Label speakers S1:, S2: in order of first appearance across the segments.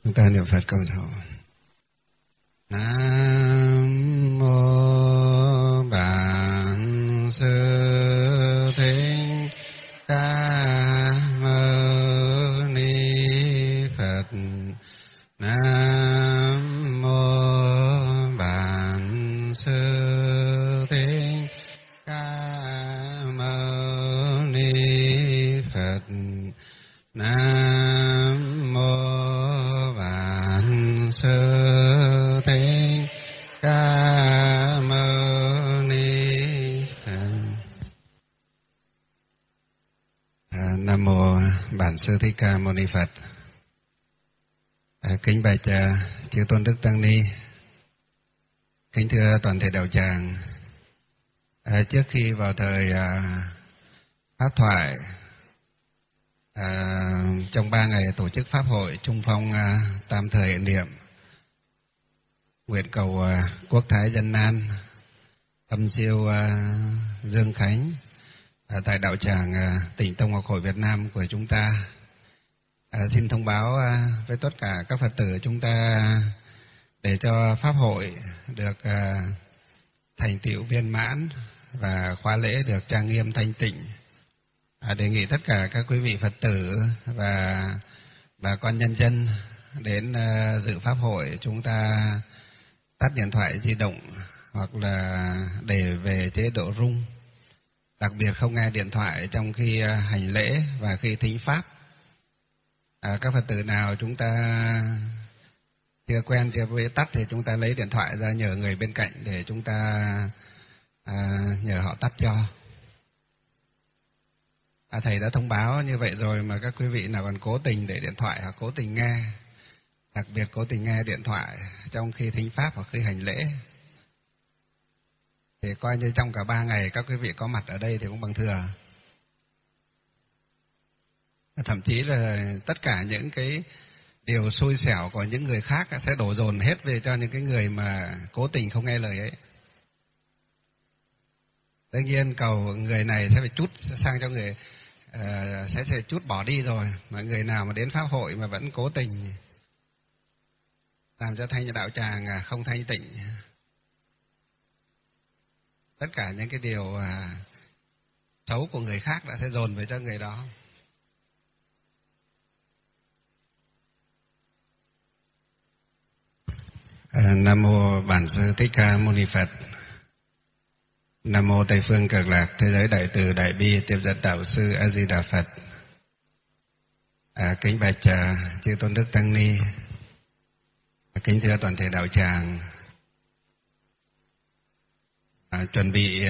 S1: Chúng ta niệm Phật câu thổ. Nam mô Bản Sư Thích Ca Mâu Ni Phật. Nam mô Bản Sư Thích Ca Mâu Ni Phật. Nam mô Bản Sư Thích Ca Mâu Ni Phật. Nam mô Bản Sư Thích Ca Mâu Ni Phật. Kính bạch chư tôn đức tăng ni, kính thưa toàn thể đạo tràng. Trước khi vào thời pháp thoại, trong 3 ngày tổ chức pháp hội trung phong tam thời hiện niệm, nguyện cầu quốc thái dân an, âm siêu dương khánh tại đạo tràng tỉnh Tông Học Hội Việt Nam của chúng ta. Xin thông báo với tất cả các Phật tử chúng ta để cho pháp hội được thành tựu viên mãn và khóa lễ được trang nghiêm thanh tịnh. Đề nghị tất cả các quý vị Phật tử và bà con nhân dân đến dự pháp hội chúng ta tắt điện thoại di động hoặc là để về chế độ rung, đặc biệt không nghe điện thoại trong khi hành lễ và khi thính pháp. Các Phật tử nào chúng ta chưa quen chưa biết tắt thì chúng ta lấy điện thoại ra nhờ người bên cạnh để chúng ta nhờ họ tắt cho. Thầy đã thông báo như vậy rồi mà các quý vị nào còn cố tình để điện thoại hoặc cố tình nghe, đặc biệt cố tình nghe điện thoại trong khi thính pháp hoặc khi hành lễ, thì coi như trong cả 3 ngày các quý vị có mặt ở đây thì cũng bằng thừa. Thậm chí là tất cả những cái điều xui xẻo của những người khác sẽ đổ dồn hết về cho những cái người mà cố tình không nghe lời ấy. Tất nhiên cầu người này sẽ phải trút sang cho người sẽ trút bỏ đi rồi, mà người nào mà đến pháp hội mà vẫn cố tình làm cho thanh đạo tràng không thanh tịnh, tất cả những cái điều xấu của người khác đã sẽ dồn về cho người đó. Nam mô Bản Sư Thích Ca Mâu Ni Phật. Nam mô Tây Phương Cực Lạc Thế Giới Đại Từ Đại Bi Tiếp Dẫn Đạo Sư A Di Đà Phật. Kính bạch chư tôn đức tăng ni, kính thưa toàn thể đạo tràng. Chuẩn bị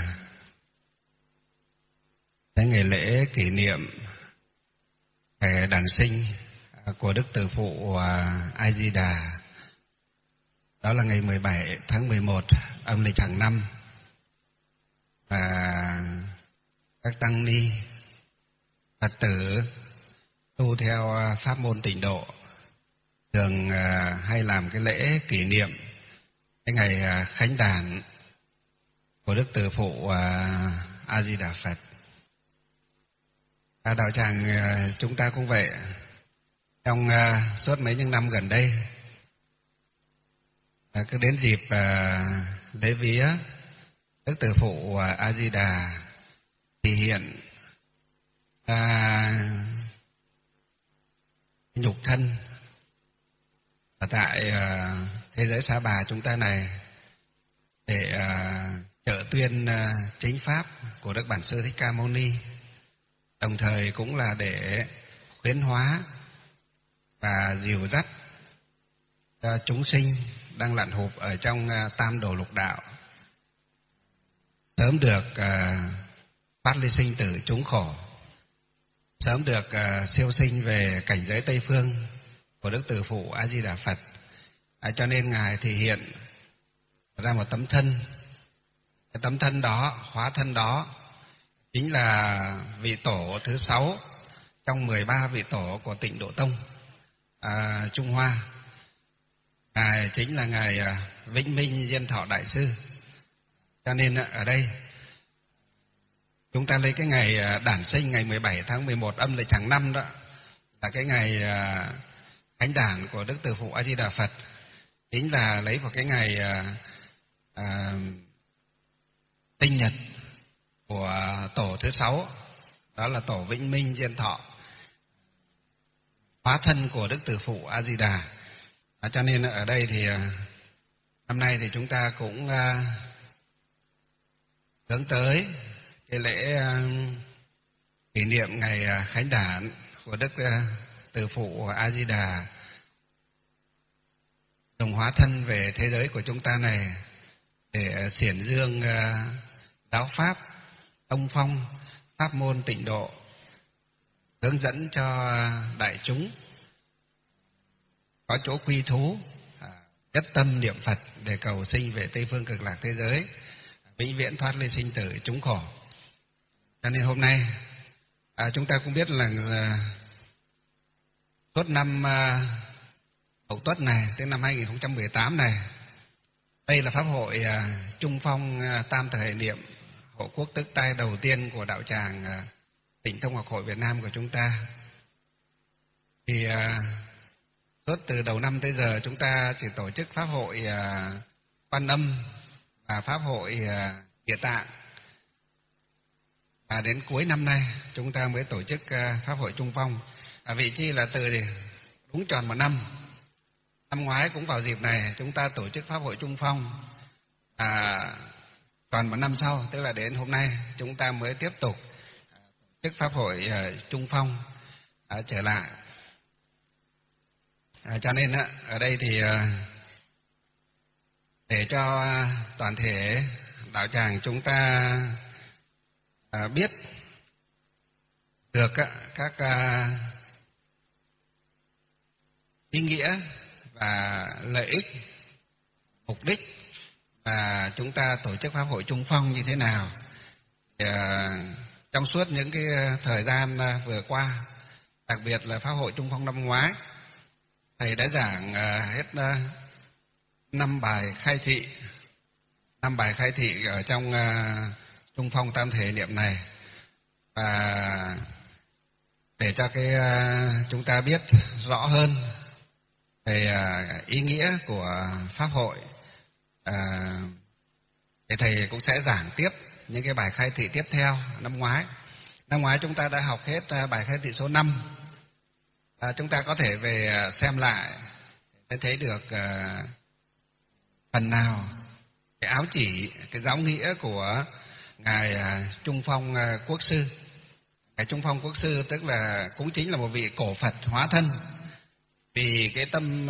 S1: cái ngày lễ kỷ niệm ngày đản sinh của Đức Từ Phụ A Di Đà, đó là ngày 17 tháng 11 âm lịch hàng năm. Và các tăng ni Phật tử tu theo pháp môn Tịnh Độ thường hay làm cái lễ kỷ niệm cái ngày khánh đản của Đức Từ Phụ A Di Đà Phật. Đạo tràng chúng ta cũng vậy. Trong suốt mấy những năm gần đây, cứ đến dịp lễ vía Đức Từ Phụ A Di Đà thì hiện nhục thân ở tại thế giới Sa Bà chúng ta này để trợ tuyên chính pháp của Đức Bản Sư Thích Ca Mâu Ni, đồng thời cũng là để khuyến hóa và dìu dắt cho chúng sinh đang lặn hụp ở trong tam đồ lục đạo sớm được thoát ly sinh tử chúng khổ, sớm được siêu sinh về cảnh giới Tây Phương của Đức Từ Phụ A Di Đà Phật. Cho nên ngài thì hiện ra một tấm thân. Cái tấm thân đó, hóa thân đó chính là vị tổ thứ 6 trong 13 vị tổ của Tịnh Độ Tông Trung Hoa. Ngài chính là ngài Vĩnh Minh Diên Thọ Đại Sư. Cho nên ở đây chúng ta lấy cái ngày đản sinh ngày 17 tháng 11 âm lịch hàng năm đó là cái ngày thánh đản của Đức Từ Phụ A Di Đà Phật, chính là lấy vào cái ngày sinh nhật của tổ thứ 6, đó là tổ Vĩnh Minh Diên Thọ, hóa thân của Đức Từ Phụ A Di Đà. Cho nên ở đây thì năm nay thì chúng ta cũng hướng tới cái lễ kỷ niệm ngày khánh đản của Đức Từ Phụ A Di Đà, đồng hóa thân về thế giới của chúng ta này, để xiển dương giáo pháp tông phong, pháp môn tịnh độ, hướng dẫn cho đại chúng có chỗ quy thú, nhất tâm niệm Phật để cầu sinh về Tây phương Cực Lạc thế giới, vĩnh viễn thoát ly sinh tử chúng khổ. Cho nên hôm nay chúng ta cũng biết là suốt năm Mậu Tuất này, tới năm 2018 này, đây là pháp hội Trung Phong Tam Thời Niệm Hộ Quốc Tức Tai đầu tiên của đạo tràng Tịnh Thông Học Hội Việt Nam của chúng ta. Thì suốt từ đầu năm tới giờ chúng ta chỉ tổ chức pháp hội Quan Âm và pháp hội Địa Tạng, và đến cuối năm nay chúng ta mới tổ chức pháp hội Trung Phong. Vị chi là từ đúng tròn 1 năm. Năm ngoái cũng vào dịp này chúng ta tổ chức pháp hội Trung Phong, tròn 1 năm sau, tức là đến hôm nay chúng ta mới tiếp tục tổ chức pháp hội Trung Phong trở lại. Cho nên ở đây thì để cho toàn thể đạo tràng chúng ta biết được các ý nghĩa và lợi ích, mục đích và chúng ta tổ chức pháp hội Trung Phong như thế nào. Trong suốt những cái thời gian vừa qua, đặc biệt là pháp hội Trung Phong năm ngoái, thầy đã giảng hết 5 bài khai thị, 5 bài khai thị ở trong Trung Phong Tam Thể Niệm này, và để cho chúng ta biết rõ hơn về ý nghĩa của pháp hội, thì thầy cũng sẽ giảng tiếp những cái bài khai thị tiếp theo. Năm ngoái chúng ta đã học hết bài khai thị số 5. Chúng ta có thể về xem lại để thấy được phần nào cái áo chỉ, cái giáo nghĩa của ngài Trung Phong Quốc sư. Ngài Trung Phong Quốc sư tức là cũng chính là một vị cổ Phật hóa thân, vì cái tâm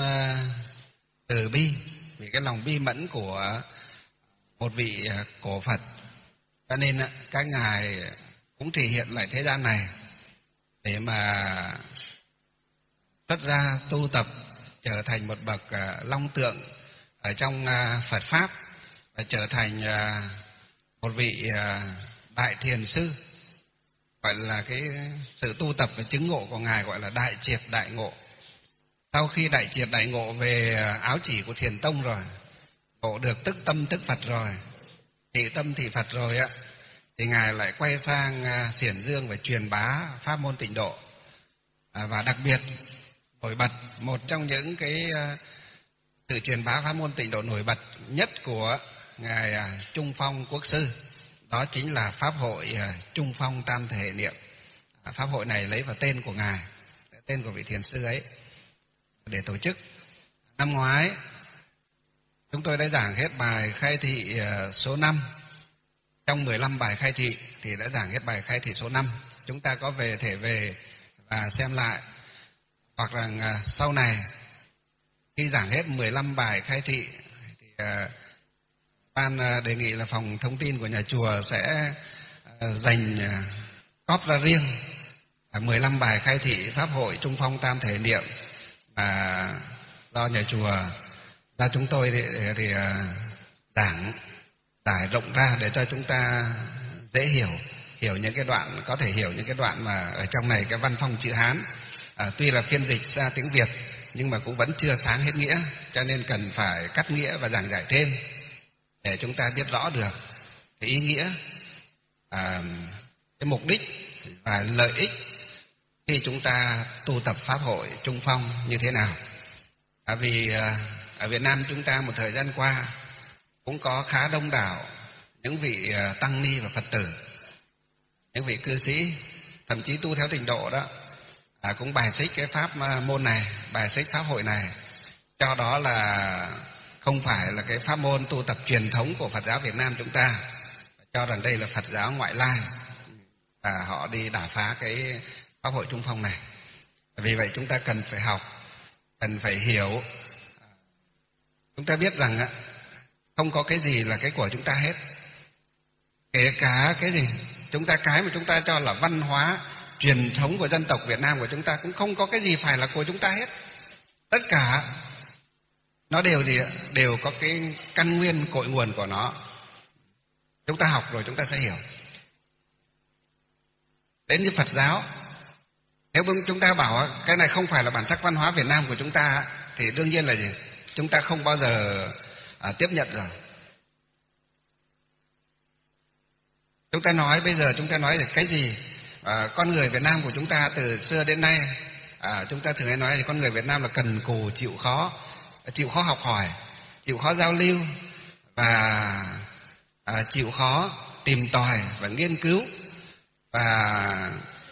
S1: từ bi, vì cái lòng bi mẫn của một vị cổ Phật, cho nên các ngài cũng thể hiện lại thế gian này để mà xuất ra tu tập, trở thành một bậc long tượng ở trong Phật pháp, và trở thành một vị đại thiền sư. Gọi là cái sự tu tập và chứng ngộ của ngài gọi là đại triệt đại ngộ. Sau khi đại triệt đại ngộ về áo chỉ của Thiền Tông rồi, ngộ được tức tâm tức Phật rồi, thị tâm thị Phật rồi thì ngài lại quay sang xiển dương và truyền bá pháp môn tịnh độ. Và đặc biệt nổi bật, một trong những cái sự truyền bá pháp môn tịnh độ nổi bật nhất của ngài Trung Phong Quốc sư, đó chính là pháp hội Trung Phong Tam Thể Niệm. Pháp hội này lấy vào tên của ngài, tên của vị thiền sư ấy để tổ chức. Năm ngoái chúng tôi đã giảng hết bài khai thị số 5. Trong 15 bài khai thị thì đã giảng hết bài khai thị số 5. Chúng ta có thể về và xem lại, hoặc là sau này khi giảng hết 15 bài khai thị thì ban đề nghị là phòng thông tin của nhà chùa sẽ dành cóp ra riêng 15 bài khai thị pháp hội Trung Phong Tam Thể Niệm mà do nhà chùa ra chúng tôi thì giảng giải rộng ra để cho chúng ta dễ hiểu những cái đoạn, có thể hiểu những cái đoạn mà ở trong này cái văn phong chữ Hán tuy là phiên dịch ra tiếng Việt nhưng mà cũng vẫn chưa sáng hết nghĩa, cho nên cần phải cắt nghĩa và giảng giải thêm để chúng ta biết rõ được cái ý nghĩa, cái mục đích và lợi ích khi chúng ta tu tập pháp hội Trung Phong như thế nào. Vì ở Việt Nam chúng ta một thời gian qua cũng có khá đông đảo những vị tăng ni và Phật tử, những vị cư sĩ, thậm chí tu theo tịnh độ đó, cũng bài xích cái pháp môn này, bài xích pháp hội này, cho đó là không phải là cái pháp môn tu tập truyền thống của Phật giáo Việt Nam chúng ta, cho rằng đây là Phật giáo ngoại lai, và họ đi đả phá cái pháp hội Trung Phong này. Vì vậy chúng ta cần phải học, cần phải hiểu. Chúng ta biết rằng không có cái gì là cái của chúng ta hết, kể cả cái gì cái mà chúng ta cho là văn hóa truyền thống của dân tộc Việt Nam của chúng ta, cũng không có cái gì phải là của chúng ta hết. Tất cả nó đều có cái căn nguyên cội nguồn của nó. Chúng ta học rồi chúng ta sẽ hiểu. Đến như Phật giáo, nếu chúng ta bảo cái này không phải là bản sắc văn hóa Việt Nam của chúng ta, thì đương nhiên là gì? Chúng ta không bao giờ tiếp nhận rồi. Bây giờ chúng ta nói là cái gì? Con người Việt Nam của chúng ta từ xưa đến nay, chúng ta thường hay nói là con người Việt Nam là cần cù, chịu khó học hỏi, chịu khó giao lưu, và chịu khó tìm tòi và nghiên cứu. Và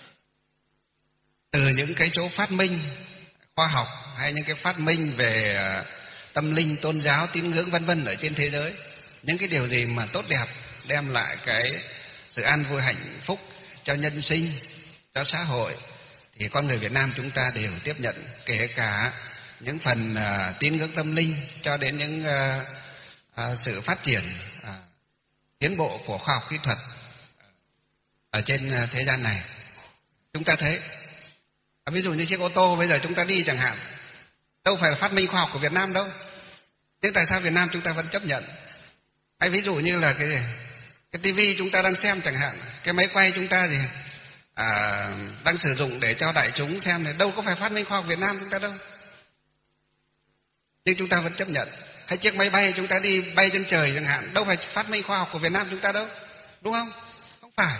S1: từ những cái chỗ phát minh khoa học hay những cái phát minh về tâm linh, tôn giáo, tín ngưỡng vân vân ở trên thế giới, những cái điều gì mà tốt đẹp đem lại cái sự an vui hạnh phúc cho nhân sinh, cho xã hội, thì con người Việt Nam chúng ta đều tiếp nhận, kể cả những phần tín ngưỡng tâm linh cho đến những sự phát triển tiến bộ của khoa học kỹ thuật ở trên thế gian này. Chúng ta thấy ví dụ như chiếc ô tô bây giờ chúng ta đi chẳng hạn, đâu phải là phát minh khoa học của Việt Nam đâu, nhưng tại sao Việt Nam chúng ta vẫn chấp nhận? Hay ví dụ như là cái tivi chúng ta đang xem chẳng hạn, cái máy quay chúng ta đang sử dụng để cho đại chúng xem này, đâu có phải phát minh khoa học Việt Nam chúng ta đâu, nhưng chúng ta vẫn chấp nhận. Hay chiếc máy bay chúng ta đi bay trên trời chẳng hạn, đâu phải phát minh khoa học của Việt Nam chúng ta đâu, đúng không? Không phải.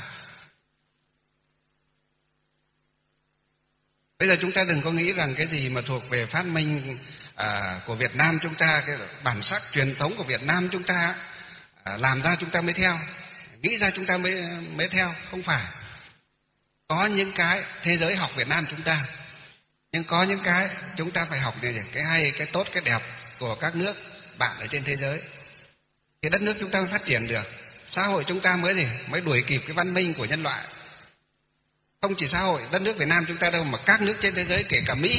S1: Bây giờ chúng ta đừng có nghĩ rằng cái gì mà thuộc về phát minh của Việt Nam chúng ta, cái bản sắc truyền thống của Việt Nam chúng ta làm ra chúng ta mới theo, nghĩ ra chúng ta mới theo. Không phải. Có những cái thế giới học Việt Nam chúng ta, nhưng có những cái chúng ta phải học cái hay, cái tốt, cái đẹp của các nước bạn ở trên thế giới, thì đất nước chúng ta mới phát triển được, xã hội chúng ta mới đuổi kịp cái văn minh của nhân loại. Không chỉ xã hội đất nước Việt Nam chúng ta đâu, mà các nước trên thế giới, kể cả Mỹ,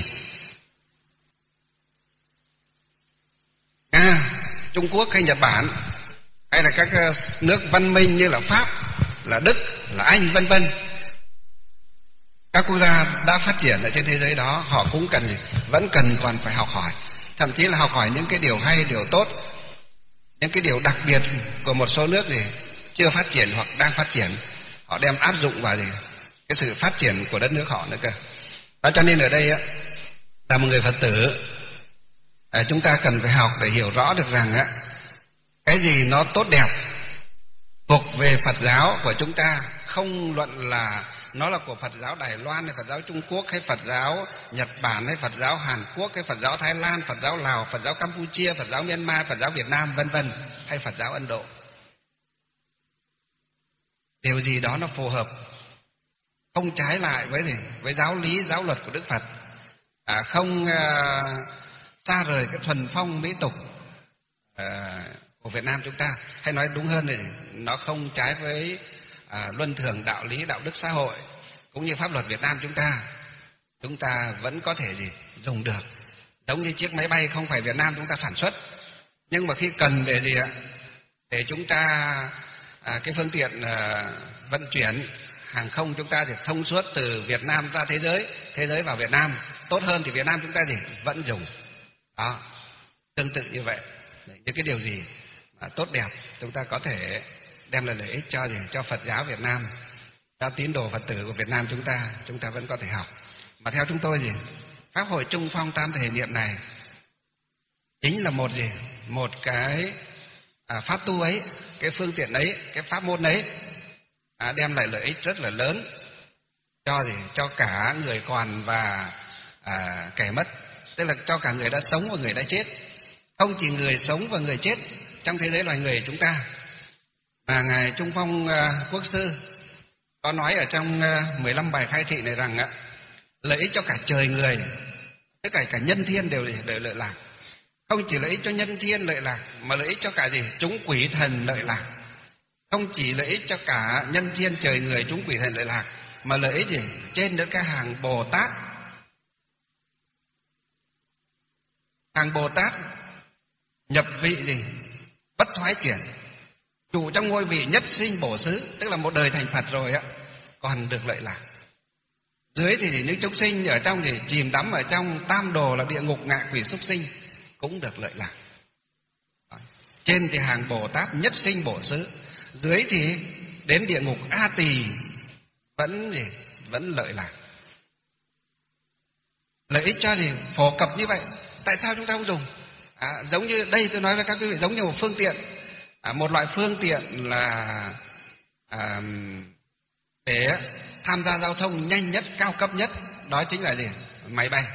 S1: Nga, Trung Quốc hay Nhật Bản, hay là các nước văn minh như là Pháp, là Đức, là Anh vân vân. Các quốc gia đã phát triển ở trên thế giới đó, họ cũng vẫn cần còn phải học hỏi, thậm chí là học hỏi những cái điều hay, điều tốt, những cái điều đặc biệt của một số nước chưa phát triển hoặc đang phát triển, họ đem áp dụng vào cái sự phát triển của đất nước họ nữa cơ. Đó, cho nên ở đây là một người Phật tử, chúng ta cần phải học để hiểu rõ được rằng cái gì nó tốt đẹp thuộc về Phật giáo của chúng ta, không luận là nó là của Phật giáo Đài Loan hay Phật giáo Trung Quốc hay Phật giáo Nhật Bản hay Phật giáo Hàn Quốc hay Phật giáo Thái Lan, Phật giáo Lào, Phật giáo Campuchia, Phật giáo Myanmar, Phật giáo Việt Nam vân vân, hay Phật giáo Ấn Độ. Điều gì đó nó phù hợp, không trái lại với giáo lý, giáo luật của Đức Phật, không xa rời cái thuần phong mỹ tục của Việt Nam chúng ta, hay nói đúng hơn thì nó không trái với luân thường đạo lý, đạo đức xã hội cũng như pháp luật Việt Nam chúng ta vẫn có thể dùng được. Giống như chiếc máy bay không phải Việt Nam chúng ta sản xuất, nhưng mà khi cần để chúng ta cái phương tiện vận chuyển hàng không chúng ta thông suốt từ Việt Nam ra thế giới vào Việt Nam tốt hơn, thì Việt Nam chúng ta vẫn dùng. Đó, tương tự như vậy. Những cái điều gì mà tốt đẹp chúng ta có thể đem lại lợi ích cho Phật giáo Việt Nam, cho tín đồ Phật tử của Việt Nam chúng ta vẫn có thể học. Mà theo chúng tôi pháp hội Trung Phong Tam Thể Niệm này chính là một cái pháp tu ấy, cái phương tiện ấy, cái pháp môn ấy đem lại lợi ích rất là lớn cho cả người còn và kẻ mất, tức là cho cả người đã sống và người đã chết. Không chỉ người sống và người chết trong thế giới loài người chúng ta, mà ngài Trung Phong Quốc sư có nói ở trong 15 bài khai thị này rằng lợi ích cho cả trời người, tất cả nhân thiên đều lợi lạc. Không chỉ lợi ích cho nhân thiên lợi lạc, mà lợi ích cho cả chúng quỷ thần lợi lạc. Không chỉ lợi ích cho cả nhân thiên trời người chúng quỷ thần lợi lạc, mà lợi ích trên đến cái hàng Bồ Tát. Hàng Bồ Tát nhập vị bất thoái chuyển, trụ trong ngôi vị nhất sinh bổ xứ, tức là một đời thành Phật rồi còn được lợi lạc. Dưới thì những chúng sinh ở trong chìm đắm ở trong tam đồ là địa ngục ngạ quỷ súc sinh cũng được lợi lạc. Trên thì hàng Bồ Tát nhất sinh bổ xứ, dưới thì đến địa ngục A Tỳ vẫn lợi lạc. Lợi ích cho phổ cập như vậy, tại sao chúng ta không dùng? Giống như đây tôi nói với các quý vị, giống như một phương tiện, một loại phương tiện là để tham gia giao thông nhanh nhất, cao cấp nhất, đó chính là máy bay.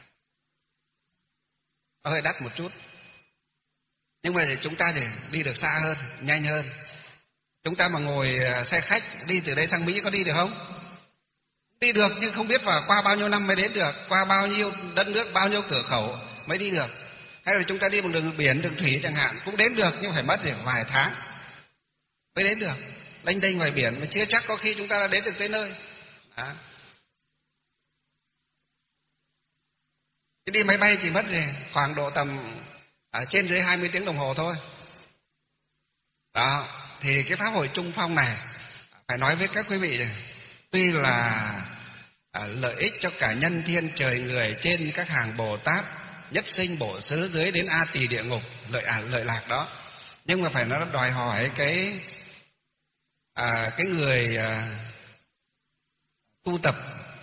S1: Nó hơi đắt một chút, nhưng mà chúng ta đi được xa hơn, nhanh hơn. Chúng ta mà ngồi xe khách đi từ đây sang Mỹ có đi được không? Đi được, nhưng không biết qua bao nhiêu năm mới đến được, qua bao nhiêu đất nước, bao nhiêu cửa khẩu mới đi được. Hay là chúng ta đi một đường biển, đường thủy chẳng hạn, cũng đến được, nhưng phải mất vài tháng mới đến được. Lênh đênh ngoài biển mà chưa chắc có khi chúng ta đã đến được tới nơi. Đi máy bay chỉ mất khoảng độ tầm trên dưới 20 tiếng đồng hồ thôi. Đó, thì cái pháp hội Trung Phong này phải nói với các quý vị, tuy là lợi ích cho cả nhân thiên trời người, trên các hàng Bồ Tát nhất sinh bổ xứ, dưới đến A Tỳ địa ngục lợi lạc đó, nhưng mà phải nó đòi hỏi cái người tu tập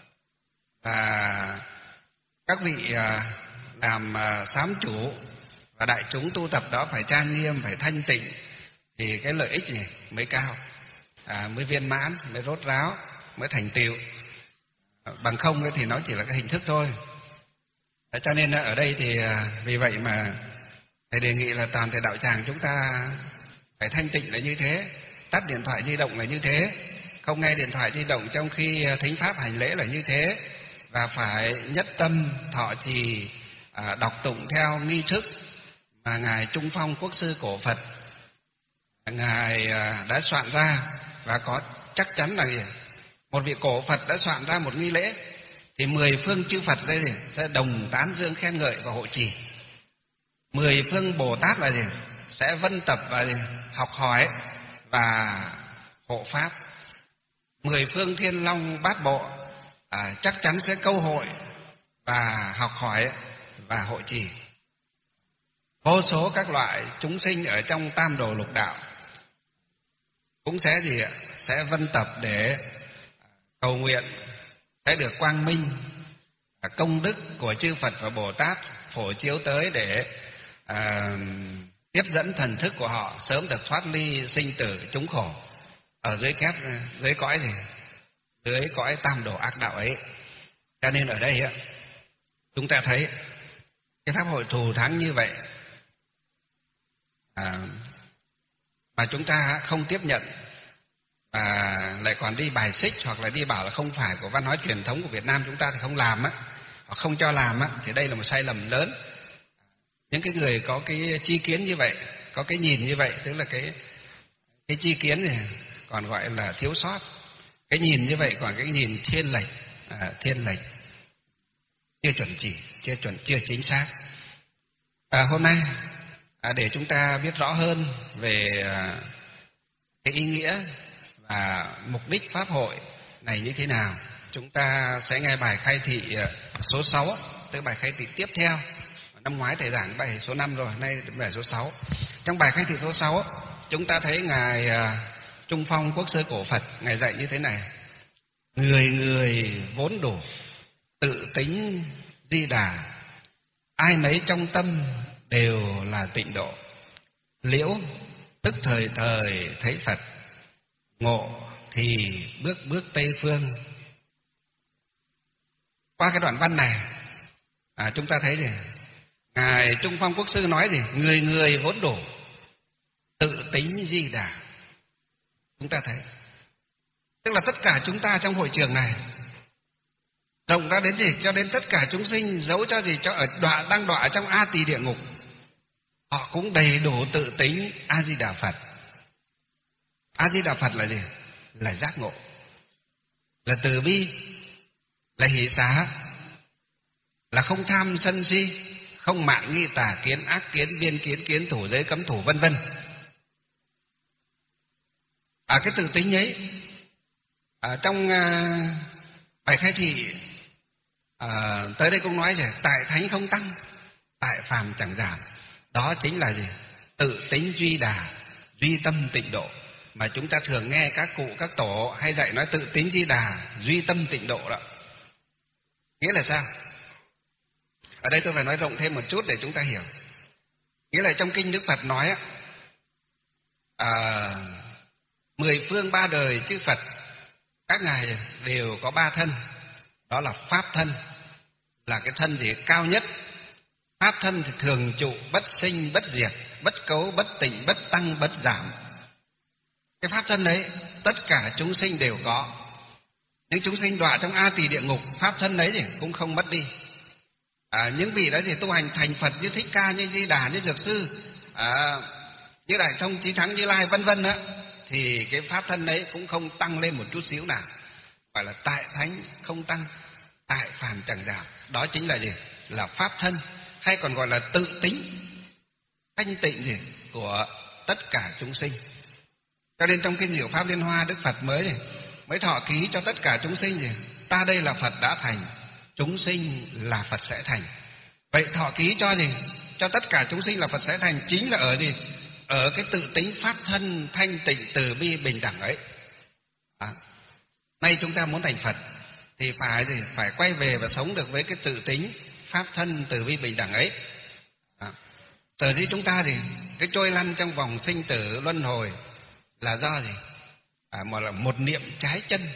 S1: và các vị làm sám chủ và đại chúng tu tập đó phải trang nghiêm, phải thanh tịnh, thì cái lợi ích mới cao, mới viên mãn, mới rốt ráo, mới thành tựu. Bằng không thì nó chỉ là cái hình thức thôi. Cho nên ở đây thì vì vậy mà thầy đề nghị là toàn thể đạo tràng chúng ta phải thanh tịnh là như thế, tắt điện thoại di động là như thế, không nghe điện thoại di động trong khi thính pháp hành lễ là như thế, và phải nhất tâm thọ trì đọc tụng theo nghi thức mà ngài Trung Phong Quốc sư cổ Phật ngài đã soạn ra. Và có chắc chắn là một vị cổ Phật đã soạn ra một nghi lễ thì 10 phương chư Phật đây sẽ đồng tán dương khen ngợi và hộ trì. 10 phương Bồ Tát là sẽ vân tập và học hỏi và hộ pháp. 10 phương Thiên Long Bát Bộ chắc chắn sẽ câu hội và học hỏi và hộ trì. Vô số các loại chúng sinh ở trong tam đồ lục đạo cũng sẽ vân tập để cầu nguyện sẽ được quang minh công đức của chư Phật và Bồ Tát phổ chiếu tới, để tiếp dẫn thần thức của họ sớm được thoát ly sinh tử chúng khổ ở dưới cõi tam đồ ác đạo ấy. Cho nên ở đây chúng ta thấy cái pháp hội thù thắng như vậy mà chúng ta không tiếp nhận và lại còn đi bài xích, hoặc là đi bảo là không phải của văn hóa truyền thống của Việt Nam chúng ta thì không làm hoặc không cho làm thì đây là một sai lầm lớn. Những cái người có cái chi kiến như vậy, có cái nhìn như vậy, tức là cái chi kiến này còn gọi là thiếu sót. Cái nhìn như vậy còn cái nhìn thiên lệch, chưa chuẩn chỉ, chưa chính xác. Hôm nay để chúng ta biết rõ hơn về cái ý nghĩa và mục đích pháp hội này như thế nào, chúng ta sẽ nghe bài khai thị số 6, tức bài khai thị tiếp theo. Năm ngoái thầy giảng bài số 5 rồi, nay bài số 6. Trong bài khai thị số 6 chúng ta thấy ngài Trung Phong Quốc sư cổ Phật ngài dạy như thế này: người người vốn đủ, tự tính di đà, ai nấy trong tâm đều là tịnh độ. Liễu tức thời thời thấy Phật, ngộ thì bước bước Tây phương, Qua cái đoạn văn này chúng ta thấy gì? Ngài Trung Phong Quốc sư nói gì? Người người vốn đủ, tự tính Di Đà. Chúng ta thấy, tức là tất cả chúng ta trong hội trường này, rộng ra đến gì? Cho đến tất cả chúng sinh, dẫu cho gì cho ở đang đọa trong A Tỳ địa ngục, họ cũng đầy đủ tự tính A Di Đà Phật. A Di Đà Phật là gì? Là giác ngộ, là từ bi, là hỷ xả, là không tham sân si, không mạn nghi tà kiến, ác kiến, biên kiến, kiến thủ, giới cấm thủ, vân vân. Cái tự tính ấy trong bài khai thị tới đây cũng nói rồi: tại thánh không tăng, tại phàm chẳng giảm. Đó chính là gì? Tự tính duy đà, duy tâm tịnh độ. Mà chúng ta thường nghe các cụ các tổ hay dạy nói tự tính di đà, duy tâm tịnh độ đó. Nghĩa là sao? Ở đây tôi phải nói rộng thêm một chút để chúng ta hiểu. Nghĩa là trong kinh Đức Phật nói 10 phương 3 đời chư Phật, các ngài đều có 3 thân. Đó là pháp thân, là cái thân gì cao nhất. Pháp thân thì thường trụ, bất sinh bất diệt, bất cấu bất tịnh, bất tăng bất giảm. Cái pháp thân đấy tất cả chúng sinh đều có. Những chúng sinh đọa trong A Tỳ địa ngục, pháp thân đấy thì cũng không mất đi. Những vị đó thì tu hành thành Phật như Thích Ca, như Di Đà, như Dược Sư, như Đại Thông, Chí Thắng, Như Lai vân vân đó, thì cái pháp thân đấy cũng không tăng lên một chút xíu nào. Gọi là tại thánh không tăng, tại phàm chẳng giảm. Đó chính là gì? Là pháp thân, hay còn gọi là tự tính thanh tịnh gì của tất cả chúng sinh. Cho nên trong kinh Diệu Pháp Liên Hoa, Đức Phật mới thọ ký cho tất cả chúng sinh gì? Ta đây là Phật đã thành, chúng sinh là Phật sẽ thành. Vậy thọ ký cho gì? Cho tất cả chúng sinh là Phật sẽ thành, chính là ở gì? Ở cái tự tính pháp thân thanh tịnh từ bi bình đẳng ấy. Nay chúng ta muốn thành Phật thì phải gì? Phải quay về và sống được với cái tự tính pháp thân từ bi bình đẳng ấy. Sở dĩ chúng ta thì cái trôi lăn trong vòng sinh tử luân hồi là do gì? Mà là một niệm trái chân,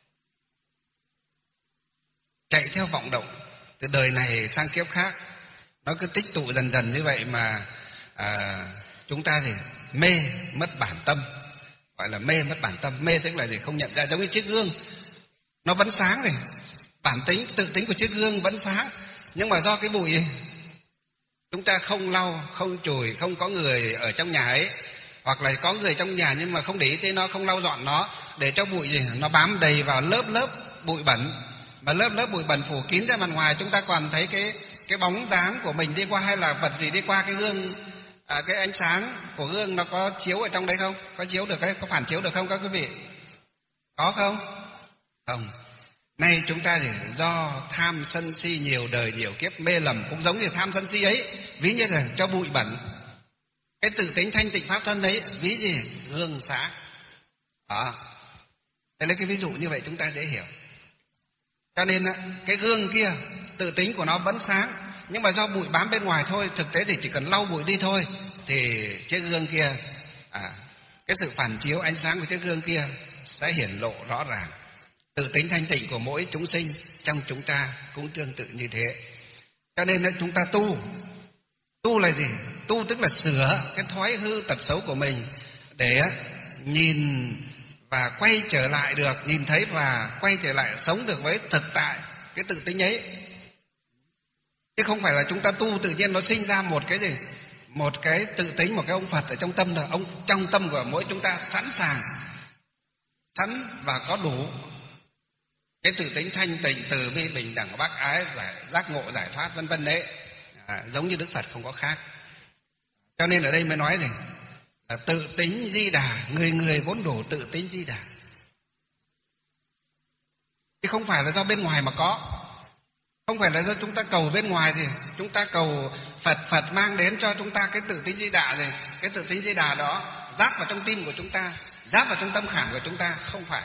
S1: chạy theo vọng động từ đời này sang kiếp khác. Nó cứ tích tụ dần dần như vậy mà chúng ta thì mê mất bản tâm. Gọi là mê mất bản tâm. Mê tức là gì? Không nhận ra. Giống như chiếc gương, nó vẫn sáng này, bản tính tự tính của chiếc gương vẫn sáng, nhưng mà do cái bụi chúng ta không lau, không chùi, không có người ở trong nhà ấy, hoặc là có người trong nhà nhưng mà không để ý tới nó, không lau dọn nó, để cho bụi gì nó bám đầy vào lớp lớp bụi bẩn. Mà lớp lớp bụi bẩn phủ kín ra mặt ngoài, chúng ta còn thấy cái bóng dáng của mình đi qua, hay là vật gì đi qua cái gương. Cái ánh sáng của gương nó có chiếu ở trong đấy không? Có chiếu được đấy, có phản chiếu được không các quý vị? Có không? Không. Nay chúng ta thì do tham sân si nhiều đời nhiều kiếp mê lầm, cũng giống như tham sân si ấy, ví như là cho bụi bẩn. Cái tự tính thanh tịnh pháp thân đấy ví gì? Gương sáng. Thế lấy cái ví dụ như vậy chúng ta dễ hiểu. Cho nên cái gương kia tự tính của nó vẫn sáng, nhưng mà do bụi bám bên ngoài thôi. Thực tế thì chỉ cần lau bụi đi thôi thì chiếc gương kia, cái sự phản chiếu ánh sáng của chiếc gương kia sẽ hiển lộ rõ ràng. Tự tính thanh tịnh của mỗi chúng sinh trong chúng ta cũng tương tự như thế. Cho nên chúng ta tu là gì? Tu tức là sửa cái thói hư tật xấu của mình để nhìn và quay trở lại được, nhìn thấy và quay trở lại sống được với thực tại cái tự tính ấy. Chứ không phải là chúng ta tu tự nhiên nó sinh ra một cái gì, một cái tự tính, một cái ông Phật ở trong tâm rồi. Trong tâm của mỗi chúng ta sẵn và có đủ cái tự tính thanh tịnh từ bi bình đẳng bác ái, giác ngộ giải thoát vân vân đấy. Giống như Đức Phật không có khác. Cho nên ở đây mới nói gì? Là tự tính Di Đà, người người vốn đủ tự tính Di Đà. Chứ không phải là do bên ngoài mà có. Không phải là do chúng ta cầu bên ngoài thì chúng ta cầu Phật mang đến cho chúng ta cái tự tính Di Đà rồi. Cái tự tính Di Đà đó ráp vào trong tim của chúng ta, ráp vào trong tâm khảm của chúng ta. Không phải.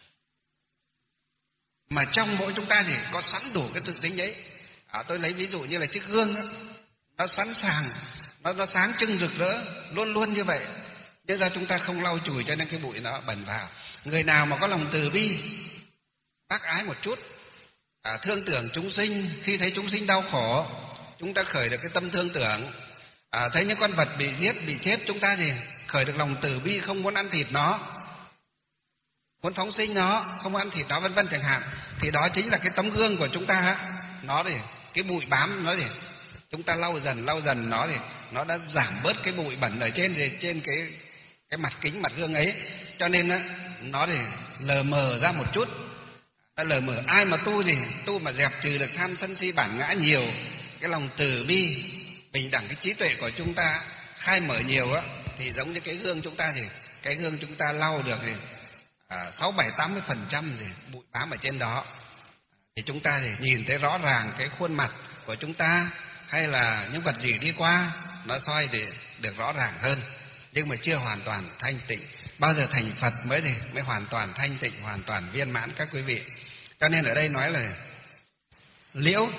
S1: Mà trong mỗi chúng ta thì có sẵn đủ cái tự tính ấy. Tôi lấy ví dụ như là chiếc gương đó, nó sẵn sàng, nó sáng trưng rực rỡ luôn luôn như vậy. Nhưng ra chúng ta không lau chùi cho nên cái bụi nó bẩn vào. Người nào mà có lòng từ bi, bác ái một chút, thương tưởng chúng sinh. Khi thấy chúng sinh đau khổ, chúng ta khởi được cái tâm thương tưởng. Thấy những con vật bị giết, bị chết, chúng ta thì khởi được lòng từ bi, không muốn ăn thịt nó, muốn phóng sinh nó, không muốn ăn thịt nó, vân vân chẳng hạn. Thì đó chính là cái tấm gương của chúng ta. Nó thì cái bụi bám nó thì chúng ta lau dần nó thì nó đã giảm bớt cái bụi bẩn ở trên cái mặt kính, mặt gương ấy. Cho nên nó thì lờ mờ ra một chút. Nó lờ mờ. Ai mà tu gì, tu mà dẹp trừ được tham sân si bản ngã nhiều, cái lòng từ bi bình đẳng, cái trí tuệ của chúng ta khai mở nhiều thì giống như cái gương chúng ta, thì cái gương chúng ta lau được thì 60-70-80% gì bụi bám ở trên đó, thì chúng ta thì nhìn thấy rõ ràng cái khuôn mặt của chúng ta, hay là những vật gì đi qua nó soi thì được rõ ràng hơn, nhưng mà chưa hoàn toàn thanh tịnh. Bao giờ thành Phật mới hoàn toàn thanh tịnh, hoàn toàn viên mãn các quý vị. Cho nên ở đây nói là liễu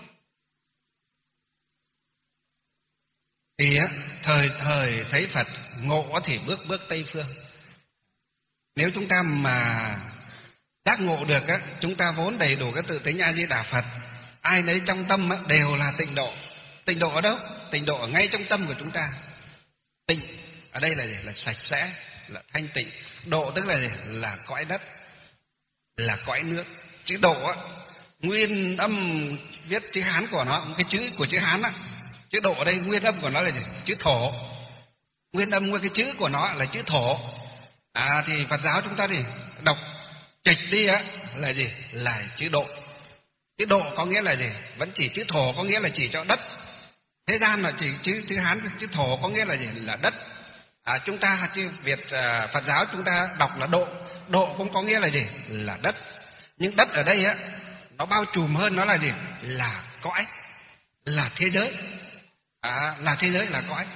S1: thì thời thấy Phật, ngộ thì bước Tây phương. Nếu chúng ta mà giác ngộ được chúng ta vốn đầy đủ cái tự tính A Di Đà Phật, ai nấy trong tâm đều là tịnh độ. Tịnh độ ở đâu? Tịnh độ ở ngay trong tâm của chúng ta. Tịnh ở đây là gì? Là sạch sẽ, là thanh tịnh. Độ tức là gì? Là cõi đất, là cõi nước. Chữ độ nguyên âm viết chữ Hán của nó, cái chữ của chữ Hán chữ độ ở đây nguyên âm của nó là gì? Chữ thổ. Nguyên âm với cái chữ của nó là chữ thổ. Thì Phật giáo chúng ta thì đọc trịch đi là gì? Là chữ độ. Chữ độ có nghĩa là gì? Vẫn chỉ chữ thổ, có nghĩa là chỉ cho đất. Thế gian là chỉ chữ Hán, chữ thổ có nghĩa là gì? Là đất. Chúng ta chữ Việt Phật giáo chúng ta đọc là độ. Độ cũng có nghĩa là gì? Là đất. Nhưng đất ở đây nó bao trùm hơn, nó là gì? Là cõi, là thế giới. Là thế giới, là cõi.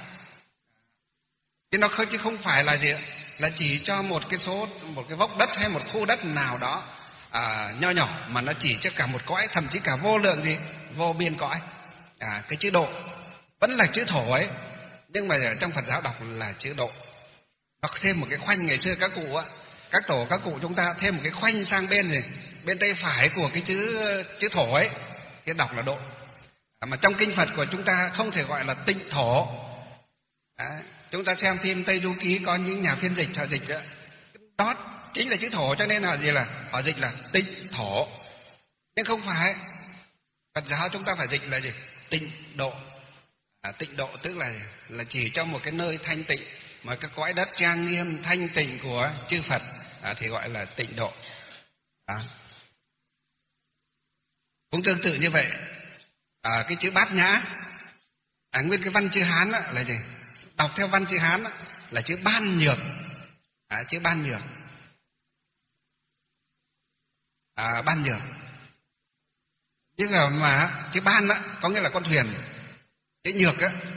S1: Chứ không phải là gì? Là chỉ cho một cái vốc đất hay một khu đất nào đó nho nhỏ, mà nó chỉ cho cả một cõi, thậm chí cả vô lượng gì? Vô biên cõi. Cái chữ độ vẫn là chữ thổ ấy, nhưng mà ở trong Phật giáo đọc là chữ độ. Nó thêm một cái khoanh. Ngày xưa các cụ các tổ các cụ chúng ta thêm một cái khoanh sang bên tay phải của cái chữ thổ ấy, thì đọc là độ. Mà trong kinh Phật của chúng ta không thể gọi là tịnh thổ. Chúng ta xem phim Tây Du Ký, có những nhà phiên dịch họ dịch đó chính là chữ thổ, cho nên là gì? Là họ dịch là tịnh thổ. Nhưng không phải. Phật giáo chúng ta phải dịch là gì? Tịnh độ. Tịnh độ tức là chỉ trong một cái nơi thanh tịnh, mà cái cõi đất trang nghiêm thanh tịnh của chư Phật thì gọi là tịnh độ. Cũng tương tự như vậy, cái chữ Bát Nhã, nguyên cái văn chữ Hán là gì? Đọc theo văn chữ Hán là chữ Ban Nhược. Chữ Ban Nhược. Ban Nhược. Nhưng mà chữ Ban có nghĩa là con thuyền. Chữ Nhược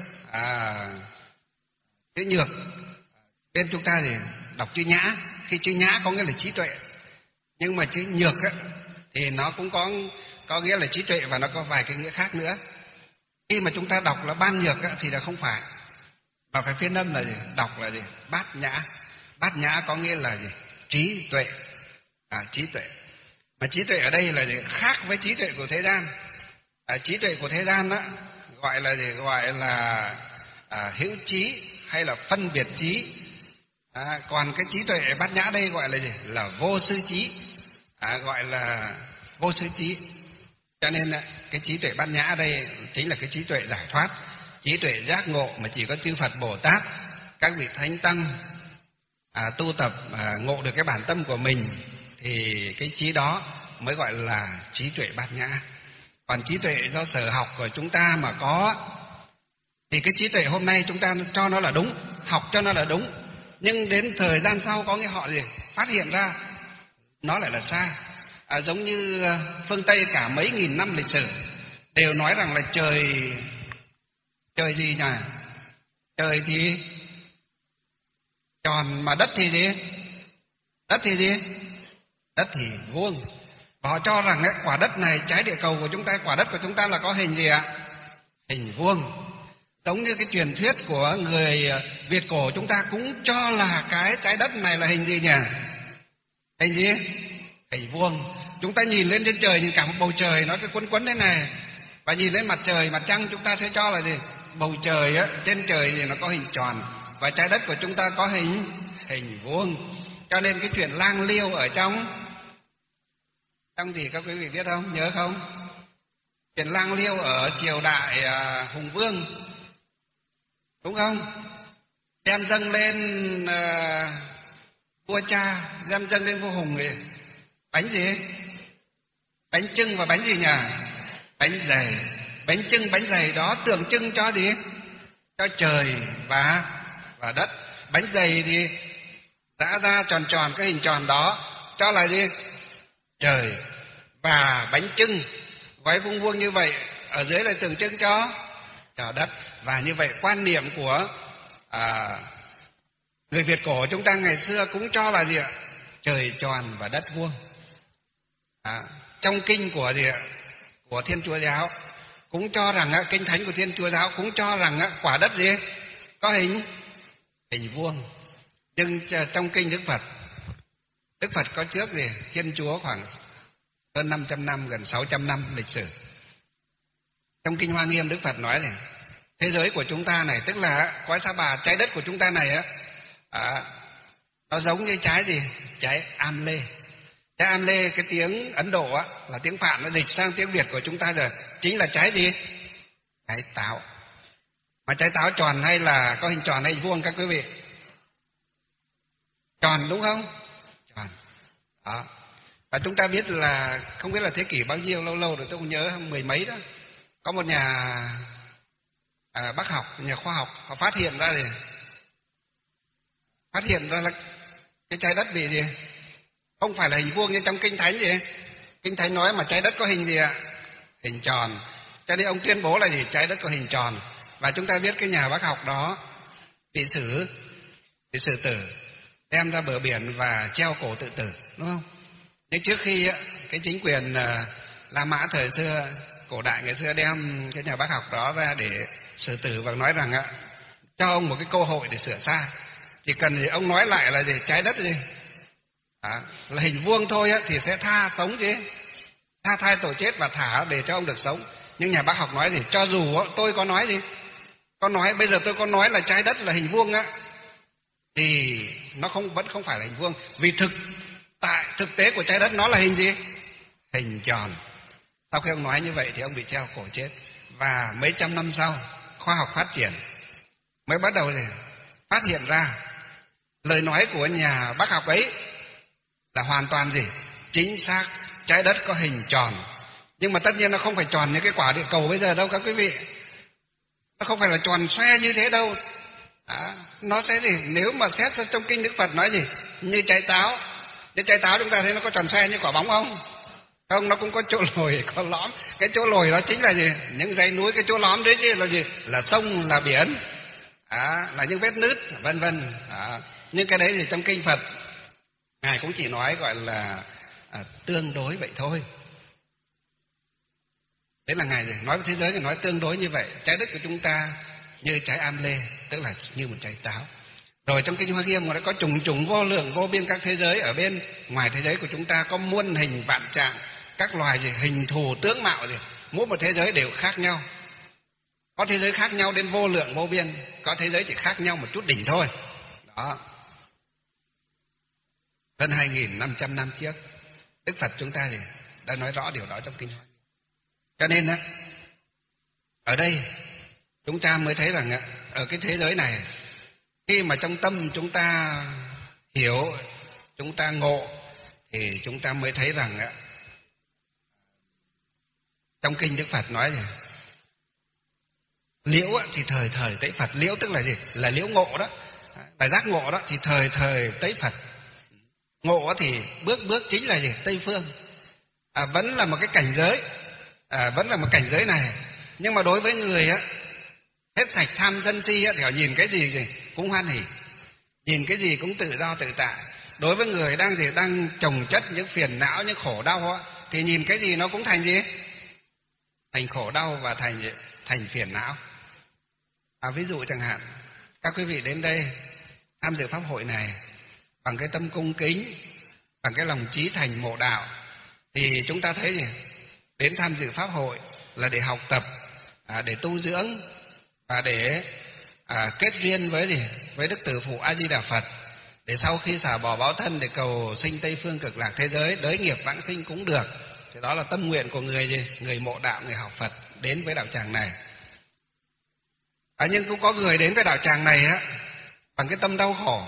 S1: chữ Nhược bên chúng ta thì đọc chữ Nhã. Khi chữ Nhã có nghĩa là trí tuệ, nhưng mà chữ Nhược thì nó cũng có nghĩa là trí tuệ, và nó có vài cái nghĩa khác nữa. Khi mà chúng ta đọc là Ban Nhược thì là không phải, mà phải phiên âm là gì? Đọc là gì? Bát Nhã. Bát Nhã có nghĩa là gì? Trí tuệ. Trí tuệ. Mà trí tuệ ở đây là gì? Khác với trí tuệ của thế gian. Trí tuệ của thế gian gọi là gì? Gọi là hữu trí hay là phân biệt trí. Còn cái trí tuệ Bát Nhã đây gọi là gì? Là vô sư trí. Gọi là vô sư trí. Cho nên cái trí tuệ Bát Nhã đây chính là cái trí tuệ giải thoát, trí tuệ giác ngộ mà chỉ có chư Phật Bồ Tát, các vị thánh tăng tu tập ngộ được cái bản tâm của mình, thì cái trí đó mới gọi là trí tuệ Bát Nhã. Còn trí tuệ do sở học của chúng ta mà có, thì cái trí tuệ hôm nay chúng ta cho nó là đúng, học cho nó là đúng, nhưng đến thời gian sau có nghĩa họ gì? Phát hiện ra nó lại là sai. Giống như phương Tây cả mấy nghìn năm lịch sử đều nói rằng là trời gì nhỉ? Trời thì tròn, mà đất thì gì? Đất thì gì? Đất thì vuông. Và họ cho rằng quả đất này, trái địa cầu của chúng ta, quả đất của chúng ta là có hình gì ạ? Hình vuông. Giống như cái truyền thuyết của người Việt cổ chúng ta cũng cho là cái trái đất này là hình gì nhỉ? Hình gì? Hình vuông. Chúng ta nhìn lên trên trời, nhìn cả một bầu trời nó cứ quấn quấn thế này, và nhìn lên mặt trời, mặt trăng, chúng ta sẽ cho là gì? Bầu trời á, trên trời thì nó có hình tròn, và trái đất của chúng ta có hình vuông. Cho nên cái chuyện lang liêu ở trong gì các quý vị biết không? Nhớ không? Chuyện lang liêu ở triều đại Hùng Vương, đúng không? Đem dâng lên vua cha, đem dâng lên vua Hùng thì bánh gì? Bánh chưng và bánh gì nhỉ? Bánh dày. Bánh chưng, bánh dày đó tượng trưng cho gì? Cho trời và đất. Bánh dày thì giã ra tròn tròn, cái hình tròn đó cho là gì? Trời. Và bánh chưng gói vuông vuông như vậy, ở dưới là tượng trưng cho đất. Và như vậy quan niệm của người Việt cổ chúng ta ngày xưa cũng cho là gì ạ? Trời tròn và đất vuông. Trong kinh của gì ạ? Của Thiên Chúa giáo cũng cho rằng kinh thánh của Thiên Chúa giáo cũng cho rằng quả đất gì? Có hình vuông. Nhưng trong kinh Đức Phật có trước gì? Thiên Chúa khoảng hơn 500 năm, gần 600 năm lịch sử. Trong kinh Hoa Nghiêm Đức Phật nói này, thế giới của chúng ta này, tức là cõi Sa Bà, trái đất của chúng ta này nó giống như trái gì? Trái am lê. Trái am lê, cái tiếng Ấn Độ là tiếng Phạn, nó dịch sang tiếng Việt của chúng ta rồi, chính là trái gì? Trái táo. Mà trái táo tròn hay là có hình tròn hay hình vuông các quý vị? Tròn đúng không? Tròn. Đó. Và chúng ta biết là, không biết là thế kỷ bao nhiêu, lâu rồi tôi không nhớ, mười mấy đó, có một nhà bác học, nhà khoa học, họ phát hiện ra là cái trái đất bị gì? Không phải là hình vuông như trong kinh thánh gì? Kinh thánh nói mà trái đất có hình gì ạ? Hình tròn. Cho nên ông tuyên bố là gì? Trái đất có hình tròn. Và chúng ta biết cái nhà bác học đó bị xử tử, đem ra bờ biển và treo cổ tự tử, đúng không? Nhưng trước khi cái chính quyền La Mã thời xưa, cổ đại ngày xưa, đem cái nhà bác học đó ra để xử tử và nói rằng cho ông một cái cơ hội để sửa sai. Chỉ cần gì ông nói lại là gì? Trái đất gì? Là hình vuông thôi thì sẽ tha sống chứ, tha thai tội chết và thả để cho ông được sống. Nhưng nhà bác học nói gì? Cho dù tôi có nói gì, bây giờ tôi có nói là trái đất là hình vuông thì nó vẫn không phải là hình vuông, vì thực tế của trái đất nó là hình gì? Hình tròn. Sau khi ông nói như vậy thì ông bị treo cổ chết. Và mấy trăm năm sau, khoa học phát triển mới bắt đầu phát hiện ra lời nói của nhà bác học ấy là hoàn toàn gì? Chính xác, trái đất có hình tròn. Nhưng mà tất nhiên nó không phải tròn như cái quả địa cầu bây giờ đâu các quý vị. Nó không phải là tròn xoe như thế đâu. Nó sẽ gì? Nếu mà xét ra trong kinh Đức Phật nói gì? Như trái táo. Như trái táo chúng ta thấy nó có tròn xoe như quả bóng không? Không, nó cũng có chỗ lồi, có lõm. Cái chỗ lồi đó chính là gì? Những dãy núi. Cái chỗ lõm đấy chứ là gì? Là sông, là biển, là những vết nứt, vân vân. Nhưng cái đấy thì trong kinh Phật Ngài cũng chỉ nói gọi là tương đối vậy thôi. Đấy là Ngài nói với thế giới, Ngài nói tương đối như vậy. Trái đất của chúng ta như trái am lê, tức là như một trái táo. Rồi trong kinh Hoa Nghiêm nó có trùng vô lượng vô biên các thế giới. Ở bên ngoài thế giới của chúng ta có muôn hình vạn trạng, các loài hình thù tướng mạo mỗi một thế giới đều khác nhau. Có thế giới khác nhau đến vô lượng vô biên, có thế giới chỉ khác nhau một chút đỉnh thôi. Đó. Hơn 2.500 năm trước, Đức Phật chúng ta đã nói rõ điều đó trong kinh Hoa Nghiêm. Cho nên ở đây chúng ta mới thấy rằng ở cái thế giới này, khi mà trong tâm chúng ta hiểu, chúng ta ngộ, thì chúng ta mới thấy rằng trong kinh Đức Phật nói gì? Liễu thì thời thời tấy Phật. Liễu tức là gì? Là liễu ngộ đó, là giác ngộ đó, thì thời thời tấy Phật. Ngộ thì bước chính là gì? Tây phương. Vẫn là một cái cảnh giới, vẫn là một cảnh giới này. Nhưng mà đối với người hết sạch tham sân si thì họ nhìn cái gì cũng hoan hỉ, nhìn cái gì cũng tự do tự tại. Đối với người đang chồng chất những phiền não, những khổ đau thì nhìn cái gì nó cũng thành gì? Thành khổ đau và thành phiền não. Ví dụ chẳng hạn, các quý vị đến đây tham dự pháp hội này bằng cái tâm cung kính, bằng cái lòng chí thành mộ đạo, thì chúng ta thấy gì? Đến tham dự pháp hội là để học tập, để tu dưỡng và để kết duyên với gì? Với Đức Từ Phụ A Di Đà Phật, để sau khi xả bỏ báo thân để cầu sinh Tây phương Cực Lạc thế giới, đới nghiệp vãng sinh cũng được. Thì đó là tâm nguyện của người gì? Người mộ đạo, người học Phật đến với đạo tràng này. Nhưng cũng có người đến với đạo tràng này bằng cái tâm đau khổ,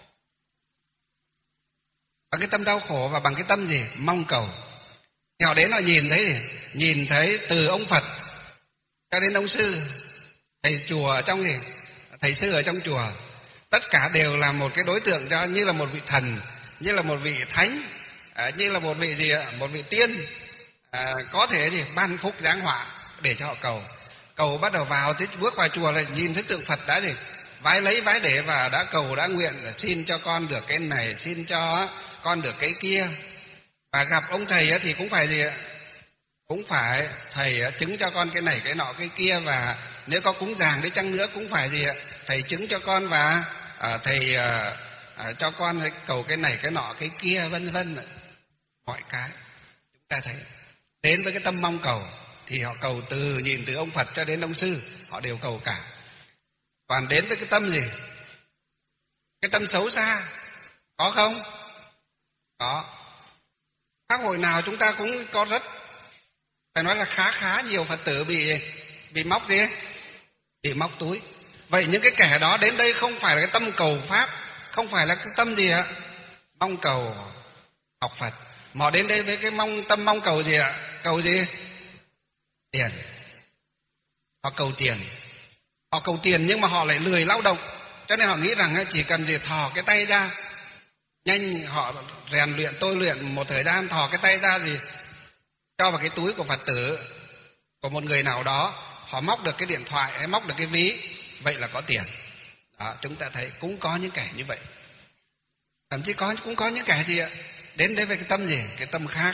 S1: bằng cái tâm đau khổ và bằng cái tâm gì? Mong cầu. Thì họ đến họ nhìn thấy từ ông Phật cho đến ông sư, thầy chùa ở trong gì? Thầy sư ở trong chùa, tất cả đều là một cái đối tượng cho, như là một vị thần, như là một vị thánh, như là một vị gì ạ? Một vị tiên, có thể gì ban phúc giáng họa để cho họ cầu. Cầu bắt đầu vào, thì bước vào chùa là nhìn thấy tượng Phật đã gì? Vái lấy vái để và đã cầu đã nguyện là xin cho con được cái này, xin cho con được cái kia. Và gặp ông thầy thì cũng phải gì ạ? Cũng phải thầy chứng cho con cái này cái nọ cái kia, và nếu có cúng dường đi chăng nữa cũng phải gì ạ? Thầy chứng cho con, và thầy cho con cầu cái này cái nọ cái kia, vân vân. Mọi cái chúng ta thấy đến với cái tâm mong cầu thì họ cầu nhìn từ ông Phật cho đến ông sư, họ đều cầu cả. Còn đến với cái tâm gì? Cái tâm xấu xa có không? Có. Pháp hội nào chúng ta cũng có rất, phải nói là khá nhiều Phật tử bị móc gì? Bị móc túi. Vậy những cái kẻ đó đến đây không phải là cái tâm cầu pháp, không phải là cái tâm gì ạ? Mong cầu học Phật, mà họ đến đây với cái tâm mong cầu gì ạ? Cầu gì? Tiền. Họ cầu tiền. Họ cầu tiền nhưng mà họ lại lười lao động, cho nên họ nghĩ rằng chỉ cần gì thò cái tay ra, nhanh họ rèn luyện tôi luyện một thời gian, thò cái tay ra gì cho vào cái túi của Phật tử, của một người nào đó, họ móc được cái điện thoại hay móc được cái ví, vậy là có tiền. Đó, chúng ta thấy cũng có những kẻ như vậy. Thậm chí cũng có những kẻ gì ạ? Đến đấy với cái tâm gì? Cái tâm khác.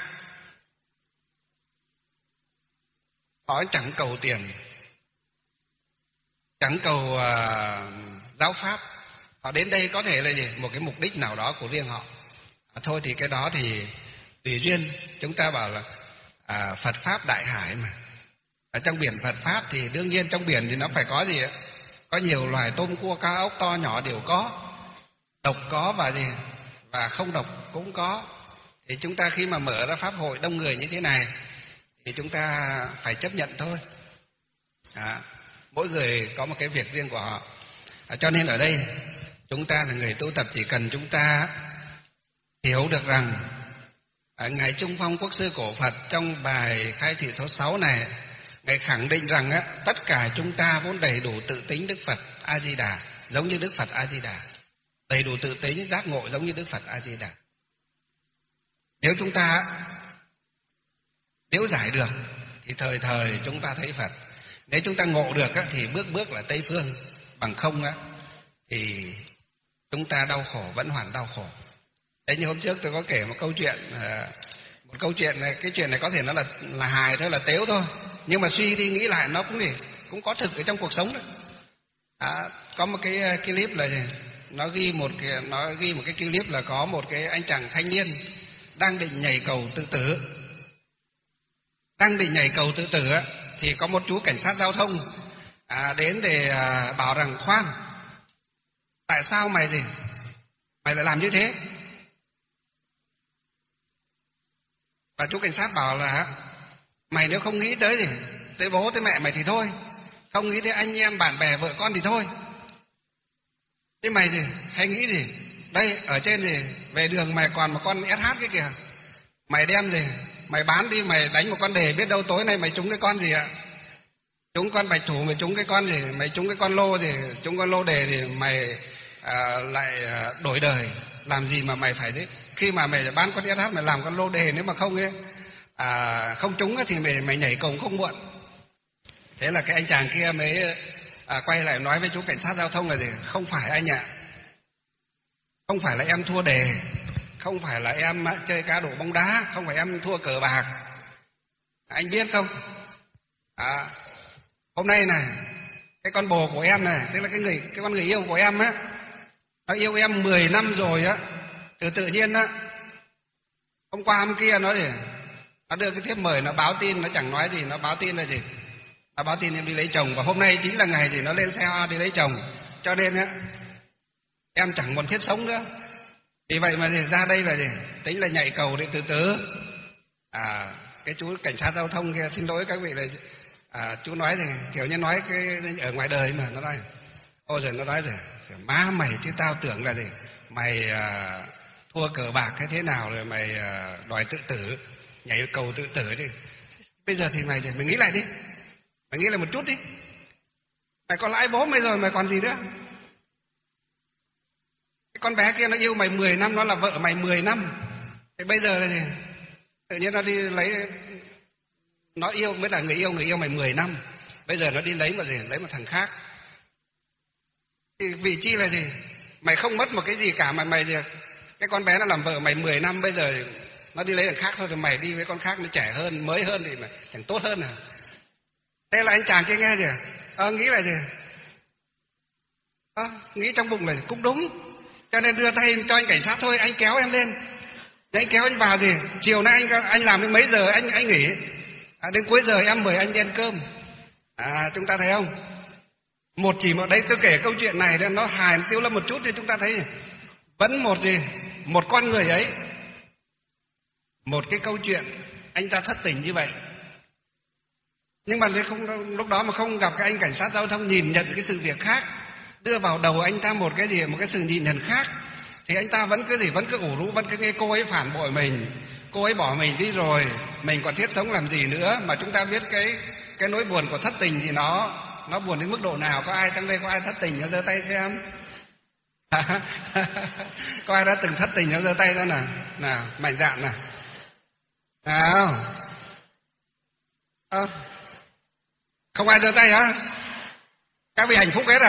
S1: Họ chẳng cầu tiền, chẳng cầu giáo pháp. Họ đến đây có thể là gì? Một cái mục đích nào đó của riêng họ. Thôi thì cái đó thì tùy duyên. Chúng ta bảo là Phật Pháp đại hải mà. Ở trong biển Phật Pháp thì đương nhiên trong biển thì nó phải có gì ạ? Có nhiều loài tôm cua cá ốc to nhỏ đều có. Độc có và gì? Và không độc cũng có. Thì chúng ta khi mà mở ra pháp hội đông người như thế này thì chúng ta phải chấp nhận thôi. Mỗi người có một cái việc riêng của họ. Cho nên ở đây chúng ta là người tu tập, chỉ cần chúng ta hiểu được rằng Ngài Trung Phong Quốc sư cổ Phật trong bài khai thị số 6 này, Ngài khẳng định rằng tất cả chúng ta vốn đầy đủ tự tính Đức Phật A Di Đà, giống như Đức Phật A Di Đà, đầy đủ tự tính giác ngộ giống như Đức Phật A Di Đà. Nếu chúng ta nếu giải được thì thời thời chúng ta thấy Phật. Nếu chúng ta ngộ được thì bước bước là Tây phương, bằng không thì chúng ta đau khổ, vẫn hoàn đau khổ. Đấy, như hôm trước tôi có kể một câu chuyện này, cái chuyện này có thể nó là hài thôi, là tếu thôi, nhưng mà suy đi nghĩ lại nó cũng có thực ở trong cuộc sống đấy. Có một cái clip là nó ghi một cái clip là có một cái anh chàng thanh niên đang định nhảy cầu tự tử. Thì có một chú cảnh sát giao thông đến để bảo rằng khoan, tại sao mày lại làm như thế? Và chú cảnh sát bảo là mày nếu không nghĩ tới tới bố tới mẹ mày thì thôi, không nghĩ tới anh em bạn bè vợ con thì thôi, thế mày hay nghĩ đây ở trên về đường mày còn một con SH cái kìa, mày đem mày bán đi, mày đánh một con đề, biết đâu tối nay mày trúng cái con gì ạ? Trúng con bạch thủ, mày trúng cái con gì? Mày trúng cái con lô trúng con lô đề thì mày lại đổi đời. Làm gì mà mày phải khi mà mày bán con SH mày làm con lô đề, nếu mà không trúng thì mày nhảy cầu không muộn. Thế là cái anh chàng kia mới quay lại nói với chú cảnh sát giao thông là không phải anh ạ, không phải là em thua đề, không phải là em chơi cá độ bóng đá, không phải em thua cờ bạc. Anh biết không, hôm nay này cái con bồ của em này, tức là cái con người yêu của em nó yêu em 10 năm rồi tự nhiên hôm qua hôm kia nó Nó đưa cái thiếp mời, nó báo tin, nó chẳng nói gì, nó báo tin là gì? Nó báo tin em đi lấy chồng, và hôm nay chính là ngày gì nó lên xe hoa đi lấy chồng. Cho nên á, em chẳng còn thiết sống nữa. Vì vậy mà ra đây là gì? Tính là nhảy cầu để từ từ. Cái chú cảnh sát giao thông kia, xin lỗi các vị là chú nói thì kiểu như nói cái ở ngoài đời mà nó nói, ôi giời, nó nói rồi, má mày chứ tao tưởng là gì, mày thua cờ bạc hay thế nào rồi mày đòi tự tử, nhảy cầu tự tử đi. Bây giờ thì mày nghĩ lại đi, mày nghĩ lại một chút đi, mày có lãi bố mày rồi mày còn gì nữa. Cái con bé kia nó yêu mày 10 năm, nó là vợ mày 10 năm, thì bây giờ là gì? Tự nhiên nó đi lấy, nó yêu mới là người yêu mày 10 năm, bây giờ nó đi lấy mà gì, lấy một thằng khác. Thì vì chi là gì? Mày không mất một cái gì cả mà mày gì? Cái con bé nó làm vợ mày 10 năm, bây giờ nó đi lấy thằng khác thôi, thì mày đi với con khác nó trẻ hơn, mới hơn thì mày chẳng tốt hơn à? Thế là anh chàng kia nghe gì? Nghĩ là gì? Nghĩ trong bụng là cũng đúng, cho nên đưa tay cho anh cảnh sát thôi, anh kéo em lên. Anh kéo anh vào gì? Chiều nay anh làm đến mấy giờ anh nghỉ? Đến cuối giờ em mời anh đi ăn cơm. Chúng ta thấy không? Một đấy tôi kể câu chuyện này nó hài Tiếu Lâm một chút thì chúng ta thấy vẫn một con người ấy, một cái câu chuyện anh ta thất tình như vậy. Nhưng mà lúc đó mà không gặp cái anh cảnh sát giao thông nhìn nhận cái sự việc khác, đưa vào đầu anh ta một cái sự nhìn nhận khác, thì anh ta vẫn cứ ủ rũ, vẫn cứ nghe cô ấy phản bội mình, cô ấy bỏ mình đi rồi, mình còn thiết sống làm gì nữa. Mà chúng ta biết cái nỗi buồn của thất tình thì nó buồn đến mức độ nào. Có ai trong đây có ai thất tình nó giơ tay xem? Có ai đã từng thất tình nó giơ tay ra nào, mạnh dạn nào. Không ai giơ tay hả? Các vị hạnh phúc hết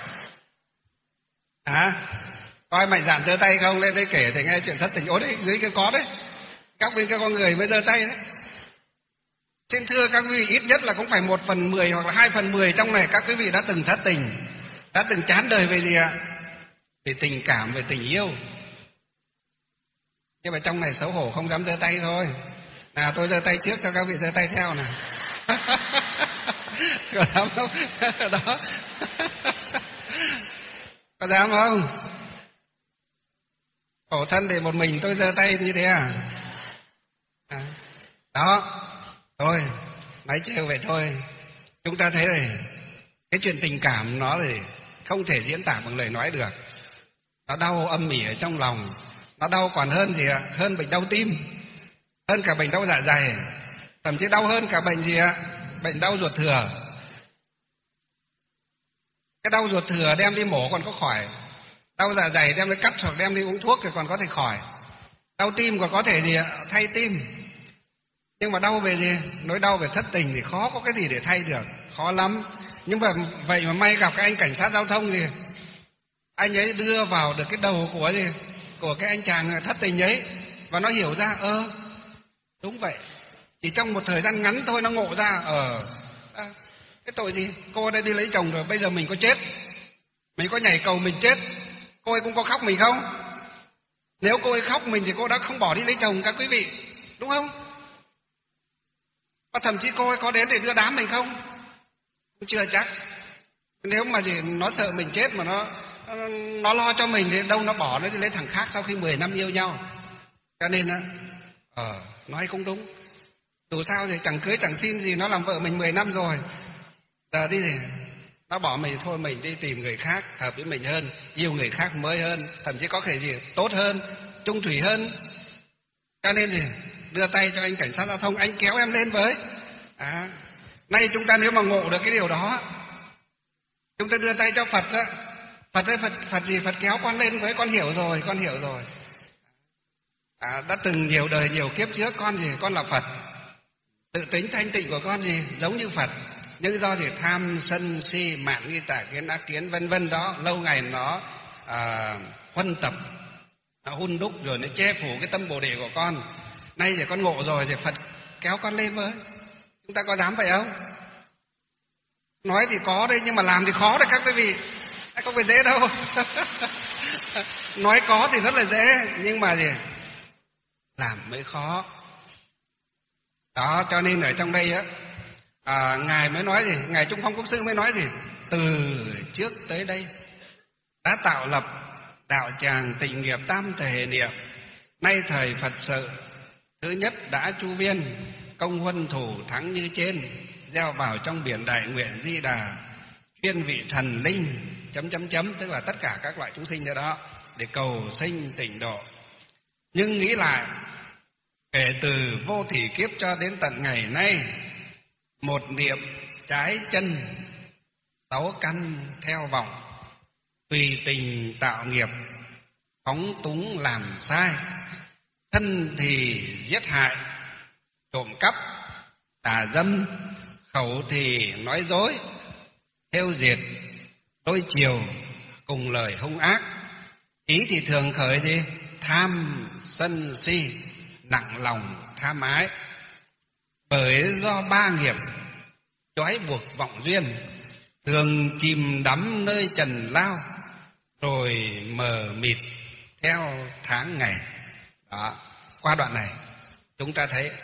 S1: Có ai mạnh dạn giơ tay không? Lên đây kể thì nghe chuyện thất tình. Ố đấy, dưới kia có đấy, các bên các con người mới giơ tay đấy. Xin thưa các quý vị, ít nhất là cũng phải 1/10 hoặc là 2/10 trong này các quý vị đã từng thất tình, đã từng chán đời về gì ạ? Về tình cảm, về tình yêu. Nhưng mà trong này xấu hổ không dám giơ tay thôi. Nào, tôi giơ tay trước cho các vị giơ tay theo nào. Có dám không? Đó. Có dám không? Khổ thân để một mình tôi giơ tay như thế Đó. Thôi, nói trêu vậy thôi. Chúng ta thấy này, cái chuyện tình cảm nó thì không thể diễn tả bằng lời nói được. Nó đau âm ỉ ở trong lòng. Nó đau còn hơn gì ạ? Hơn bệnh đau tim, hơn cả bệnh đau dạ dày, thậm chí đau hơn cả bệnh gì ạ? Bệnh đau ruột thừa. Cái đau ruột thừa đem đi mổ còn có khỏi, đau dạ dày đem đi cắt hoặc đem đi uống thuốc thì còn có thể khỏi, đau tim còn có thể gì ạ? Thay tim. Nhưng mà đau về gì? Nỗi đau về thất tình thì khó có cái gì để thay được, khó lắm. Nhưng mà vậy mà may gặp cái anh cảnh sát giao thông gì, anh ấy đưa vào được cái đầu của cái anh chàng thất tình ấy, và nó hiểu ra đúng vậy. Chỉ trong một thời gian ngắn thôi nó ngộ ra cái tội gì, cô đã đi lấy chồng rồi, bây giờ mình có chết, mình có nhảy cầu mình chết, cô ấy cũng có khóc mình không? Nếu cô ấy khóc mình thì cô đã không bỏ đi lấy chồng các quý vị, đúng không? Và thậm chí cô ấy có đến để đưa đám mình không? Chưa chắc. Nếu mà gì nó sợ mình chết mà nó lo cho mình thì đâu nó bỏ nó đi lấy thằng khác sau khi 10 năm yêu nhau. Cho nên nói cũng đúng. Dù sao thì chẳng cưới chẳng xin gì, nó làm vợ mình 10 năm rồi. Giờ đi thì nó bỏ mình thôi, mình đi tìm người khác hợp với mình hơn, yêu người khác mới hơn, thậm chí có thể gì tốt hơn, chung thủy hơn. Cho nên thì đưa tay cho anh cảnh sát giao thông, anh kéo em lên với. Nay chúng ta nếu mà ngộ được cái điều đó, chúng ta đưa tay cho Phật đó. Phật gì? Phật kéo con lên với, con hiểu rồi. Đã từng nhiều đời nhiều kiếp trước con là Phật. Tự tính thanh tịnh của con giống như Phật, nhưng do tham sân si mạn nghi tà kiến ác kiến vân vân đó, lâu ngày nó huân tập, nó hun đúc rồi nó che phủ cái tâm bồ đề của con. Nay thì con ngộ rồi thì Phật kéo con lên với. Chúng ta có dám vậy không? Nói thì có đấy, nhưng mà làm thì khó đấy các quý vị. Không phải dễ đâu. Nói có thì rất là dễ, nhưng mà làm mới khó. Đó, cho nên ở trong đây á, ngài mới nói gì, ngài Trung Phong Quốc sư mới nói gì, từ trước tới đây đã tạo lập đạo tràng tịnh nghiệp tam thể niệm, nay thời Phật sự thứ nhất đã chu viên, công huân thủ thắng như trên, gieo vào trong biển đại nguyện Di Đà, chuyên vị thần linh chấm chấm chấm, tức là tất cả các loại chúng sinh ở đó để cầu sinh tịnh độ. Nhưng nghĩ lại, kể từ vô thỉ kiếp cho đến tận ngày nay, một niệm trái chân, 6 căn theo vọng, tùy tình tạo nghiệp, phóng túng làm sai, thân thì giết hại, trộm cắp, tà dâm, khẩu thì nói dối, thêu diệt, đôi chiều, cùng lời hung ác, ý thì thường khởi gì, tham sân si, nặng lòng tham ái. Bởi do ba nghiệp trói buộc vọng duyên, thường chìm đắm nơi trần lao, rồi mờ mịt theo tháng ngày. Đó, qua đoạn này chúng ta thấy,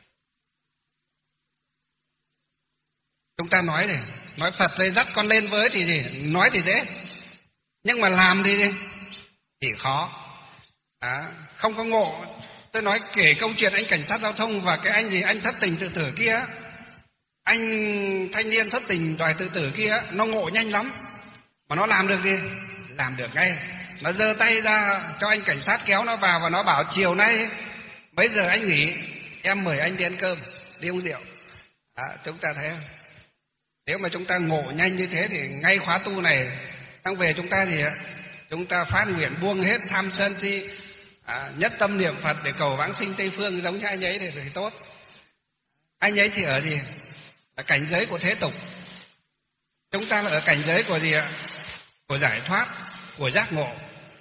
S1: chúng ta nói này, nói Phật đây dắt con lên với thì gì, nói thì dễ, nhưng mà làm thì khó. Không có ngộ. Tôi nói kể câu chuyện anh cảnh sát giao thông và cái anh gì, anh thất tình tự tử kia, anh thanh niên thất tình đòi tự tử kia, nó ngộ nhanh lắm, mà nó làm được gì, làm được ngay. Nó giơ tay ra cho anh cảnh sát kéo nó vào và nó bảo chiều nay mấy giờ anh nghỉ, em mời anh đi ăn cơm, đi uống rượu. Chúng ta thấy không? Nếu mà chúng ta ngộ nhanh như thế thì ngay khóa tu này sang về chúng ta gì ạ? Chúng ta phát nguyện buông hết tham sân si, nhất tâm niệm Phật để cầu vãng sinh Tây Phương giống như anh ấy thì tốt. Anh ấy thì ở gì? Ở cảnh giới của thế tục. Chúng ta là ở cảnh giới của gì ạ? Của giải thoát, của giác ngộ.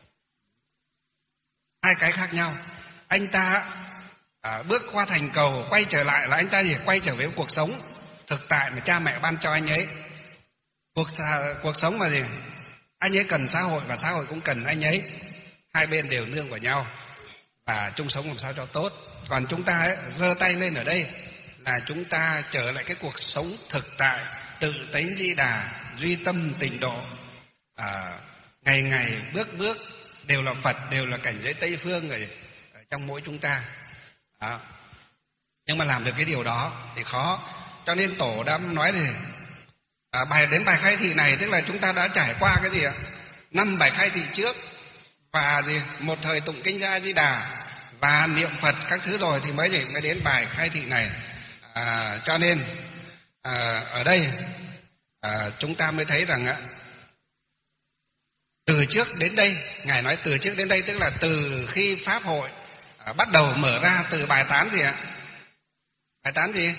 S1: Hai cái khác nhau. Anh ta bước qua thành cầu, quay trở lại là anh ta gì? Quay trở về cuộc sống thực tại mà cha mẹ ban cho anh ấy. Cuộc sống mà gì? Anh ấy cần xã hội và xã hội cũng cần anh ấy. Hai bên đều nương vào nhau và chung sống làm sao cho tốt. Còn chúng ta giơ tay lên ở đây là chúng ta trở lại cái cuộc sống thực tại, tự tánh Di Đà, duy tâm tịnh độ, ngày ngày bước bước đều là Phật, đều là cảnh giới Tây Phương ở trong mỗi chúng ta. Nhưng mà làm được cái điều đó thì khó. Cho nên Tổ đã nói thì đến bài khai thị này, tức là chúng ta đã trải qua cái gì ạ? 5 bài khai thị trước và gì một thời tụng kinh A Di Đà và niệm Phật các thứ rồi thì mới đến bài khai thị này. Cho nên ở đây chúng ta mới thấy rằng từ trước đến đây, ngài nói từ trước đến đây tức là từ khi pháp hội bắt đầu mở ra, từ bài tán gì ạ? Bài tán gì?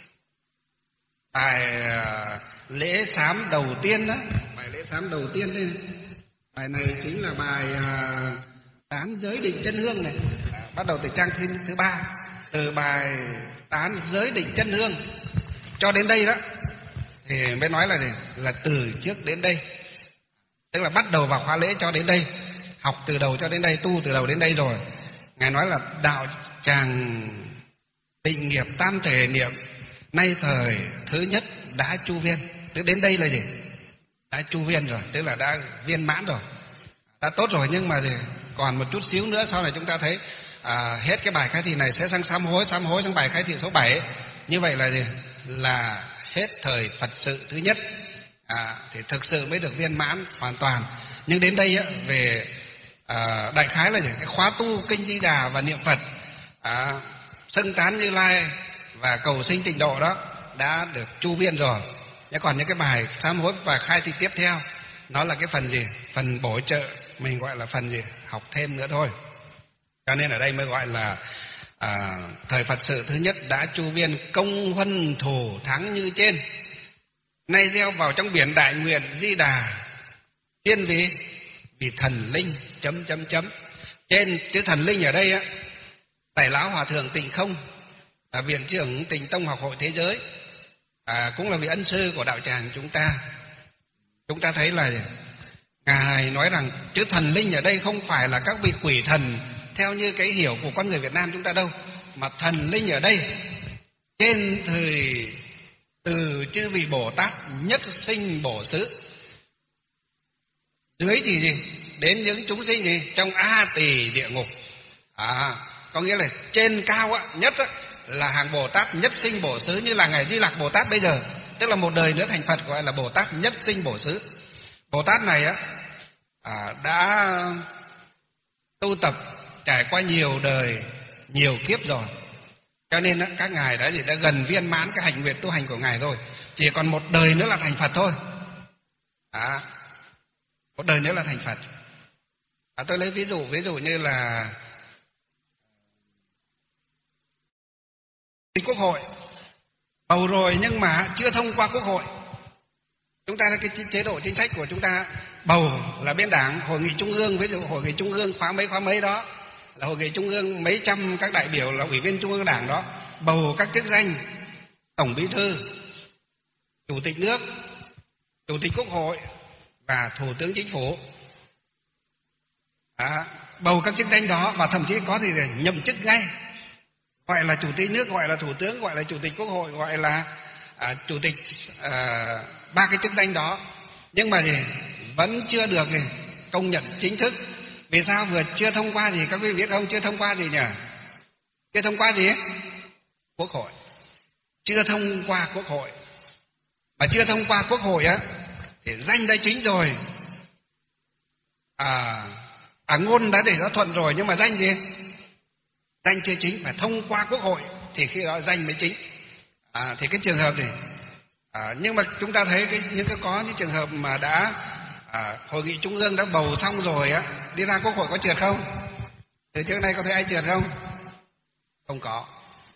S1: Bài lễ sám đầu tiên đó, bài lễ sám đầu tiên đây. Bài này chính là bài tán giới định chân hương này, bắt đầu từ trang thứ 3, từ bài tán giới định chân hương cho đến đây đó thì mới nói là từ trước đến đây, tức là bắt đầu vào khóa lễ cho đến đây, học từ đầu cho đến đây, tu từ đầu đến đây rồi. Ngài nói là đạo tràng tịnh nghiệp tam thể niệm, nay thời thứ nhất đã chu viên. Tức đến đây là gì? Đã chu viên rồi, tức là đã viên mãn rồi, đã tốt rồi. Nhưng mà còn một chút xíu nữa, sau này chúng ta thấy hết cái bài khai thị này sẽ sang sám hối sang bài khai thị số 7. Như vậy là gì? Là hết thời Phật sự thứ nhất, thì thực sự mới được viên mãn hoàn toàn. Nhưng đến đây về đại khái là gì? Cái khóa tu kinh Di Đà và niệm Phật, xưng tán Như Lai và cầu sinh tịnh độ đó đã được chu viên rồi. Còn những cái bài sám hối và khai thị tiếp theo, nó là cái phần gì? Phần bổ trợ, mình gọi là phần gì? Học thêm nữa thôi. Cho nên ở đây mới gọi là thời Phật sự thứ nhất đã chu viên, công huân thủ thắng như trên, nay gieo vào trong biển đại nguyện Di Đà, chuyên vì thần linh chấm chấm chấm. Trên chữ thần linh ở đây Tài Lão Hòa Thượng Tịnh Không, viện trưởng Tịnh Tông Học Hội Thế Giới, cũng là vị ân sư của đạo tràng chúng ta. Chúng ta thấy là ngài nói rằng chữ thần linh ở đây không phải là các vị quỷ thần theo như cái hiểu của con người Việt Nam chúng ta đâu, mà thần linh ở đây trên thời từ chư vị Bồ Tát nhất sinh bổ xứ, dưới thì gì đến những chúng sinh gì trong A Tỳ địa ngục. Có nghĩa là trên cao nhất là hàng Bồ Tát nhất sinh bổ xứ, như là ngài Di Lặc Bồ Tát bây giờ, tức là một đời nữa thành Phật, gọi là Bồ Tát nhất sinh bổ xứ. Bồ Tát này đã tu tập trải qua nhiều đời nhiều kiếp rồi, cho nên các ngài đã gần viên mãn cái hành nguyện tu hành của ngài rồi, chỉ còn một đời nữa là thành Phật thôi. Một đời nữa là thành Phật. Tôi lấy ví dụ như là Quốc hội bầu rồi nhưng mà chưa thông qua Quốc hội. Chúng ta cái chế độ chính sách của chúng ta bầu là bên Đảng, hội nghị trung ương, ví dụ hội nghị trung ương khóa mấy đó là hội nghị trung ương mấy trăm các đại biểu là ủy viên trung ương Đảng đó, bầu các chức danh tổng bí thư, chủ tịch nước, chủ tịch Quốc hội và thủ tướng chính phủ. Bầu các chức danh đó, và thậm chí có thì nhậm chức ngay, gọi là chủ tịch nước, gọi là thủ tướng, gọi là chủ tịch Quốc hội, gọi là chủ tịch, ba cái chức danh đó. Nhưng mà vẫn chưa được công nhận chính thức. Vì sao? Vừa chưa thông qua gì, các quý vị biết không? Chưa thông qua gì nhỉ? Chưa thông qua gì? Quốc hội. Chưa thông qua Quốc hội. Mà chưa thông qua Quốc hội thì danh đã chính rồi. Ngôn đã để nó thuận rồi, nhưng mà danh gì? Danh chưa chính, phải thông qua Quốc hội thì khi đó danh mới chính. Thì cái trường hợp này, nhưng mà chúng ta thấy có những trường hợp mà đã hội nghị trung ương đã bầu xong rồi đi ra Quốc hội có trượt không? Từ trước nay có thấy ai trượt không? Không có.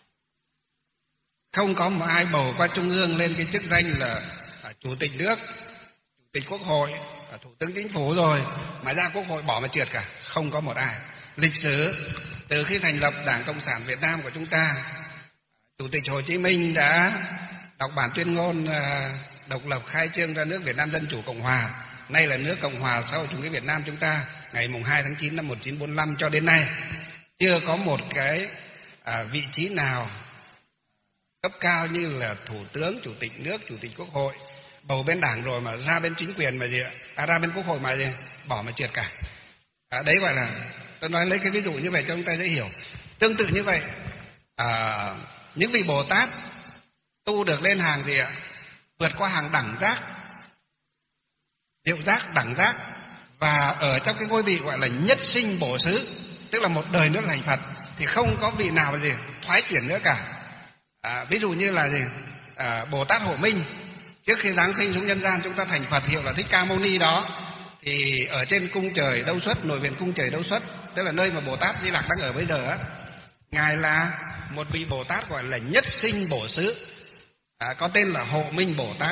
S1: Không có một ai bầu qua trung ương lên cái chức danh là chủ tịch nước, chủ tịch Quốc hội, thủ tướng chính phủ rồi mà ra Quốc hội bỏ mà trượt cả. Không có một ai. Lịch sử từ khi thành lập Đảng Cộng sản Việt Nam của chúng ta, Chủ tịch Hồ Chí Minh đã đọc bản tuyên ngôn độc lập khai trương ra nước Việt Nam Dân Chủ Cộng Hòa, nay là nước Cộng Hòa xã hội chủ nghĩa Việt Nam chúng ta, ngày mùng 2 tháng 9 năm 1945 cho đến nay chưa có một cái vị trí nào cấp cao như là thủ tướng, chủ tịch nước, chủ tịch Quốc hội bầu bên Đảng rồi mà ra bên chính quyền mà ra bên Quốc hội mà bỏ mà trượt cả. Đấy gọi là, tôi nói lấy cái ví dụ như vậy cho chúng ta dễ hiểu. Tương tự như vậy, những vị Bồ Tát tu được lên hàng vượt qua hàng đẳng giác, diệu giác, đẳng giác, và ở trong cái ngôi vị gọi là nhất sinh bổ xứ, tức là một đời nữa thành Phật, thì không có vị nào mà thoái chuyển nữa cả. Ví dụ như là Bồ Tát Hộ Minh, trước khi giáng sinh xuống nhân gian chúng ta thành Phật hiệu là Thích Ca Mâu Ni đó, thì ở trên cung trời Đâu Xuất, nội viện cung trời Đâu Xuất, tức là nơi mà Bồ Tát Di Lặc đang ở bây giờ ngài là một vị Bồ Tát gọi là nhất sinh bổ xứ, có tên là Hộ Minh Bồ Tát.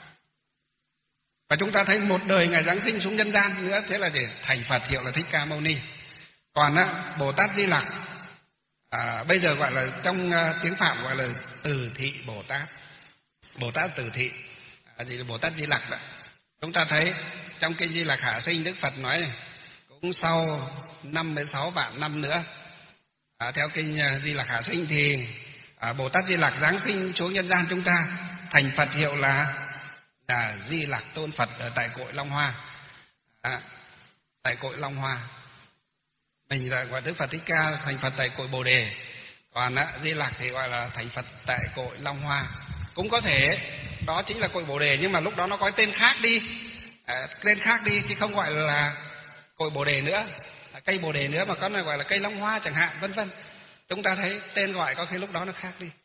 S1: Và chúng ta thấy một đời ngài giáng sinh xuống nhân gian nữa, thế là thành Phật hiệu là Thích Ca Mâu Ni. Còn Bồ Tát Di Lặc bây giờ gọi là trong tiếng Phạm gọi là Từ Thị Bồ Tát, Bồ Tát Từ Thị, là Bồ Tát Di Lặc đó. Chúng ta thấy trong kinh Di Lặc Hạ Sinh, Đức Phật nói cũng sau 56 vạn năm nữa, theo kinh Di Lặc Hạ Sinh thì Bồ Tát Di Lặc giáng sinh xuống nhân gian chúng ta, thành Phật hiệu là Di Lặc Tôn Phật ở tại cội Long Hoa. Tại cội Long Hoa mình gọi Đức Phật Thích Ca thành Phật tại cội Bồ Đề, còn Di Lặc thì gọi là thành Phật tại cội Long Hoa. Cũng có thể đó chính là cội Bồ Đề, nhưng mà lúc đó nó có tên khác đi, tên khác đi, chứ không gọi là cội Bồ Đề nữa, cây Bồ Đề nữa, mà có này gọi là cây Long Hoa chẳng hạn, vân vân. Chúng ta thấy tên gọi có khi lúc đó nó khác đi.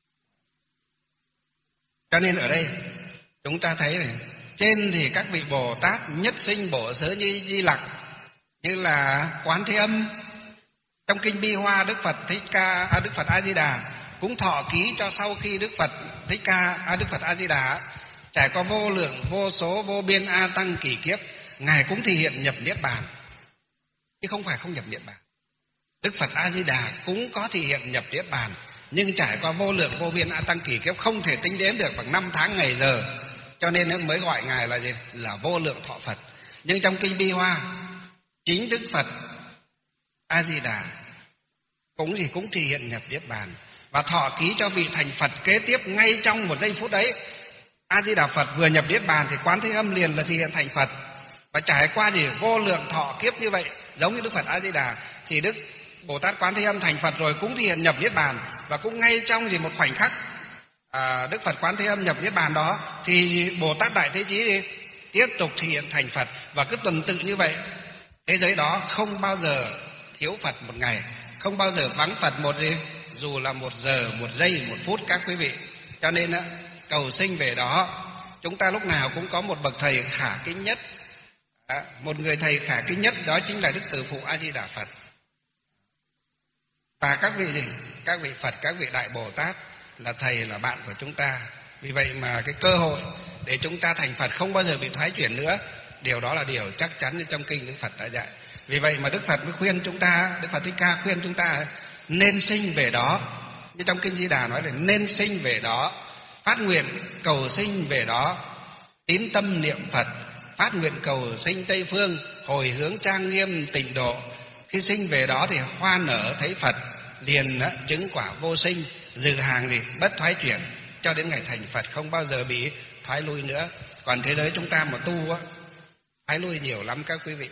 S1: Cho nên ở đây chúng ta thấy này, trên thì các vị Bồ Tát nhất sinh bổ xứ như Di Lặc, như là Quán Thế Âm. Trong kinh Bi Hoa, Đức Phật A Di Đà cũng thọ ký cho sau khi Đức Phật A Di Đà trải qua vô lượng vô số vô biên a tăng kỷ kiếp, ngài cũng thể hiện nhập niết bàn, chứ không phải không nhập niết bàn. Đức Phật A Di Đà cũng có thể hiện nhập niết bàn, nhưng trải qua vô lượng vô biên a tăng kỷ kiếp không thể tính đếm được bằng năm tháng ngày giờ, cho nên mới gọi ngài là gì? Là vô lượng thọ Phật. Nhưng trong kinh Bi Hoa, chính Đức Phật A Di Đà cũng thể hiện nhập niết bàn,
S2: và thọ ký cho vị thành Phật kế tiếp ngay trong một giây phút đấy. A Di Đà Phật vừa nhập niết bàn thì Quán Thế Âm liền là thực hiện thành Phật, và trải qua gì vô lượng thọ kiếp như vậy, giống như Đức Phật A Di Đà thì Đức Bồ Tát Quán Thế Âm thành Phật rồi cũng thực hiện nhập niết bàn, và cũng ngay trong một khoảnh khắc Đức Phật Quán Thế Âm nhập niết bàn đó thì Bồ Tát Đại Thế Chí tiếp tục thực hiện thành Phật, và cứ tuần tự như vậy. Thế giới đó không bao giờ thiếu Phật một ngày, không bao giờ vắng Phật một dù là 1 giờ, 1 giây, 1 phút các quý vị. Cho nên cầu sinh về đó, chúng ta lúc nào cũng có một bậc thầy khả kính nhất. Một người thầy khả kính nhất đó chính là Đức Từ Phụ A Di Đà Phật. Và các vị các vị Phật, các vị Đại Bồ Tát là thầy, là bạn của chúng ta. Vì vậy mà cái cơ hội để chúng ta thành Phật không bao giờ bị thoái chuyển nữa, điều đó là điều chắc chắn như trong kinh Đức Phật đã dạy. Vì vậy mà Đức Phật mới khuyên chúng ta, Đức Phật Thích Ca khuyên chúng ta nên sinh về đó. Như trong kinh Di Đà nói là nên sinh về đó, phát nguyện cầu sinh về đó, tín tâm niệm Phật, phát nguyện cầu sinh Tây Phương, hồi hướng trang nghiêm tịnh độ. Khi sinh về đó thì hoa nở thấy Phật, liền chứng quả vô sinh, dự hàng bất thoái chuyển cho đến ngày thành Phật, không bao giờ bị thoái lui nữa. Còn thế giới chúng ta mà tu thoái lui nhiều lắm các quý vị.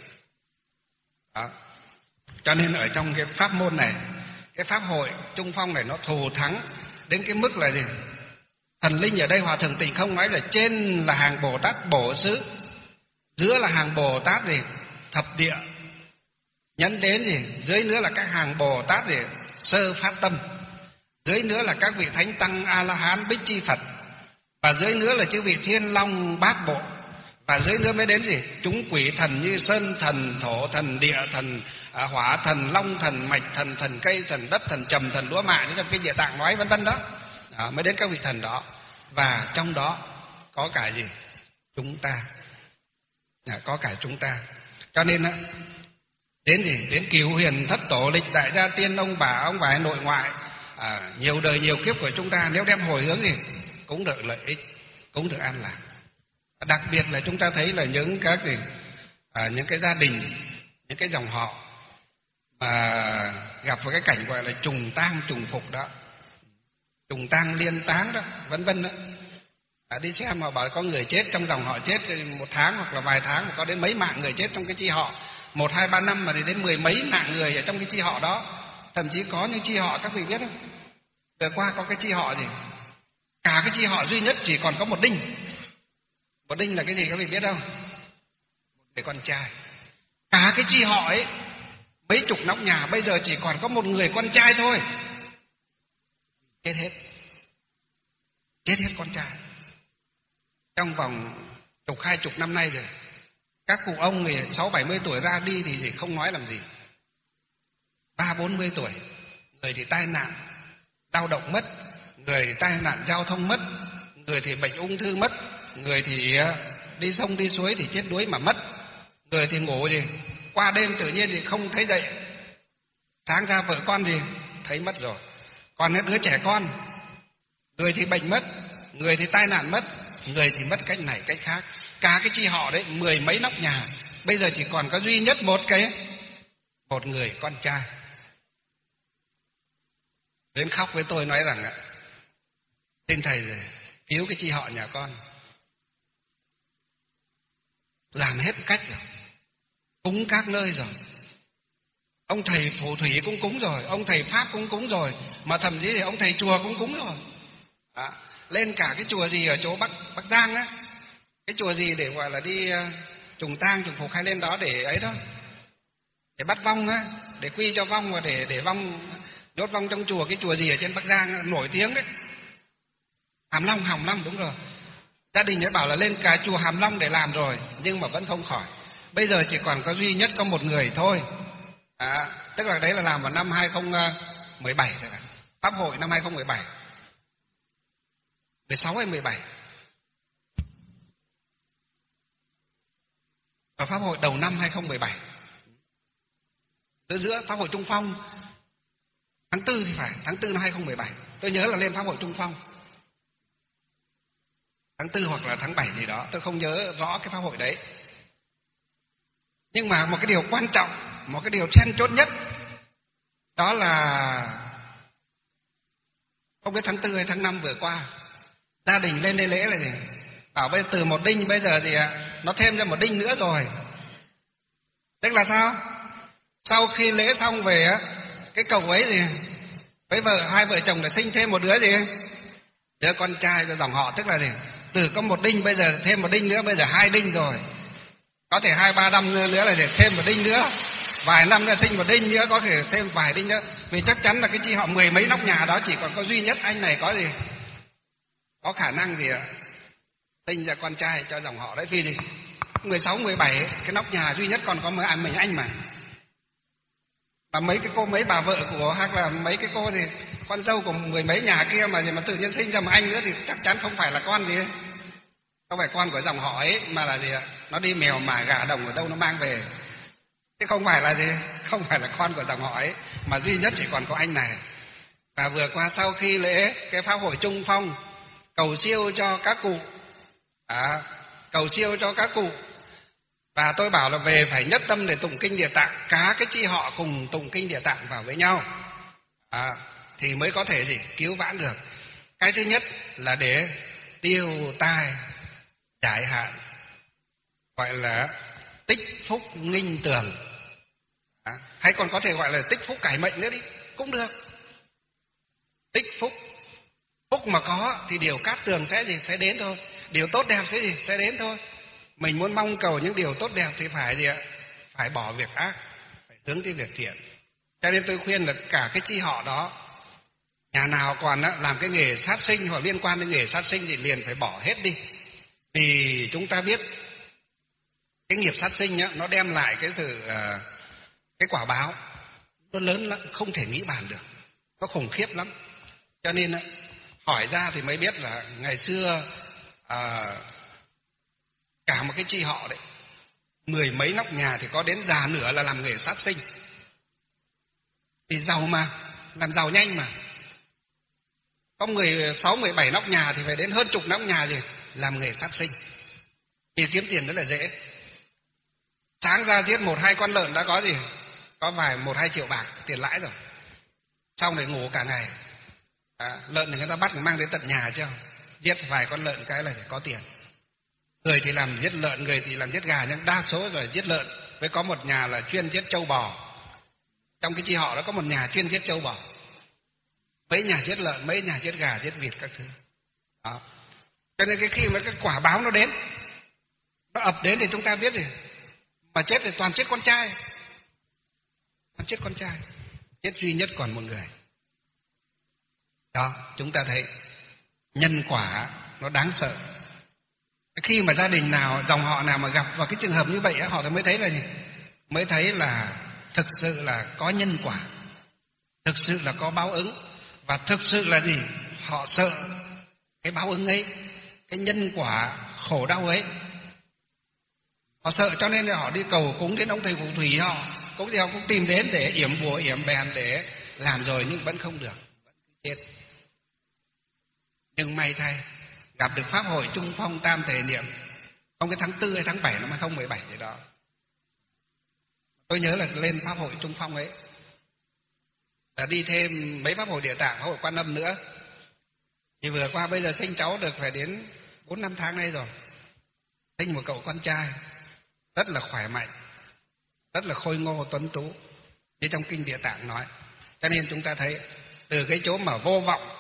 S2: Đó. Cho nên ở trong cái pháp môn này, cái pháp hội Trung Phong này nó thù thắng đến cái mức là thần linh ở đây Hòa Thượng Tịnh không nói là trên là hàng Bồ Tát Bổ Xứ, giữa là hàng Bồ Tát thập địa nhấn đến dưới nữa là các hàng Bồ Tát sơ phát tâm, dưới nữa là các vị thánh tăng A La Hán Bích Chi Phật, và dưới nữa là chư vị Thiên Long Bát Bộ, và dưới nữa mới đến chúng quỷ thần như sơn thần, thổ thần, địa thần, hỏa thần, long thần, mạch thần, thần cây, thần đất, thần trầm, thần lúa mạ như trong kinh Địa Tạng nói vân vân đó. Mới đến các vị thần đó, và trong đó có cả chúng ta, có cả chúng ta. Cho nên đến Cửu Huyền Thất Tổ Lịch Đại Gia Tiên, ông bà nội ngoại, nhiều đời nhiều kiếp của chúng ta, nếu đem hồi hướng cũng được lợi ích, cũng được an lạc. Đặc biệt là chúng ta thấy là những các những cái gia đình, những cái dòng họ mà gặp vào cái cảnh gọi là trùng tang trùng phục đó, trùng tang liên táng đó, vân vân đó. Đi xem mà bảo có người chết trong dòng họ chết 1 tháng hoặc là vài tháng, mà có đến mấy mạng người chết trong cái chi họ, 1, 2, 3 năm mà thì đến 10 mấy mạng người ở trong cái chi họ đó. Thậm chí có những chi họ các vị biết không? Vừa qua có cái chi họ cả cái chi họ duy nhất chỉ còn có một đinh. Một đinh là cái gì các vị biết không? Một người con trai. Cả cái chi họ ấy, mấy chục nóc nhà bây giờ chỉ còn có một người con trai thôi. Chết hết con trai. Trong vòng 20 năm nay rồi, các cụ ông 60-70 tuổi ra đi thì không nói làm gì. 30-40 tuổi, người thì tai nạn lao động mất, người thì tai nạn giao thông mất, người thì bệnh ung thư mất, người thì đi sông đi suối thì chết đuối mà mất, người thì ngủ qua đêm tự nhiên thì không thấy dậy, sáng ra vợ con thì thấy mất rồi. Còn hết đứa trẻ con, người thì bệnh mất, người thì tai nạn mất, người thì mất cách này cách khác. Cả cái chi họ đấy 10 mấy nóc nhà, bây giờ chỉ còn có duy nhất một người con trai. Đến khóc với tôi nói rằng xin thầy cứu cái chi họ nhà con. Làm hết cách rồi, cúng các nơi rồi, ông thầy phù thủy cũng cúng rồi, ông thầy pháp cũng cúng rồi, mà thậm chí thì ông thầy chùa cũng cúng rồi. Lên cả cái chùa gì ở chỗ Bắc Giang á, cái chùa gì để gọi là đi trùng tang trùng phục hay lên đó để ấy đó, để bắt vong á, để quy cho vong và để vong nhốt vong trong chùa. Cái chùa gì ở trên Bắc Giang nổi tiếng đấy, Hàm Long đúng rồi. Gia đình ấy bảo là lên cả chùa Hàm Long để làm rồi, nhưng mà vẫn không khỏi. Bây giờ chỉ còn có duy nhất có một người thôi. Tức là đấy là làm vào năm 2017 rồi, pháp hội năm 2017, 16 hay 17, và pháp hội đầu năm 2017, giữa pháp hội Trung Phong tháng 4 thì phải, tháng 4 năm 2017, tôi nhớ là lên pháp hội Trung Phong tháng 4 hoặc là tháng 7 gì đó, tôi không nhớ rõ cái pháp hội đấy. Nhưng mà một cái điều quan trọng, một cái điều then chốt nhất, đó là Không biết tháng 4 hay tháng 5 vừa qua, gia đình lên đây lễ là gì? Bảo bây từ một đinh bây giờ gì ạ? Nó thêm ra một đinh nữa rồi. Tức là sao? Sau khi lễ xong về á, cái cậu ấy gì? Với hai vợ chồng lại sinh thêm một đứa gì? Đứa con trai của dòng họ, tức là gì? Từ có một đinh bây giờ thêm một đinh nữa, bây giờ 2 đinh rồi. Có thể 2-3 năm nữa là để thêm một đinh nữa. Vài năm nữa sinh một đinh nữa, có thể thêm vài đinh nữa. Vì chắc chắn là cái chi họ 10 mấy nóc nhà đó chỉ còn có duy nhất anh này có gì? Có khả năng gì ạ? Sinh ra con trai cho dòng họ đấy. Vì gì? 16, 17 cái nóc nhà duy nhất còn có mình anh mà. Và mấy cái cô, mấy bà vợ của, hoặc là mấy cái cô thì con dâu của 10 mấy nhà kia mà tự nhiên sinh ra một anh nữa thì chắc chắn không phải là con gì ấy. Không phải con của dòng họ ấy, mà là gì ạ? Nó đi mèo mả gà đồng ở đâu nó mang về. Chứ không phải là gì? Không phải là con của dòng họ ấy, mà duy nhất chỉ còn có anh này. Và vừa qua sau khi lễ cái pháp hội Trung Phong cầu siêu cho các cụ, cầu siêu cho các cụ, và tôi bảo là về phải nhất tâm để tụng kinh Địa Tạng, cả cái chi họ cùng tụng kinh Địa Tạng vào với nhau, thì mới có thể gì cứu vãn được. Cái thứ nhất là để tiêu tai giải hạn, gọi là tích phúc nghinh tường, hay còn có thể gọi là tích phúc cải mệnh nữa đi cũng được. Tích phúc, phúc mà có thì điều cát tường sẽ đến thôi, điều tốt đẹp sẽ đến thôi. Mình muốn mong cầu những điều tốt đẹp thì phải gì ạ? Phải bỏ việc ác, phải hướng tới việc thiện. Cho nên tôi khuyên là cả cái chi họ đó, nhà nào còn làm cái nghề sát sinh hoặc liên quan đến nghề sát sinh thì liền phải bỏ hết đi. Vì chúng ta biết cái nghiệp sát sinh nó đem lại cái sự cái quả báo nó lớn lắm, không thể nghĩ bàn được, nó khủng khiếp lắm. Cho nên hỏi ra thì mới biết là ngày xưa cả một cái chi họ đấy, 10 mấy nóc nhà thì có đến già nửa là làm nghề sát sinh. Thì giàu mà, làm giàu nhanh mà. Có 16, 17 nóc nhà thì phải đến hơn chục nóc nhà gì làm nghề sát sinh. Vì kiếm tiền rất là dễ. Sáng ra giết 1-2 con lợn đã có gì? Có 1-2 triệu bạc tiền lãi rồi. Xong rồi ngủ cả ngày. Lợn thì người ta bắt mang đến tận nhà chứ. Giết vài con lợn cái là có tiền. Người thì làm giết lợn, người thì làm giết gà, nhưng đa số rồi giết lợn. Với có một nhà là chuyên giết trâu bò. Trong cái chi họ đó có một nhà chuyên giết trâu bò. Mấy nhà giết lợn, mấy nhà giết gà, giết vịt các thứ. Đó. Cho nên cái khi mà cái quả báo nó đến, nó ập đến thì chúng ta biết gì? Mà chết thì toàn chết con trai. Toàn chết con trai. Chết duy nhất còn một người. Đó, chúng ta thấy nhân quả nó đáng sợ. Khi mà gia đình nào, dòng họ nào mà gặp vào cái trường hợp như vậy, họ mới thấy là gì? Mới thấy là thực sự là có nhân quả, thực sự là có báo ứng, và thực sự là gì? Họ sợ cái báo ứng ấy, cái nhân quả khổ đau ấy. Họ sợ cho nên là họ đi cầu cúng đến ông thầy phù thủy, họ cũng gì họ cũng tìm đến để yểm bùa yểm bèn để làm rồi nhưng vẫn không được, vẫn chết. Nhưng may thay gặp được pháp hội Trung Phong Tam Thể Niệm trong cái tháng 4 hay tháng 7 năm 2017 gì đó. Tôi nhớ là lên pháp hội Trung Phong ấy là đi thêm mấy pháp hội Địa Tạng, pháp hội Quan Âm nữa. Thì vừa qua bây giờ sinh cháu được phải đến 4-5 tháng nay rồi. Sinh một cậu con trai rất là khỏe mạnh, rất là khôi ngô tuấn tú như trong kinh Địa Tạng nói. Cho nên chúng ta thấy từ cái chỗ mà vô vọng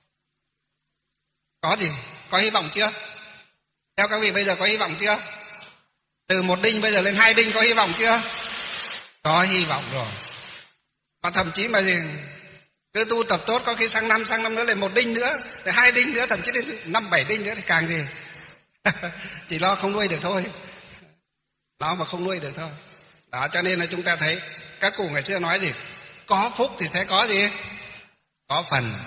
S2: có gì? Có hy vọng chưa? Theo các vị bây giờ có hy vọng chưa? Từ 1 đinh bây giờ lên 2 đinh có hy vọng chưa? Có hy vọng rồi. Và thậm chí mà gì cứ tu tập tốt, có khi sang năm nữa lên 1 đinh nữa, rồi 2 đinh nữa, thậm chí đến 5-7 đinh nữa thì càng gì chỉ lo không nuôi được thôi. Lo mà không nuôi được thôi. Đó, cho nên là chúng ta thấy các cụ ngày xưa nói gì? Có phúc thì sẽ có gì? Có phần.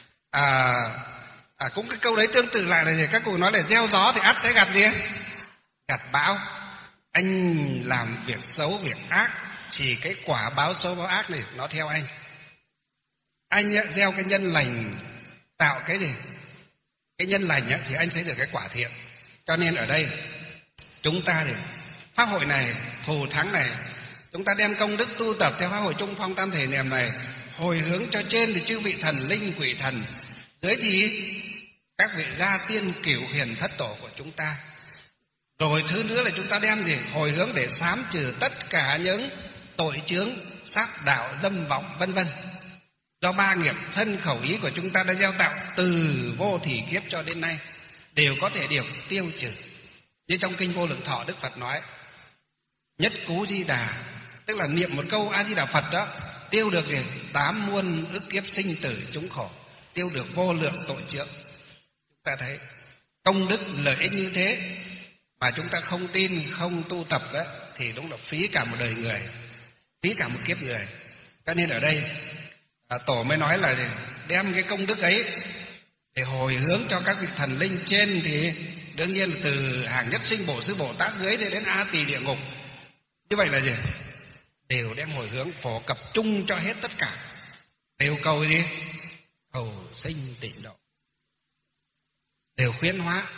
S2: Cũng cái câu đấy tương tự lại là gì? Các cụ nói là gieo gió thì ắt sẽ gặt gì? Gặt bão. Anh làm việc xấu, việc ác, chỉ cái quả báo xấu báo ác này nó theo anh. Anh gieo cái nhân lành, tạo cái gì? Cái nhân lành thì anh sẽ được cái quả thiện. Cho nên ở đây chúng ta thì pháp hội này, thù thắng này, chúng ta đem công đức tu tập theo pháp hội Trung Phong Tam Thể Niệm này, hồi hướng cho trên thì chư vị thần linh quỷ thần Dưới thì các vị gia tiên cửu hiền thất tổ của chúng ta. Rồi thứ nữa là chúng ta đem gì? Hồi hướng để sám trừ tất cả những tội chướng, sát đạo, dâm vọng, vân vân. Do ba nghiệp thân khẩu ý của chúng ta đã gieo tạo từ vô thỉ kiếp cho đến nay, đều có thể điều tiêu trừ. Như trong kinh Vô Lượng Thọ, Đức Phật nói: nhất cú di đà, tức là niệm một câu A Di Đà Phật đó, tiêu được gì? 8 muôn ức kiếp sinh tử chúng khổ, tiêu được vô lượng tội chướng. Chúng ta thấy công đức lợi ích như thế mà chúng ta không tin, không tu tập đó, thì đúng là phí cả một đời người, phí cả một kiếp người. Cho nên ở đây Tổ mới nói là đem cái công đức ấy để hồi hướng cho các vị thần linh trên, thì đương nhiên là từ hàng nhất sinh Bổ Sư Bồ Tát dưới đến A Tỳ địa ngục. Như vậy là gì? Đều đem hồi hướng phổ cập chung cho hết tất cả, đều cầu gì? Cầu sinh tịnh độ, đều khuyến hóa,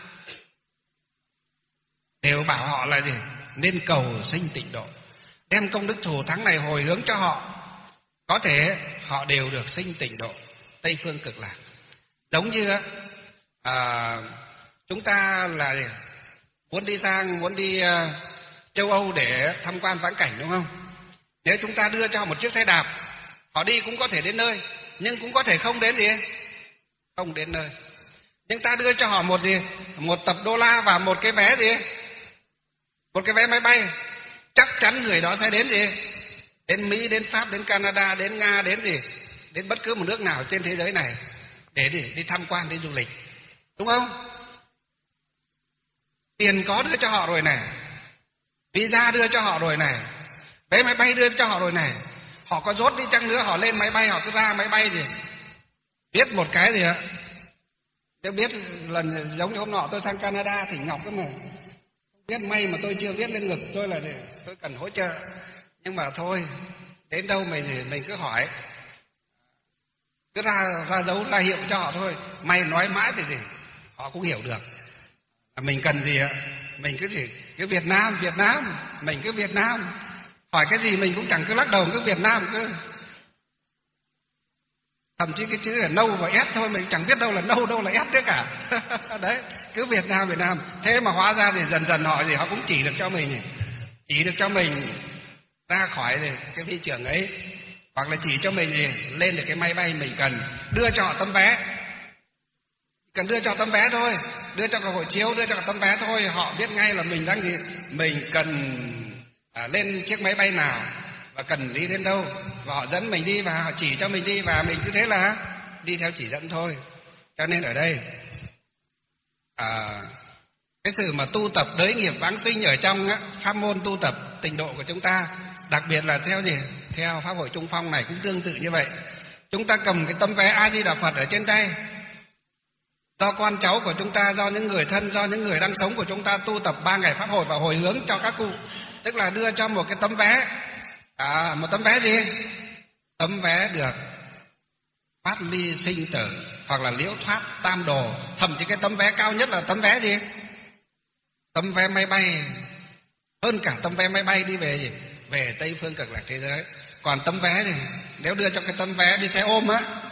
S2: đều bảo họ là gì? Nên cầu sinh tịnh độ, đem công đức thù thắng này hồi hướng cho họ, có thể họ đều được sinh tịnh độ Tây Phương Cực Lạc. Giống như chúng ta là muốn đi châu Âu để tham quan vãng cảnh, đúng không? Nếu chúng ta đưa cho một chiếc xe đạp, họ đi cũng có thể đến nơi, nhưng cũng có thể không đến gì, không đến nơi. Nhưng ta đưa cho họ một gì? Một tập đô la và một cái vé gì? Một cái vé máy bay, chắc chắn người đó sẽ đến gì? Đến Mỹ, đến Pháp, đến Canada, đến Nga, đến gì? Đến bất cứ một nước nào trên thế giới này để đi tham quan, đi du lịch, đúng không? Tiền có đưa cho họ rồi này, visa đưa cho họ rồi này, vé máy bay đưa cho họ rồi này. Họ có dốt đi chăng nữa, họ lên máy bay, họ cứ ra máy bay gì, biết một cái gì ạ? Tôi biết lần giống như hôm nọ tôi sang Canada Thỉnh Ngọc cơ mà, không biết may mà tôi chưa viết lên ngực tôi là tôi cần hỗ trợ. Nhưng mà thôi, đến đâu mình cứ hỏi, cứ ra dấu ra hiệu cho họ thôi. May nói mãi thì gì họ cũng hiểu được mình cần gì ạ. Mình cứ gì cứ Việt Nam, mình cứ Việt Nam, hỏi cái gì mình cũng chẳng cứ lắc đầu, cứ Việt Nam cứ. Thậm chí cái chữ là nâu và S thôi mình chẳng biết đâu là nâu đâu là S nữa cả. Đấy, cứ Việt Nam. Thế mà hóa ra thì dần dần họ cũng chỉ được cho mình ra khỏi cái phi trường ấy, hoặc là chỉ cho mình lên được cái máy bay mình cần, đưa cho họ tấm vé. Cần đưa cho tấm vé thôi, đưa cho cả hộ chiếu, đưa cho cả tấm vé thôi, họ biết ngay là mình đang gì, mình cần lên chiếc máy bay nào và cần đi đến đâu, và họ dẫn mình đi và họ chỉ cho mình đi, và mình cứ thế là đi theo chỉ dẫn thôi. Cho nên ở đây cái sự mà tu tập đới nghiệp vãng sinh ở trong pháp môn tu tập tịnh độ của chúng ta, đặc biệt là theo pháp hội Trung Phong này cũng tương tự như vậy. Chúng ta cầm cái tấm vé A Di Đà Phật ở trên tay, do con cháu của chúng ta, do những người thân, do những người đang sống của chúng ta tu tập 3 ngày pháp hội và hồi hướng cho các cụ, tức là đưa cho một cái tấm vé, một tấm vé gì? Tấm vé được thoát ly sinh tử, hoặc là liễu thoát tam đồ. Thậm chí cái tấm vé cao nhất là tấm vé gì? Tấm vé máy bay, hơn cả tấm vé máy bay đi về gì? Về Tây Phương Cực Lạc thế giới. Còn tấm vé thì nếu đưa cho cái tấm vé đi xe ôm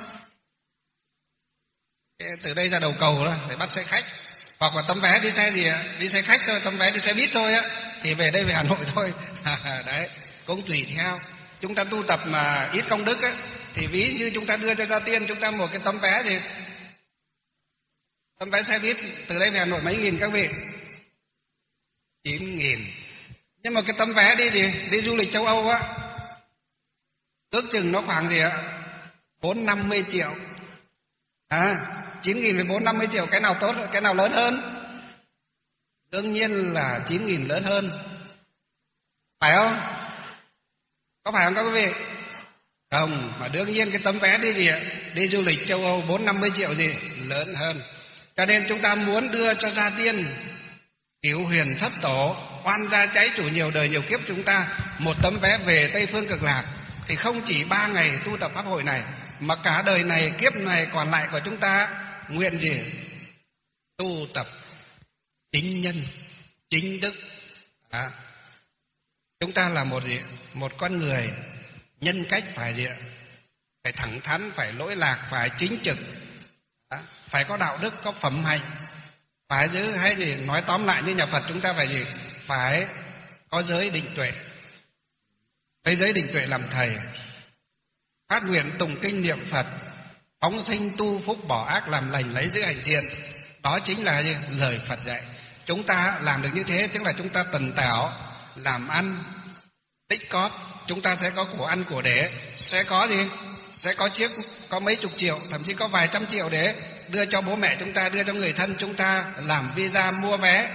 S2: từ đây ra đầu cầu đó để bắt xe khách, hoặc là tấm vé đi xe gì đi xe khách thôi, tấm vé đi xe buýt thôi thì về đây về Hà Nội thôi. Đấy, cũng tùy theo. Chúng ta tu tập mà ít công đức thì ví như chúng ta đưa cho gia tiên chúng ta một cái tấm vé gì, tấm vé xe buýt từ đây về Hà Nội mấy nghìn các vị? 9.000. Nhưng mà cái tấm vé đi du lịch châu Âu ước chừng nó khoảng gì 4-50 triệu. 9.000 với 4-50 triệu, cái nào tốt, cái nào lớn hơn? Đương nhiên là 9.000 lớn hơn, phải không? Có phải không các quý vị? Không, mà đương nhiên cái tấm vé đi du lịch châu Âu 4-50 triệu lớn hơn. Cho nên chúng ta muốn đưa cho gia tiên cửu huyền thất tổ, oan gia cháy chủ nhiều đời nhiều kiếp chúng ta một tấm vé về Tây Phương Cực Lạc, thì không chỉ 3 ngày tu tập pháp hội này, mà cả đời này, kiếp này còn lại của chúng ta nguyện tu tập chính nhân, chính đức. Chúng ta là một con người nhân cách phải thẳng thắn, phải lỗi lạc, phải chính trực, Đó. Phải có đạo đức, có phẩm hạnh, phải giữ, hay gì nói tóm lại như nhà Phật chúng ta phải gì? Phải có giới định tuệ. Lấy giới định tuệ làm thầy, phát nguyện tụng kinh niệm Phật, phóng sinh tu phúc bỏ ác làm lành lấy giữ hành thiện. Đó chính là gì? Lời Phật dạy. Chúng ta làm được như thế tức là chúng ta tần tảo làm ăn tích cóp, chúng ta sẽ có của ăn của để, sẽ có gì? Sẽ có chiếc, có mấy chục triệu, thậm chí có vài trăm triệu để đưa cho bố mẹ chúng ta, đưa cho người thân chúng ta, làm visa mua vé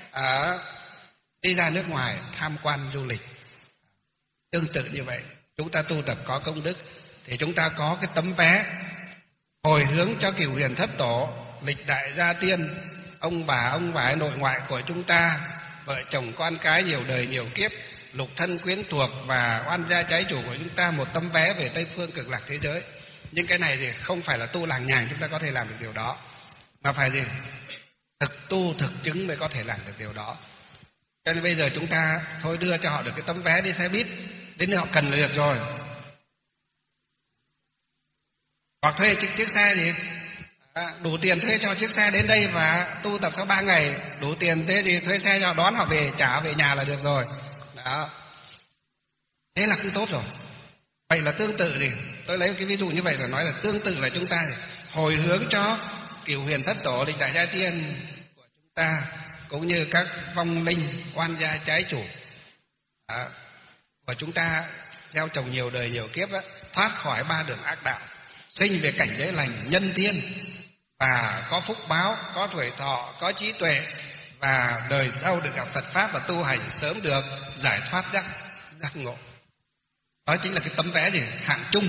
S2: đi ra nước ngoài tham quan du lịch. Tương tự như vậy, chúng ta tu tập có công đức thì chúng ta có cái tấm vé hồi hướng cho cửu huyền thất tổ, lịch đại gia tiên, ông bà nội ngoại của chúng ta, vợ chồng con cái nhiều đời nhiều kiếp, lục thân quyến thuộc và oan gia trái chủ của chúng ta một tấm vé về Tây phương cực lạc thế giới. Nhưng cái này thì không phải là tu làng nhàng chúng ta có thể làm được điều đó, mà phải gì? Thực tu thực chứng mới có thể làm được điều đó. Cho nên bây giờ chúng ta thôi đưa cho họ được cái tấm vé đi xe buýt, đến nơi họ cần là được rồi. Hoặc thuê chiếc xe gì? Đủ tiền thuê cho chiếc xe đến đây và tu tập sau 3 ngày, đủ tiền thế thì thuê xe cho đón họ về, trả về nhà là được rồi. Đó. Thế là cũng tốt rồi. Vậy là tương tự gì? Tôi lấy cái ví dụ như vậy là nói là tương tự là chúng ta hồi hướng cho cửu huyền thất tổ, lịch đại gia tiên của chúng ta, cũng như các vong linh oan gia trái chủ của chúng ta gieo trồng nhiều đời nhiều kiếp thoát khỏi 3 đường ác đạo, sinh về cảnh giới lành nhân thiên và có phúc báo, có tuổi thọ, có trí tuệ, và đời sau được gặp Phật pháp và tu hành sớm được giải thoát giác ngộ. Đó chính là cái tấm vé gì? Hạng chung.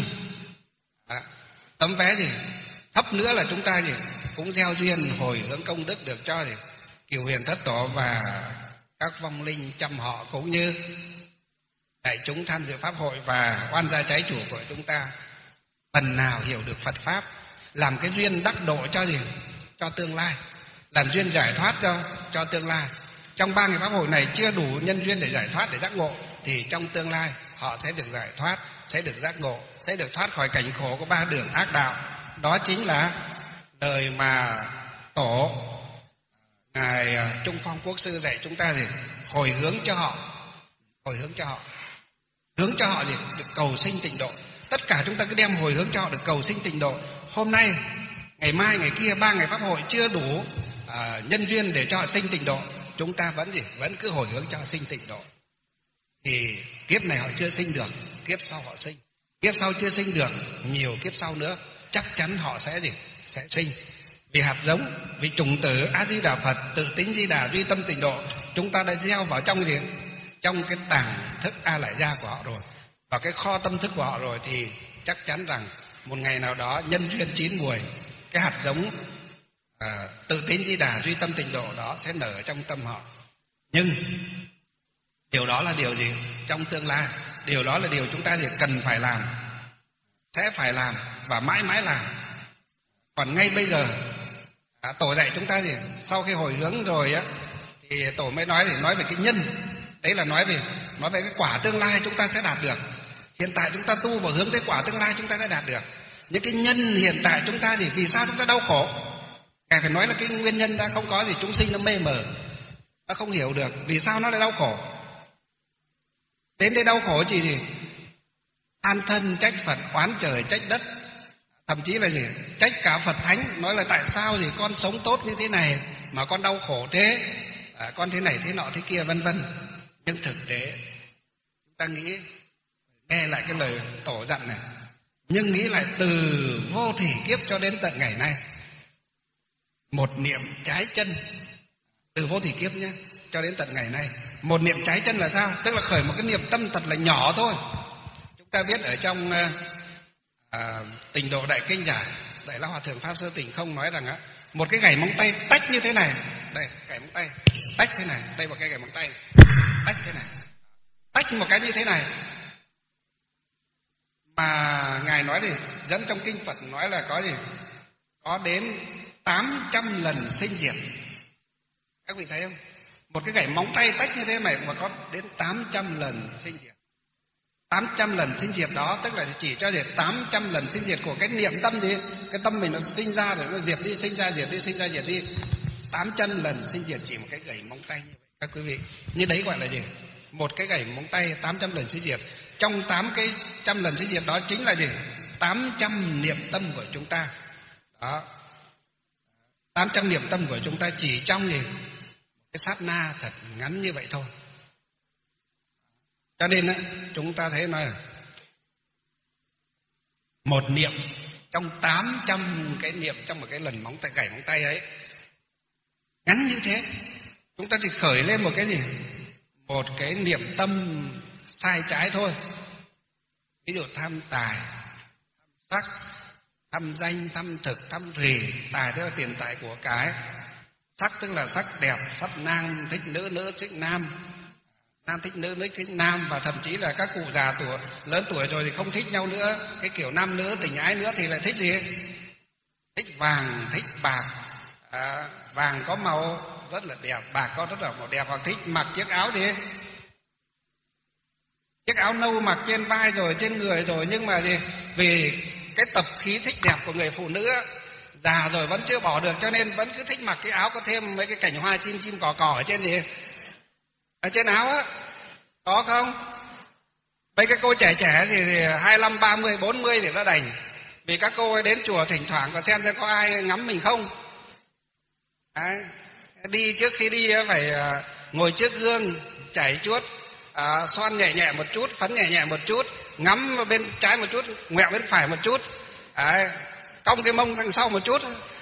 S2: Tấm vé gì? Thấp nữa là chúng ta gì? Cũng gieo duyên hồi hướng công đức được cho gì? Cửu huyền thất tổ và các vong linh chăm họ, cũng như đại chúng tham dự pháp hội và oan gia trái chủ của chúng ta phần nào hiểu được Phật pháp, làm cái duyên đắc độ cho gì? Cho tương lai, làm duyên giải thoát cho tương lai. Trong 3 ngày pháp hội này chưa đủ nhân duyên để giải thoát, để giác ngộ, thì trong tương lai họ sẽ được giải thoát, sẽ được giác ngộ, sẽ được thoát khỏi cảnh khổ của 3 đường ác đạo. Đó chính là lời mà tổ ngài Trung Phong Quốc sư dạy chúng ta gì? Hồi hướng cho họ, hồi hướng cho họ, hướng cho họ gì? Được cầu sinh tịnh độ. Tất cả chúng ta cứ đem hồi hướng cho họ được cầu sinh tịnh độ. Hôm nay, ngày mai, ngày kia 3 ngày pháp hội chưa đủ nhân duyên để cho họ sinh tịnh độ, chúng ta vẫn gì? Vẫn cứ hồi hướng cho họ sinh tịnh độ. Thì kiếp này họ chưa sinh được, kiếp sau họ sinh, kiếp sau chưa sinh được, nhiều kiếp sau nữa chắc chắn họ sẽ gì? Sẽ sinh. Vì hạt giống, vì chủng tử A Di Đà Phật, tự tính Di Đà duy tâm tịnh độ, chúng ta đã gieo vào trong gì? Trong cái tàng thức A Lại Gia của họ rồi, vào cái kho tâm thức của họ rồi, thì chắc chắn rằng một ngày nào đó nhân duyên chín mùi, cái hạt giống tự tính Di Đà duy tâm tịnh độ đó sẽ nở trong tâm họ. Nhưng điều đó là điều gì? Trong tương lai, điều đó là điều chúng ta thì cần phải làm, sẽ phải làm và mãi mãi làm. Còn ngay bây giờ tổ dạy chúng ta thì sau khi hồi hướng rồi thì tổ mới nói về cái nhân. Đấy là nói về cái quả tương lai chúng ta sẽ đạt được. Hiện tại chúng ta tu và hướng tới quả tương lai chúng ta sẽ đạt được. Những cái nhân hiện tại chúng ta thì vì sao chúng ta đau khổ? Ngài phải nói là cái nguyên nhân đã không có gì, chúng sinh nó mê mờ, nó không hiểu được vì sao nó lại đau khổ. Đến đây đau khổ chỉ gì? Than thân trách Phật, oán trời trách đất, thậm chí là gì? Trách cả Phật Thánh, nói là tại sao gì con sống tốt như thế này mà con đau khổ thế, con thế này thế nọ thế kia vân vân. Nhưng thực tế chúng ta nghĩ, nghe lại cái lời tổ dặn này, nhưng nghĩ lại từ vô thỉ kiếp cho đến tận ngày nay, một niệm trái chân, từ vô thỉ kiếp nhé, cho đến tận ngày nay, một niệm trái chân là sao? Tức là khởi một cái niệm tâm thật là nhỏ thôi. Chúng ta biết ở trong Tịnh Độ Đại Kinh Giải, Đại Lão Hòa Thượng Pháp Sư Tịnh Không nói rằng một cái gảy móng tay tách như thế này, đây gảy móng tay tách thế này, đây một cái gảy móng tay tách thế này, tách một cái như thế này, mà ngài nói thì dẫn trong kinh Phật nói là có gì? Có đến 800 lần sinh diệt. Các vị thấy không? Một cái gảy móng tay tách như thế này mà có đến 800 lần sinh diệt. 800 lần sinh diệt đó, tức là chỉ cho 800 lần sinh diệt của cái niệm tâm gì, cái tâm mình nó sinh ra rồi nó diệt đi, sinh ra diệt đi, sinh ra diệt đi, 800 lần sinh diệt chỉ một cái gảy móng tay như vậy các quý vị. Như đấy gọi là gì? Một cái gảy móng tay 800 lần sinh diệt. Trong 800 lần sinh diệt đó chính là gì? 800 niệm tâm của chúng ta. Đó. 800 niệm tâm của chúng ta chỉ trong gì? Cái sát na thật ngắn như vậy thôi. Cho nên chúng ta thấy nói một niệm trong 800 cái niệm trong một cái lần móng tay, gảy móng tay ấy, ngắn như thế, chúng ta chỉ khởi lên một cái gì? Một cái niệm tâm sai trái thôi. Ví dụ tham tài, tham sắc, tham danh, tham thực, tham thùy. Tài tức là tiền tài của cái, sắc tức là sắc đẹp, sắc nam thích nữ, nữ thích nam, nam thích nữ, nữ thích nam. Và thậm chí là các cụ già tuổi lớn tuổi rồi thì không thích nhau nữa, cái kiểu nam nữ tình ái nữa, thì lại thích gì? Thích vàng, thích bạc. Vàng có màu rất là đẹp, bạc có rất là màu đẹp. Hoặc thích mặc chiếc áo gì? Chiếc áo nâu mặc trên vai rồi, trên người rồi, nhưng mà gì? Vì cái tập khí thích đẹp của người phụ nữ già rồi vẫn chưa bỏ được, cho nên vẫn cứ thích mặc cái áo có thêm mấy cái cảnh hoa chim chim cỏ cỏ ở trên gì? Ở trên áo á, có không? Mấy cái cô trẻ trẻ thì 25, 30, 40 thì nó đành. Vì các cô ấy đến chùa thỉnh thoảng có xem có ai ngắm mình không. Đấy. Đi trước khi đi phải ngồi trước gương, chảy chuốt, xoăn nhẹ nhẹ một chút, phấn nhẹ nhẹ một chút, ngắm bên trái một chút, ngoẹo bên phải một chút, cong cái mông sang sau một chút,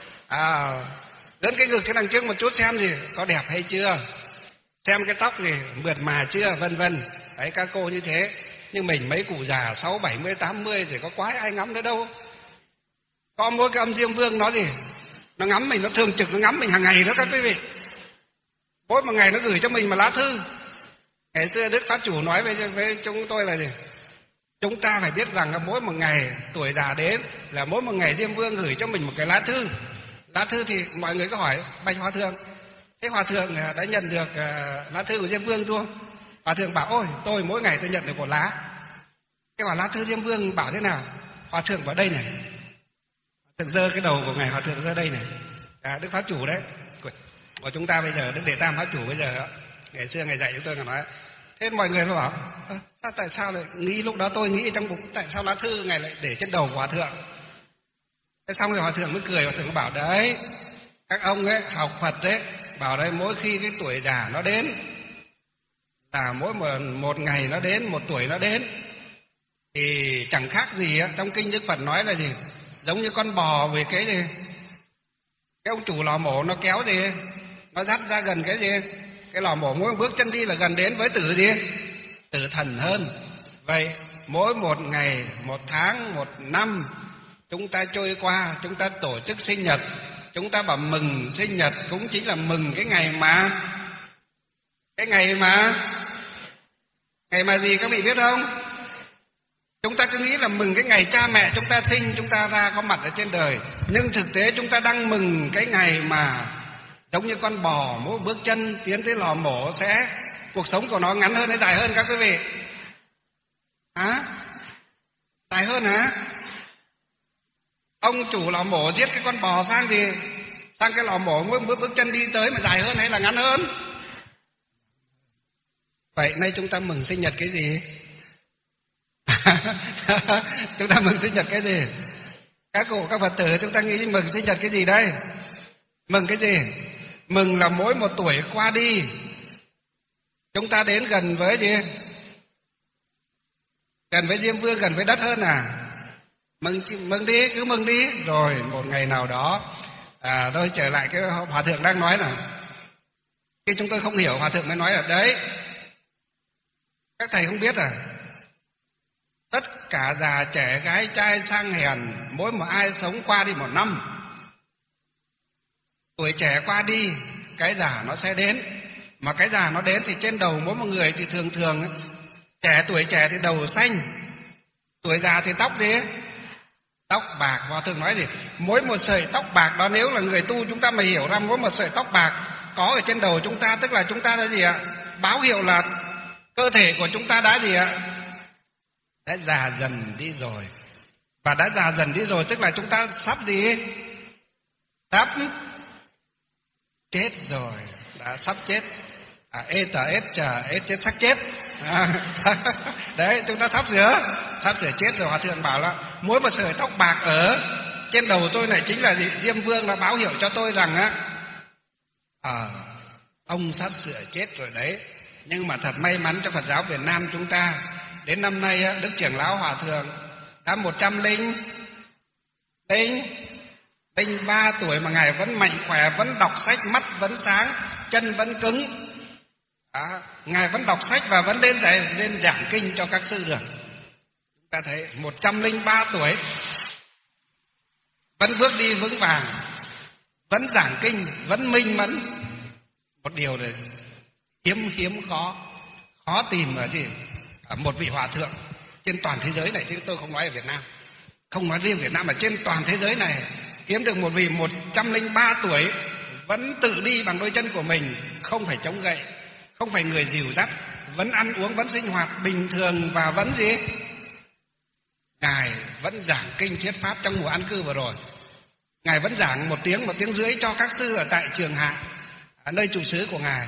S2: lớn cái ngực cái đằng trước một chút xem gì có đẹp hay chưa, xem cái tóc gì mượt mà chưa, vân vân. Đấy, các cô như thế. Nhưng mình mấy cụ già 60, 70, 80 thì có quái ai ngắm nữa đâu. Có mỗi cái âm Diêm Vương nó gì, nó ngắm mình, nó thường trực nó ngắm mình hàng ngày đó các quý vị. Mỗi một ngày nó gửi cho mình một lá thư. Ngày xưa Đức Pháp Chủ nói với chúng tôi là gì? Chúng ta phải biết rằng là mỗi một ngày tuổi già đến là mỗi một ngày Diêm Vương gửi cho mình một cái lá thư. Lá thư thì mọi người có hỏi: bạch Hòa Thượng, thế Hòa Thượng đã nhận được lá thư của Diêm Vương chưa? Hòa Thượng bảo: ôi, tôi mỗi ngày tôi nhận được một lá. Cái bảo lá thư Diêm Vương bảo thế nào? Hòa Thượng bảo đây này. Hòa Thượng giơ cái đầu của ngài, Hòa Thượng giơ đây này. Đức Pháp Chủ đấy của chúng ta bây giờ, Đức Đệ Tam Pháp Chủ bây giờ. Ngày xưa ngài dạy chúng tôi, ngài nói thế, mọi người mới bảo tại sao lại nghĩ, lúc đó tôi nghĩ trong bụng tại sao lá thư ngài lại để trên đầu của Hòa Thượng. Thế xong rồi Hòa Thượng mới cười, Hòa Thượng mới bảo đấy, các ông ấy học Phật đấy, bảo đấy, mỗi khi cái tuổi già nó đến là mỗi một ngày nó đến, một tuổi nó đến, thì chẳng khác gì trong kinh Đức Phật nói là gì? Giống như con bò về cái gì? Cái ông chủ lò mổ nó kéo gì? Nó dắt ra gần cái gì? Cái lò mổ mỗi bước chân đi là gần đến với tử gì? Tử thần hơn. Vậy mỗi một ngày, một tháng, một năm chúng ta trôi qua, chúng ta tổ chức sinh nhật, chúng ta bảo mừng sinh nhật, cũng chính là mừng cái ngày mà gì các vị biết không? Chúng ta cứ nghĩ là mừng cái ngày cha mẹ chúng ta sinh, chúng ta ra có mặt ở trên đời, nhưng thực tế chúng ta đang mừng cái ngày mà giống như con bò mỗi bước chân tiến tới lò mổ sẽ, cuộc sống của nó ngắn hơn hay dài hơn các quý vị? Dài hơn hả? Ông chủ lò mổ giết cái con bò sang gì? Sang cái lò mổ mỗi bước chân đi tới mà dài hơn hay là ngắn hơn? Vậy nay chúng ta mừng sinh nhật cái gì? Chúng ta mừng sinh nhật cái gì? Các cụ, các Phật tử, chúng ta nghĩ mừng sinh nhật cái gì đây? Mừng cái gì? Mừng là mỗi một tuổi qua đi chúng ta đến gần với gì? Gần với Diêm Vương, gần với đất hơn à? Mừng đi, cứ mừng đi. Rồi một ngày nào đó, tôi trở lại cái Hòa Thượng đang nói là, khi chúng tôi không hiểu, Hòa Thượng mới nói là đấy, các thầy không biết tất cả già trẻ gái trai sang hèn, mỗi một ai sống qua đi một năm, tuổi trẻ qua đi cái già nó sẽ đến. Mà cái già nó đến thì trên đầu mỗi một người thì thường thường tuổi trẻ thì đầu xanh, tuổi già thì tóc gì? Tóc bạc. Hòa Thượng nói gì? Mỗi một sợi tóc bạc đó, nếu là người tu chúng ta mà hiểu ra mỗi một sợi tóc bạc có ở trên đầu chúng ta, tức là chúng ta đã gì ạ? Báo hiệu là cơ thể của chúng ta đã gì ạ? đã già dần đi rồi. Và đã già dần đi rồi tức là chúng ta sắp gì? Sắp chết rồi, đã sắp chết. Ê tờ ết chờ ết chết sắc chết. Đấy, chúng ta sắp sửa chết rồi. Hòa thượng bảo là mỗi một sợi tóc bạc ở trên đầu tôi này chính là gì? Diêm Vương đã báo hiệu cho tôi rằng ông sắp sửa chết rồi đấy. Nhưng mà thật may mắn cho Phật giáo Việt Nam chúng ta, đến năm nay Đức Trưởng lão Hòa thượng đã 103 tuổi mà ngài vẫn mạnh khỏe, vẫn đọc sách, mắt vẫn sáng, chân vẫn cứng. Ngài vẫn đọc sách và vẫn lên giảng kinh cho các sư được. Chúng ta thấy 103 tuổi vẫn bước đi vững vàng, vẫn giảng kinh, vẫn minh mẫn. Một điều này hiếm khó tìm ở gì? Ở một vị hòa thượng trên toàn thế giới này, chứ tôi không nói ở Việt Nam, không nói riêng Việt Nam mà trên toàn thế giới này, kiếm được một vị 103 tuổi vẫn tự đi bằng đôi chân của mình, không phải chống gậy, không phải người dìu dắt, vẫn ăn uống, vẫn sinh hoạt bình thường và vẫn gì? Ngài vẫn giảng kinh thuyết pháp. Trong mùa an cư vừa rồi, ngài vẫn giảng 1 tiếng rưỡi cho các sư ở tại Trường Hạ, ở nơi trụ xứ của ngài.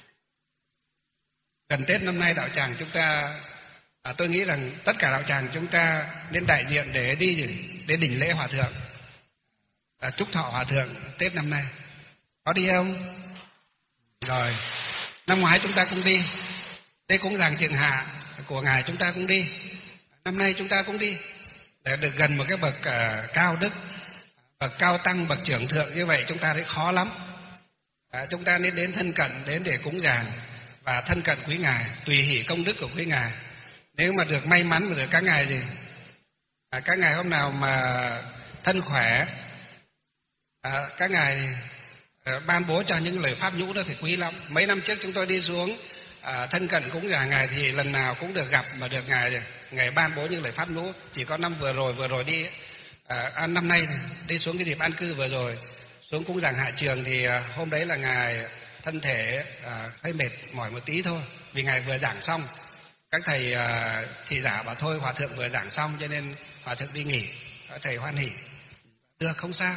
S2: Gần Tết năm nay đạo tràng chúng ta, tôi nghĩ rằng tất cả đạo tràng chúng ta nên đại diện để đi để đỉnh lễ hòa thượng, chúc thọ hòa thượng Tết năm nay. Có đi không? Rồi, năm ngoái chúng ta cũng đi, đây cũng giảng Trường Hạ của ngài chúng ta cũng đi, năm nay chúng ta cũng đi để được gần một cái bậc cao đức, bậc cao tăng, bậc trưởng thượng như vậy. Chúng ta thấy khó lắm. Chúng ta nên đến thân cận, đến để cúng dường và thân cận quý ngài, tùy hỷ công đức của quý ngài. Nếu mà được may mắn mà được các ngài gì, các ngài hôm nào mà thân khỏe, các ngài ban bố cho những lời pháp nhũ đó thì quý lắm. Mấy năm trước chúng tôi đi xuống thân cận cúng dường ngài thì lần nào cũng được gặp mà được ngài ban bố những lời pháp nhũ. Chỉ có năm vừa rồi đi, năm nay đi xuống cái dịp an cư vừa rồi, xuống cúng dường Hạ Trường thì hôm đấy là ngài thân thể hơi mệt mỏi một tí thôi, vì ngài vừa giảng xong. Các thầy thị giả bảo thôi hòa thượng vừa giảng xong cho nên hòa thượng đi nghỉ. Thầy hoan hỉ, được, không sao.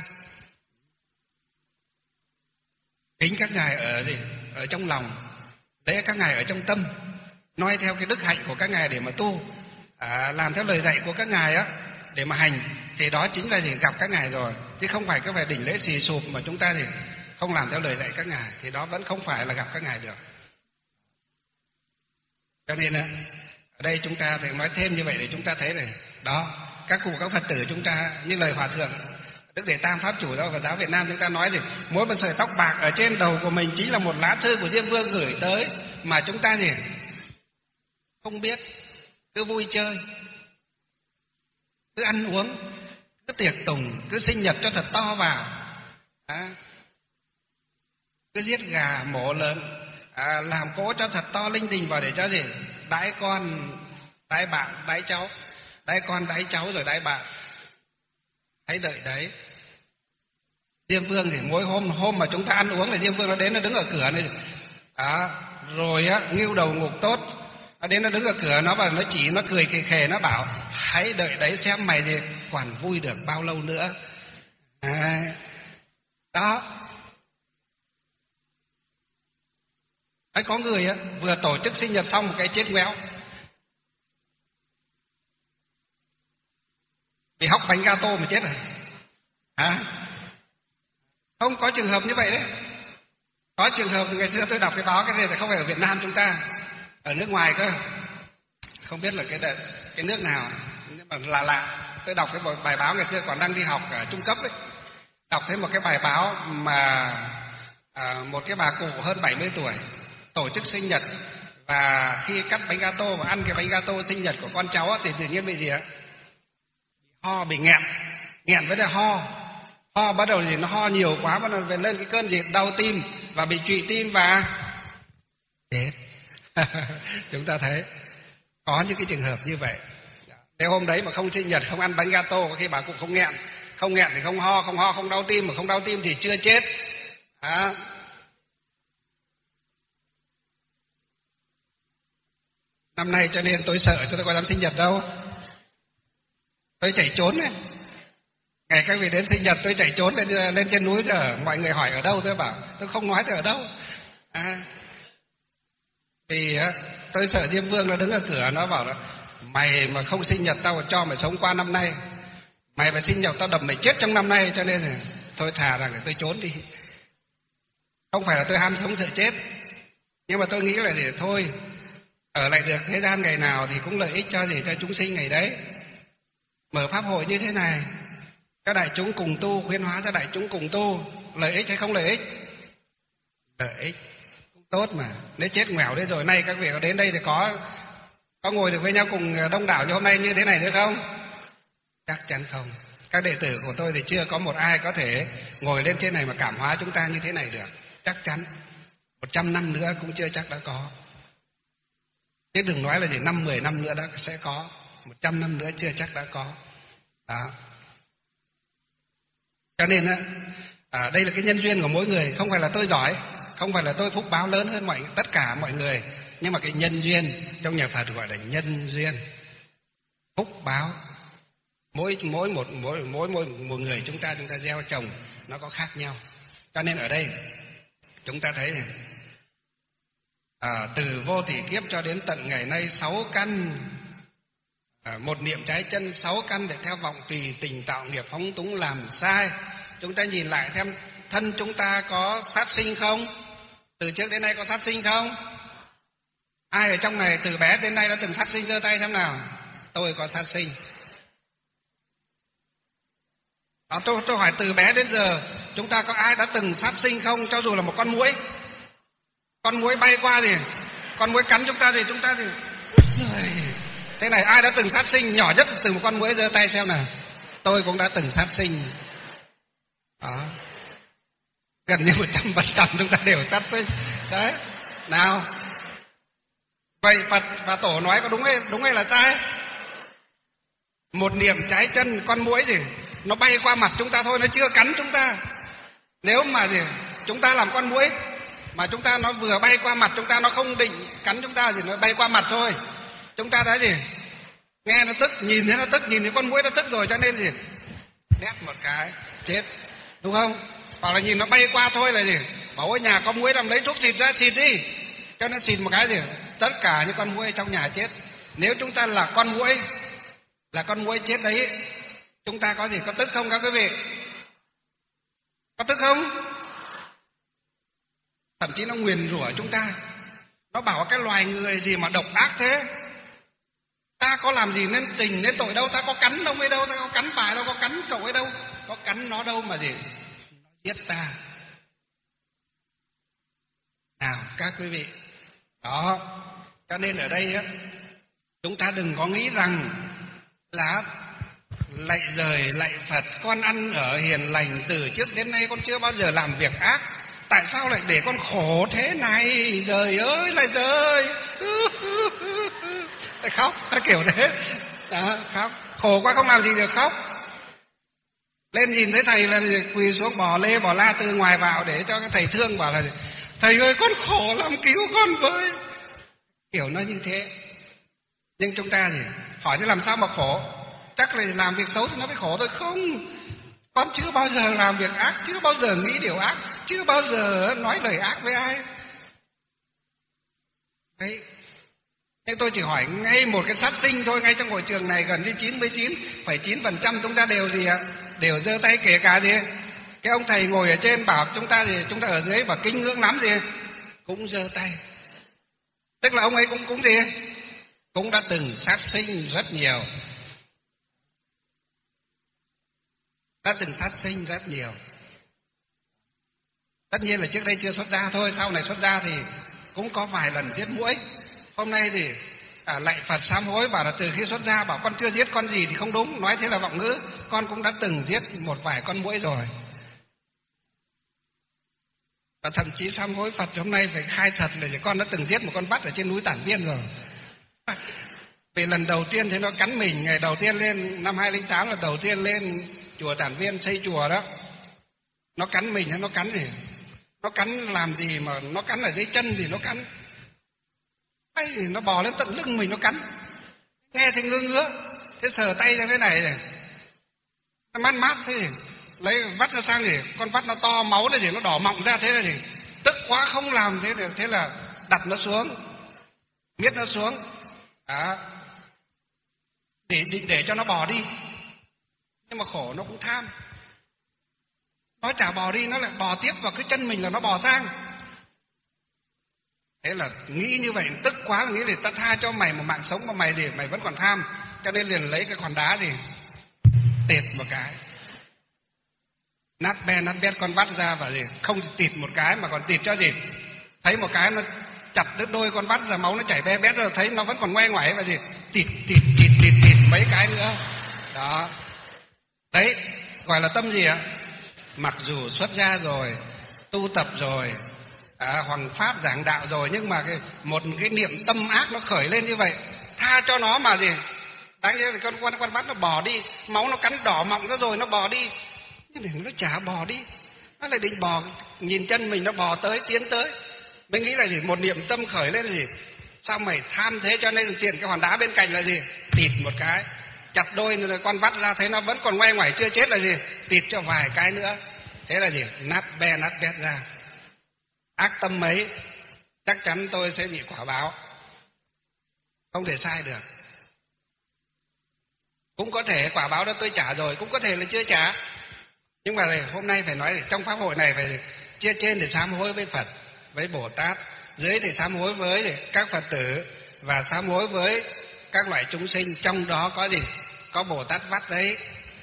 S2: Kính các ngài ở trong lòng, lấy các ngài ở trong tâm, nói theo cái đức hạnh của các ngài để mà tu, làm theo lời dạy của các ngài để mà hành, thì đó chính là gì? Gặp các ngài rồi, chứ không phải cái về đỉnh lễ xì sụp mà chúng ta thì không làm theo lời dạy các ngài, thì đó vẫn không phải là gặp các ngài được. Cho nên ở đây chúng ta thì nói thêm như vậy để chúng ta thấy này, đó, các cụ các Phật tử chúng ta như lời hòa thượng Đức Đệ Tam Pháp Chủ giáo Phật giáo Việt Nam chúng ta nói gì? Mỗi một sợi tóc bạc ở trên đầu của mình chính là một lá thư của Diêm Vương gửi tới, mà chúng ta gì? Không biết, cứ vui chơi, cứ ăn uống, cứ tiệc tùng, cứ sinh nhật cho thật to vào, cứ giết gà mổ lợn, làm cỗ cho thật to linh đình vào để cho gì? Đãi con, đãi bạn, đãi cháu, đãi con, đãi cháu rồi đãi bạn. Hãy đợi đấy. Diêm Vương thì mỗi hôm mà chúng ta ăn uống là Diêm Vương nó đến, nó đứng ở cửa này, rồi nghêu đầu ngục tốt, nó đến nó đứng ở cửa, nó và nó chỉ, nó cười khề khề, nó bảo hãy đợi đấy xem mày gì còn vui được bao lâu nữa. Đó. Ấy, có người vừa tổ chức sinh nhật xong một cái chết ngoéo vì hóc bánh gato mà chết rồi. Không có trường hợp như vậy đấy. Có trường hợp ngày xưa tôi đọc cái báo, cái này là không phải ở Việt Nam chúng ta, ở nước ngoài cơ, không biết là cái nước nào, nhưng mà lạ. Tôi đọc cái bài báo ngày xưa còn đang đi học ở trung cấp ấy, đọc thấy một cái bài báo mà một cái bà cụ hơn 70 tuổi tổ chức sinh nhật, và khi cắt bánh gato và ăn cái bánh gato sinh nhật của con cháu thì tự nhiên bị gì ho, bị nghẹn với ho bắt đầu thì nó ho nhiều quá, bắt đầu lên cái cơn gì đau tim và bị trụy tim và chết. Chúng ta thấy có những cái trường hợp như vậy. Thế hôm đấy mà không sinh nhật, không ăn bánh gato, có khi bà cũng không nghẹn thì không ho, không đau tim, mà không đau tim thì chưa chết. Năm nay cho nên tôi sợ, tôi có dám sinh nhật đâu. Tôi chạy trốn đấy. Ngày các vị đến sinh nhật tôi chạy trốn lên trên núi rồi mọi người hỏi ở đâu tôi bảo tôi không nói tôi ở đâu. Thì tôi sợ Diêm Vương nó đứng ở cửa nó bảo là mày mà không sinh nhật tao cho mày sống qua năm nay, mày mà sinh nhật tao đập mày chết trong năm nay, cho nên là tôi thà rằng để tôi trốn đi. Không phải là tôi ham sống sợ chết, nhưng mà tôi nghĩ là để thôi ở lại được thế gian ngày nào thì cũng lợi ích cho chúng sinh ngày đấy. Mở pháp hội như thế này cho đại chúng cùng tu, khuyến hóa cho đại chúng cùng tu, lợi ích hay không lợi ích? Lợi ích cũng tốt mà. Nếu chết nghèo đấy rồi, nay các vị có đến đây thì có ngồi được với nhau cùng đông đảo như hôm nay như thế này nữa không? Chắc chắn không. Các đệ tử của tôi thì chưa có một ai có thể ngồi lên trên này mà cảm hóa chúng ta như thế này được. Chắc chắn 100 năm nữa cũng chưa chắc đã có. Chứ đừng nói là chỉ 5-10 năm nữa đã sẽ có, 100 năm nữa chưa chắc đã có. Đó. Cho nên đây là cái nhân duyên của mỗi người. Không phải là tôi giỏi, không phải là tôi phúc báo lớn hơn tất cả mọi người, nhưng mà cái nhân duyên trong nhà Phật gọi là nhân duyên, phúc báo. Mỗi một người chúng ta gieo trồng nó có khác nhau. Cho nên ở đây chúng ta thấy này, từ vô thỉ kiếp cho đến tận ngày nay 6 căn, một niệm trái chân, 6 căn để theo vọng tùy tình tạo nghiệp phóng túng làm sai. Chúng ta nhìn lại xem thân chúng ta có sát sinh không? Từ trước đến nay có sát sinh không? Ai ở trong này từ bé đến nay đã từng sát sinh, giơ tay xem nào. Tôi có sát sinh. Tôi hỏi từ bé đến giờ chúng ta có ai đã từng sát sinh không? Cho dù là một con muỗi bay qua thì con muỗi cắn chúng ta thì thế này, ai đã từng sát sinh nhỏ nhất từ một con muỗi, giơ tay xem nào. Tôi cũng đã từng sát sinh. Đó. Gần như 100% chúng ta đều sát sinh. Đấy. Nào. Vậy Phật và Tổ nói có đúng hay là sai? Một niệm trái chân con muỗi gì nó bay qua mặt chúng ta thôi, nó chưa cắn chúng ta. Nếu mà chúng ta làm con muỗi mà chúng ta nó vừa bay qua mặt chúng ta, nó không định cắn chúng ta, nó bay qua mặt thôi, chúng ta đã nghe nó tức, nhìn thấy nó tức, nhìn thấy con muỗi nó tức rồi, cho nên đét một cái chết, đúng không? Hoặc là nhìn nó bay qua thôi là bảo ôi nhà có muỗi làm lấy thuốc xịt ra xịt đi, cho nên xịt một cái tất cả những con muỗi trong nhà chết. Nếu chúng ta là con muỗi chết đấy, chúng ta có tức không các quý vị? Có tức không? Thậm chí nó nguyền rủa chúng ta, nó bảo cái loài người gì mà độc ác thế, ta có làm gì nên tình nên tội đâu, ta có cắn đâu, ta có cắn phải đâu, có cắn cậu ấy đâu, có cắn nó đâu mà nó giết ta. Nào các quý vị, đó, cho nên ở đây chúng ta đừng có nghĩ rằng là lạy trời lạy Phật, con ăn ở hiền lành, từ trước đến nay con chưa bao giờ làm việc ác, tại sao lại để con khổ thế này, trời ơi là trời. Khóc kiểu thế. Đó, khóc khổ quá không làm gì được, khóc lên nhìn thấy thầy là quỳ xuống bỏ lê bỏ la từ ngoài vào để cho cái thầy thương, bảo là thầy ơi con khổ lắm cứu con với, kiểu nó như thế. Nhưng chúng ta hỏi thế làm sao mà khổ? Chắc là làm việc xấu thì nó mới khổ thôi. Không, con chưa bao giờ làm việc ác, chưa bao giờ nghĩ điều ác, chưa bao giờ nói lời ác với ai. Đấy. Nhưng tôi chỉ hỏi ngay một cái sát sinh thôi, ngay trong hội trường này gần như 99,9% chúng ta đều đều giơ tay, kể cả cái ông thầy ngồi ở trên bảo chúng ta chúng ta ở dưới bảo kính ngưỡng lắm cũng giơ tay. Tức là ông ấy cũng cũng đã từng sát sinh rất nhiều. Đã từng sát sinh rất nhiều. Tất nhiên là trước đây chưa xuất gia thôi, sau này xuất gia thì cũng có vài lần giết muỗi. Hôm nay thì lạy Phật sám hối, bảo là từ khi xuất gia bảo con chưa giết con gì thì không đúng, nói thế là vọng ngữ, con cũng đã từng giết một vài con muỗi rồi. Và thậm chí sám hối Phật hôm nay phải khai thật là con đã từng giết một con bắt ở trên núi Tản Viên rồi. Vì lần đầu tiên thì nó cắn mình, ngày đầu tiên lên năm 2008 là đầu tiên lên chùa Tản Viên xây chùa đó. Nó cắn mình, nó cắn gì? Nó cắn làm gì mà nó cắn ở dưới chân thì nó cắn. Hay thì nó bò lên tận lưng mình nó cắn. Nghe thì ngứa ngứa. thế sờ tay ra thế này nó mát mát thế thì lấy vắt ra sang thì con vắt nó to máu này thì nó đỏ mọng ra, thế là thì tức quá không làm, thế là đặt nó xuống, miết nó xuống, để cho nó bò đi. Nhưng mà khổ nó cũng tham, nó chả bò đi, nó lại bò tiếp vào cái chân mình là nó bò sang. Thế là nghĩ như vậy tức quá, là nghĩ thì ta tha cho mày một mạng sống mà mày thì mày vẫn còn tham, cho nên liền lấy cái hòn đá gì tịt một cái, nát bét con vắt ra, và gì không tịt một cái mà còn tịt cho gì, thấy một cái nó chặt đứt đôi con vắt ra, máu nó chảy be bét rồi, thấy nó vẫn còn ngoe ngoải và gì tịt mấy cái nữa. Đó, đấy gọi là tâm gì ạ? Mặc dù xuất gia rồi, tu tập rồi, hoằng pháp giảng đạo rồi, nhưng mà một cái niệm tâm ác nó khởi lên như vậy, tha cho nó mà gì, đáng nhẽ thì con vắt nó bò đi, máu nó cắn đỏ mọng ra rồi nó bò đi, nhưng mà nó chả bò đi, nó lại định bò, nhìn chân mình nó bò tới, tiến tới. Mình nghĩ là gì, một niệm tâm khởi lên là gì, sao mày tham thế, cho nên tiện cái hòn đá bên cạnh là gì, tịt một cái, chặt đôi rồi con vắt ra, thấy nó vẫn còn ngoe ngoải chưa chết là gì, tịt cho vài cái nữa, thế là gì, nát bét ra. Ác tâm mấy chắc chắn tôi sẽ bị quả báo, không thể sai được. Cũng có thể quả báo đó tôi trả rồi, cũng có thể là chưa trả. Nhưng mà hôm nay phải nói trong pháp hội này phải chia trên để sám hối với Phật, với Bồ Tát, dưới thì sám hối với các Phật tử, và sám hối với các loại chúng sinh, trong đó có gì, có Bồ Tát vắt đấy.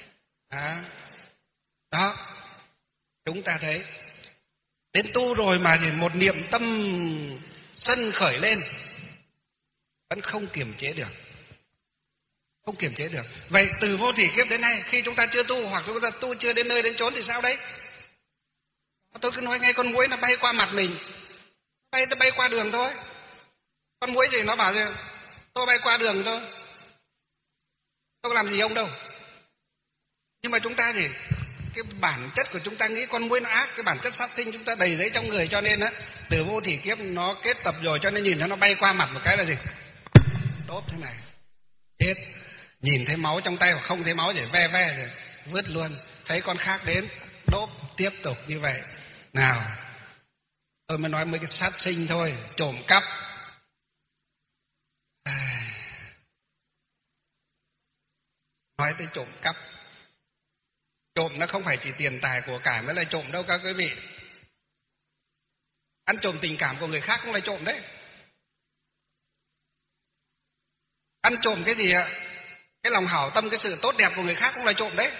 S2: Đó, chúng ta thấy đến tu rồi mà thì một niệm tâm sân khởi lên vẫn không kiềm chế được, không kiềm chế được. Vậy từ vô thủy kiếp đến nay, khi chúng ta chưa tu hoặc chúng ta tu chưa đến nơi đến chốn thì sao đấy? Tôi cứ nói ngay con muỗi nó bay qua mặt mình, nó bay qua đường thôi. Con muỗi gì nó bảo gì, tôi bay qua đường thôi, tôi có làm gì ông đâu. Nhưng mà chúng ta thì cái bản chất của chúng ta nghĩ con muỗi nó ác, cái bản chất sát sinh chúng ta đầy dẫy trong người, cho nên á từ vô thủy kiếp nó kết tập rồi, cho nên nhìn thấy nó bay qua mặt một cái là gì, đốt thế này, chết. Nhìn thấy máu trong tay hoặc không thấy máu thì ve rồi vứt luôn, thấy con khác đến đốt tiếp tục như vậy. Nào, tôi mới nói mấy cái sát sinh thôi, trộm cắp. Nói tới trộm cắp, trộm nó không phải chỉ tiền tài của cải mới là trộm đâu các quý vị. Ăn trộm tình cảm của người khác cũng là trộm đấy. Ăn trộm cái gì ạ? Cái lòng hảo tâm, cái sự tốt đẹp của người khác cũng là trộm đấy.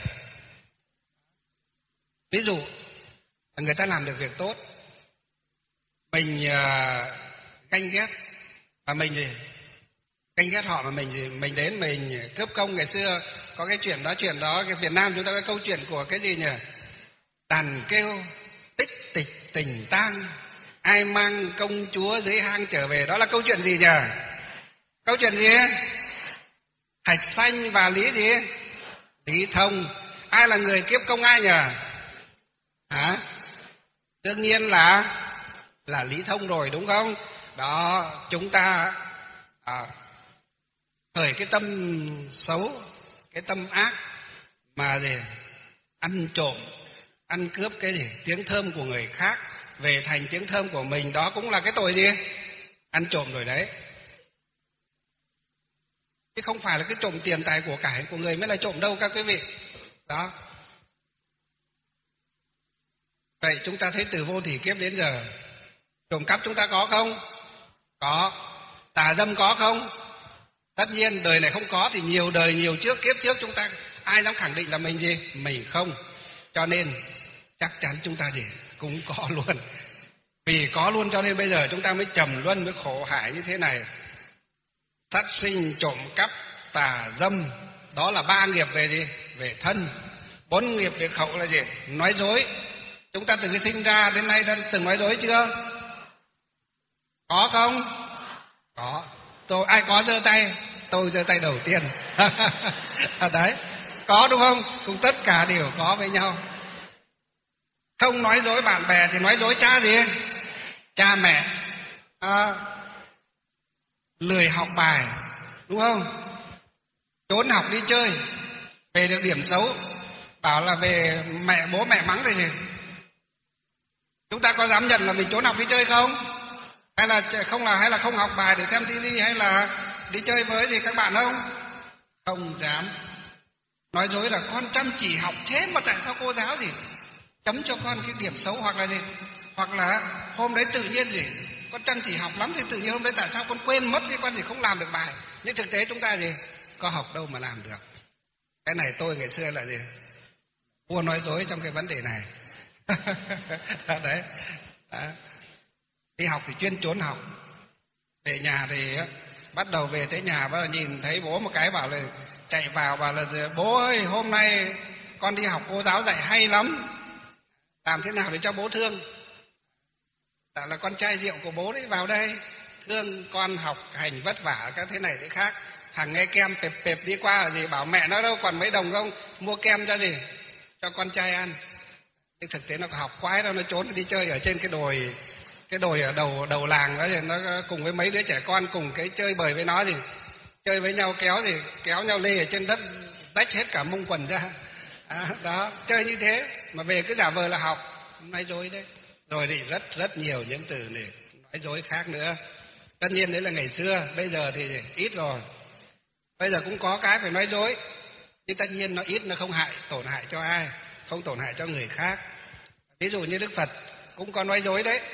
S2: Ví dụ người ta làm được việc tốt, mình ganh ghét, và mình gì ganh ghét họ, mà mình đến mình cướp công. Ngày xưa có cái chuyện đó cái Việt Nam chúng ta có câu chuyện của cái gì nhỉ, đàn kêu tích tịch tình tang, ai mang công chúa dưới hang trở về. Đó là câu chuyện gì nhỉ? Câu chuyện gì? Thạch Sanh và Lý gì? Lý Thông. Ai là người kiếp công ai nhỉ? Đương nhiên là Lý Thông rồi, đúng không? Đó, chúng ta khởi cái tâm xấu, cái tâm ác mà gì ăn trộm, ăn cướp cái gì tiếng thơm của người khác về thành tiếng thơm của mình, đó cũng là cái tội gì? Ăn trộm rồi đấy. Chứ không phải là cái trộm tiền tài của cải của người mới là trộm đâu các quý vị. Đó. Vậy chúng ta thấy từ vô thủy kiếp đến giờ, trộm cắp chúng ta có không? Có. Tà dâm có không? Tất nhiên đời này không có thì nhiều đời nhiều kiếp trước chúng ta ai dám khẳng định là mình gì? Mình không. Cho nên chắc chắn chúng ta gì cũng có luôn. Vì có luôn cho nên bây giờ chúng ta mới trầm luân, mới khổ hại như thế này. Sát sinh, trộm cắp, tà dâm, đó là 3 nghiệp về gì? Về thân. 4 nghiệp về khẩu là gì? Nói dối. Chúng ta từ khi sinh ra đến nay đã từng nói dối chưa? Có không? Có. Ai có giơ tay? Tôi giơ tay đầu tiên. Đấy, có đúng không? Cũng tất cả đều có với nhau. Không nói dối bạn bè thì nói dối cha gì? Cha mẹ. Lười học bài, đúng không? trốn học đi chơi, về được điểm xấu, bảo là về bố mẹ mắng thì gì? Chúng ta có dám nhận là mình trốn học đi chơi không? Hay là không học bài để xem tivi, hay là đi chơi với thì các bạn không? Không dám. Nói dối là con chăm chỉ học thế mà tại sao cô giáo gì chấm cho con cái điểm xấu, hoặc là gì? Hoặc là hôm đấy tự nhiên gì con chăm chỉ học lắm thì tự nhiên hôm đấy tại sao con quên mất cái con gì không làm được bài. Nhưng thực tế chúng ta gì có học đâu mà làm được. Cái này tôi ngày xưa là gì vua nói dối trong cái vấn đề này. Đấy. Đi học thì chuyên trốn học, về nhà thì bắt đầu về tới nhà bắt đầu nhìn thấy bố một cái bảo là chạy vào bảo là bố ơi hôm nay con đi học cô giáo dạy hay lắm, làm thế nào để cho bố thương. Tại là con trai rượu của bố đấy, vào đây thương con học hành vất vả các thế này thế khác, hàng nghe kem pẹp đi qua là gì bảo mẹ nó đâu còn mấy đồng không, mua kem cho gì cho con trai ăn. Nhưng thực tế nó học quái đâu, nó trốn đi chơi ở trên cái đồi ở đầu làng đó, thì nó cùng với mấy đứa trẻ con cùng cái chơi bời với nó, gì chơi với nhau kéo nhau lê ở trên đất rách hết cả mông quần ra. Đó, chơi như thế mà về cứ giả vờ là học, nói dối đấy. Rồi thì rất nhiều những từ để nói dối khác nữa. Tất nhiên đấy là ngày xưa, bây giờ thì ít rồi. Bây giờ cũng có cái phải nói dối, nhưng tất nhiên nó ít, nó không tổn hại cho ai, không tổn hại cho người khác. Ví dụ như Đức Phật cũng có nói dối đấy.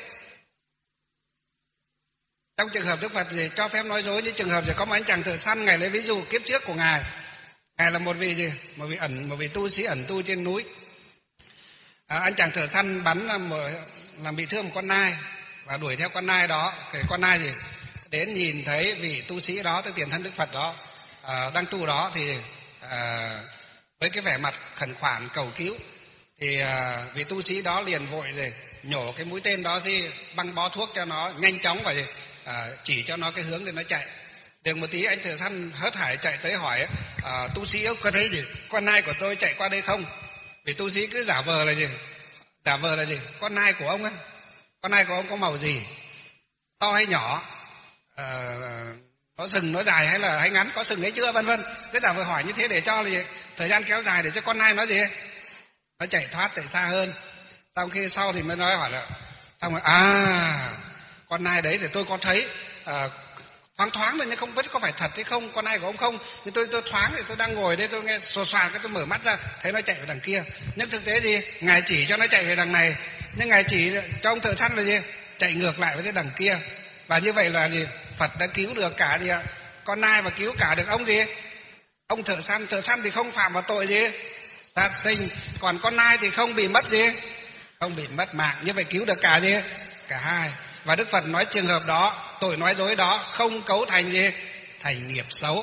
S2: Trong trường hợp Đức Phật thì cho phép nói dối, như trường hợp thì có một anh chàng thợ săn, Ngài lấy ví dụ kiếp trước của Ngài là một vị một vị tu sĩ ẩn tu trên núi. Anh chàng thợ săn bắn làm bị thương một con nai và đuổi theo con nai đó. Cái con nai thì đến nhìn thấy vị tu sĩ đó, tức tiền thân Đức Phật đó đang tu đó, thì với cái vẻ mặt khẩn khoản cầu cứu thì vị tu sĩ đó liền vội rồi nhổ cái mũi tên đó đi, băng bó thuốc cho nó nhanh chóng và chỉ cho nó cái hướng để nó chạy. Được một tí anh thợ săn hớt hải chạy tới hỏi tu sĩ có thấy gì con nai của tôi chạy qua đây không? Vị tu sĩ cứ giả vờ là gì con nai của ông ấy, con nai của ông có màu gì, to hay nhỏ, có sừng nó dài hay ngắn, có sừng hay chưa, vân vân. Cứ giả vờ hỏi như thế để cho là gì? Thời gian kéo dài để cho con nai nó gì nó chạy xa hơn. Sau thì mới hỏi là xong rồi con nai đấy thì tôi có thấy thoáng rồi, nhưng không biết có phải thật hay không, con nai của ông không, nhưng tôi thoáng thì tôi đang ngồi đây tôi nghe sột soạt cái tôi mở mắt ra thấy nó chạy về đằng kia. Nhưng thực tế gì Ngài chỉ cho nó chạy về đằng này, nhưng Ngài chỉ cho ông thợ săn là gì chạy ngược lại với cái đằng kia. Và như vậy là gì Phật đã cứu được cả gì con nai và cứu cả được ông gì ông thợ săn thì không phạm vào tội gì sát sinh, còn con nai thì không bị mất gì không bị mất mạng. Như vậy cứu được cả hai. Và Đức Phật nói trường hợp đó, tội nói dối đó không cấu thành thành nghiệp xấu.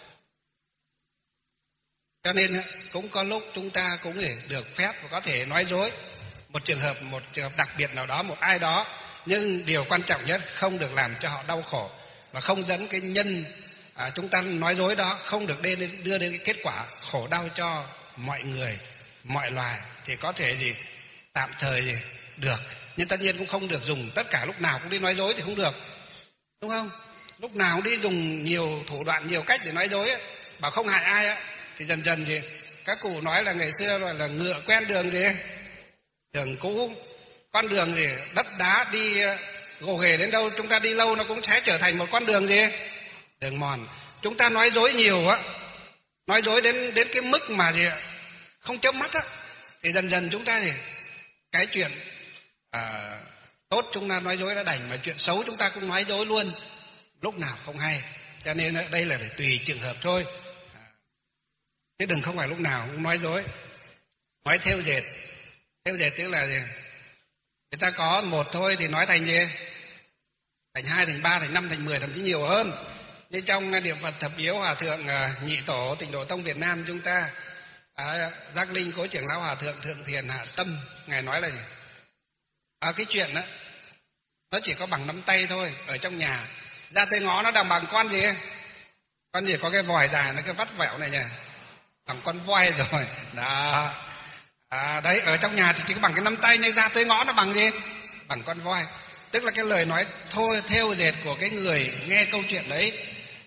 S2: Cho nên cũng có lúc chúng ta cũng để được phép và có thể nói dối một trường hợp đặc biệt nào đó, một ai đó, nhưng điều quan trọng nhất không được làm cho họ đau khổ, và không dẫn cái nhân chúng ta nói dối đó không được đưa đến cái kết quả khổ đau cho mọi người, mọi loài. Thì có thể tạm thời được, nhưng tất nhiên cũng không được dùng tất cả lúc nào cũng đi nói dối thì không được, đúng không? Lúc nào cũng đi dùng nhiều thủ đoạn, nhiều cách để nói dối ấy, bảo không hại ai ấy, thì dần dần các cụ nói là ngày xưa gọi là ngựa quen đường đường cũ, con đường đất đá đi gồ ghề đến đâu, chúng ta đi lâu nó cũng sẽ trở thành một con đường đường mòn. Chúng ta nói dối nhiều á, nói dối đến cái mức mà không chớp mắt á, thì dần dần chúng ta cái chuyện tốt chúng ta nói dối đã đành, mà chuyện xấu chúng ta cũng nói dối luôn, lúc nào không hay. Cho nên đây là phải tùy trường hợp thôi, chứ đừng không phải lúc nào cũng nói dối. Nói thêu dệt tức là người ta có một thôi thì nói thành thành 2, thành 3, thành 5, thành 10, thậm chí nhiều hơn. Như trong Niệm Phật Thập Yếu, Hòa thượng Nhị Tổ Tịnh Độ Tông Việt Nam chúng ta, Giác Linh Cố Trưởng Lão Hòa thượng Thượng Thiền Hạ Tâm, ngài nói là cái chuyện đó nó chỉ có bằng nắm tay thôi, ở trong nhà ra tới ngõ nó đang bằng con gì có cái vòi dài, nó cái vắt vẹo này nhỉ, bằng con voi rồi đó. Đấy, ở trong nhà thì chỉ có bằng cái nắm tay, nhưng ra tới ngõ nó bằng bằng con voi. Tức là cái lời nói thôi thêu dệt của cái người nghe câu chuyện đấy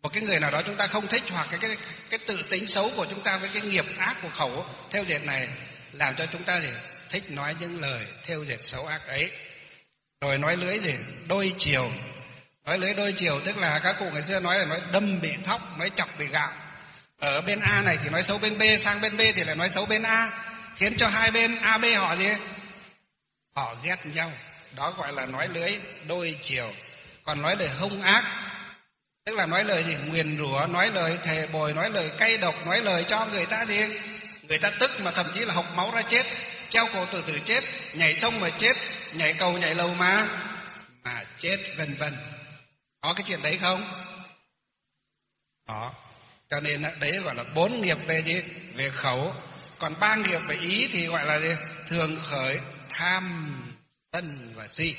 S2: một cái người nào đó chúng ta không thích, hoặc cái tự tính xấu của chúng ta với cái nghiệp ác của khẩu thêu dệt này làm cho chúng ta thì thích nói những lời thêu dệt xấu ác ấy. Rồi nói lưỡi gì đôi chiều. Nói lưỡi đôi chiều tức là các cụ ngày xưa nói là nói đâm bị thóc, nói chọc bị gạo. Ở bên A này thì nói xấu bên B, sang bên B thì lại nói xấu bên A, khiến cho hai bên A B họ gì? Họ ghét nhau. Đó gọi là nói lưỡi đôi chiều. Còn nói lời hung ác tức là nói lời gì? Nguyền rủa, nói lời thề bồi, nói lời cay độc, nói lời cho người ta gì? Người ta tức mà thậm chí là hộc máu ra chết, treo cổ tự tử chết, nhảy sông mà chết, nhảy cầu nhảy lầu mà chết, vân vân. Có cái chuyện đấy không? Đó. Cho nên đấy gọi là 4 nghiệp về gì? Về khẩu. Còn 3 nghiệp về ý thì gọi là gì? Thường khởi, tham, sân và si.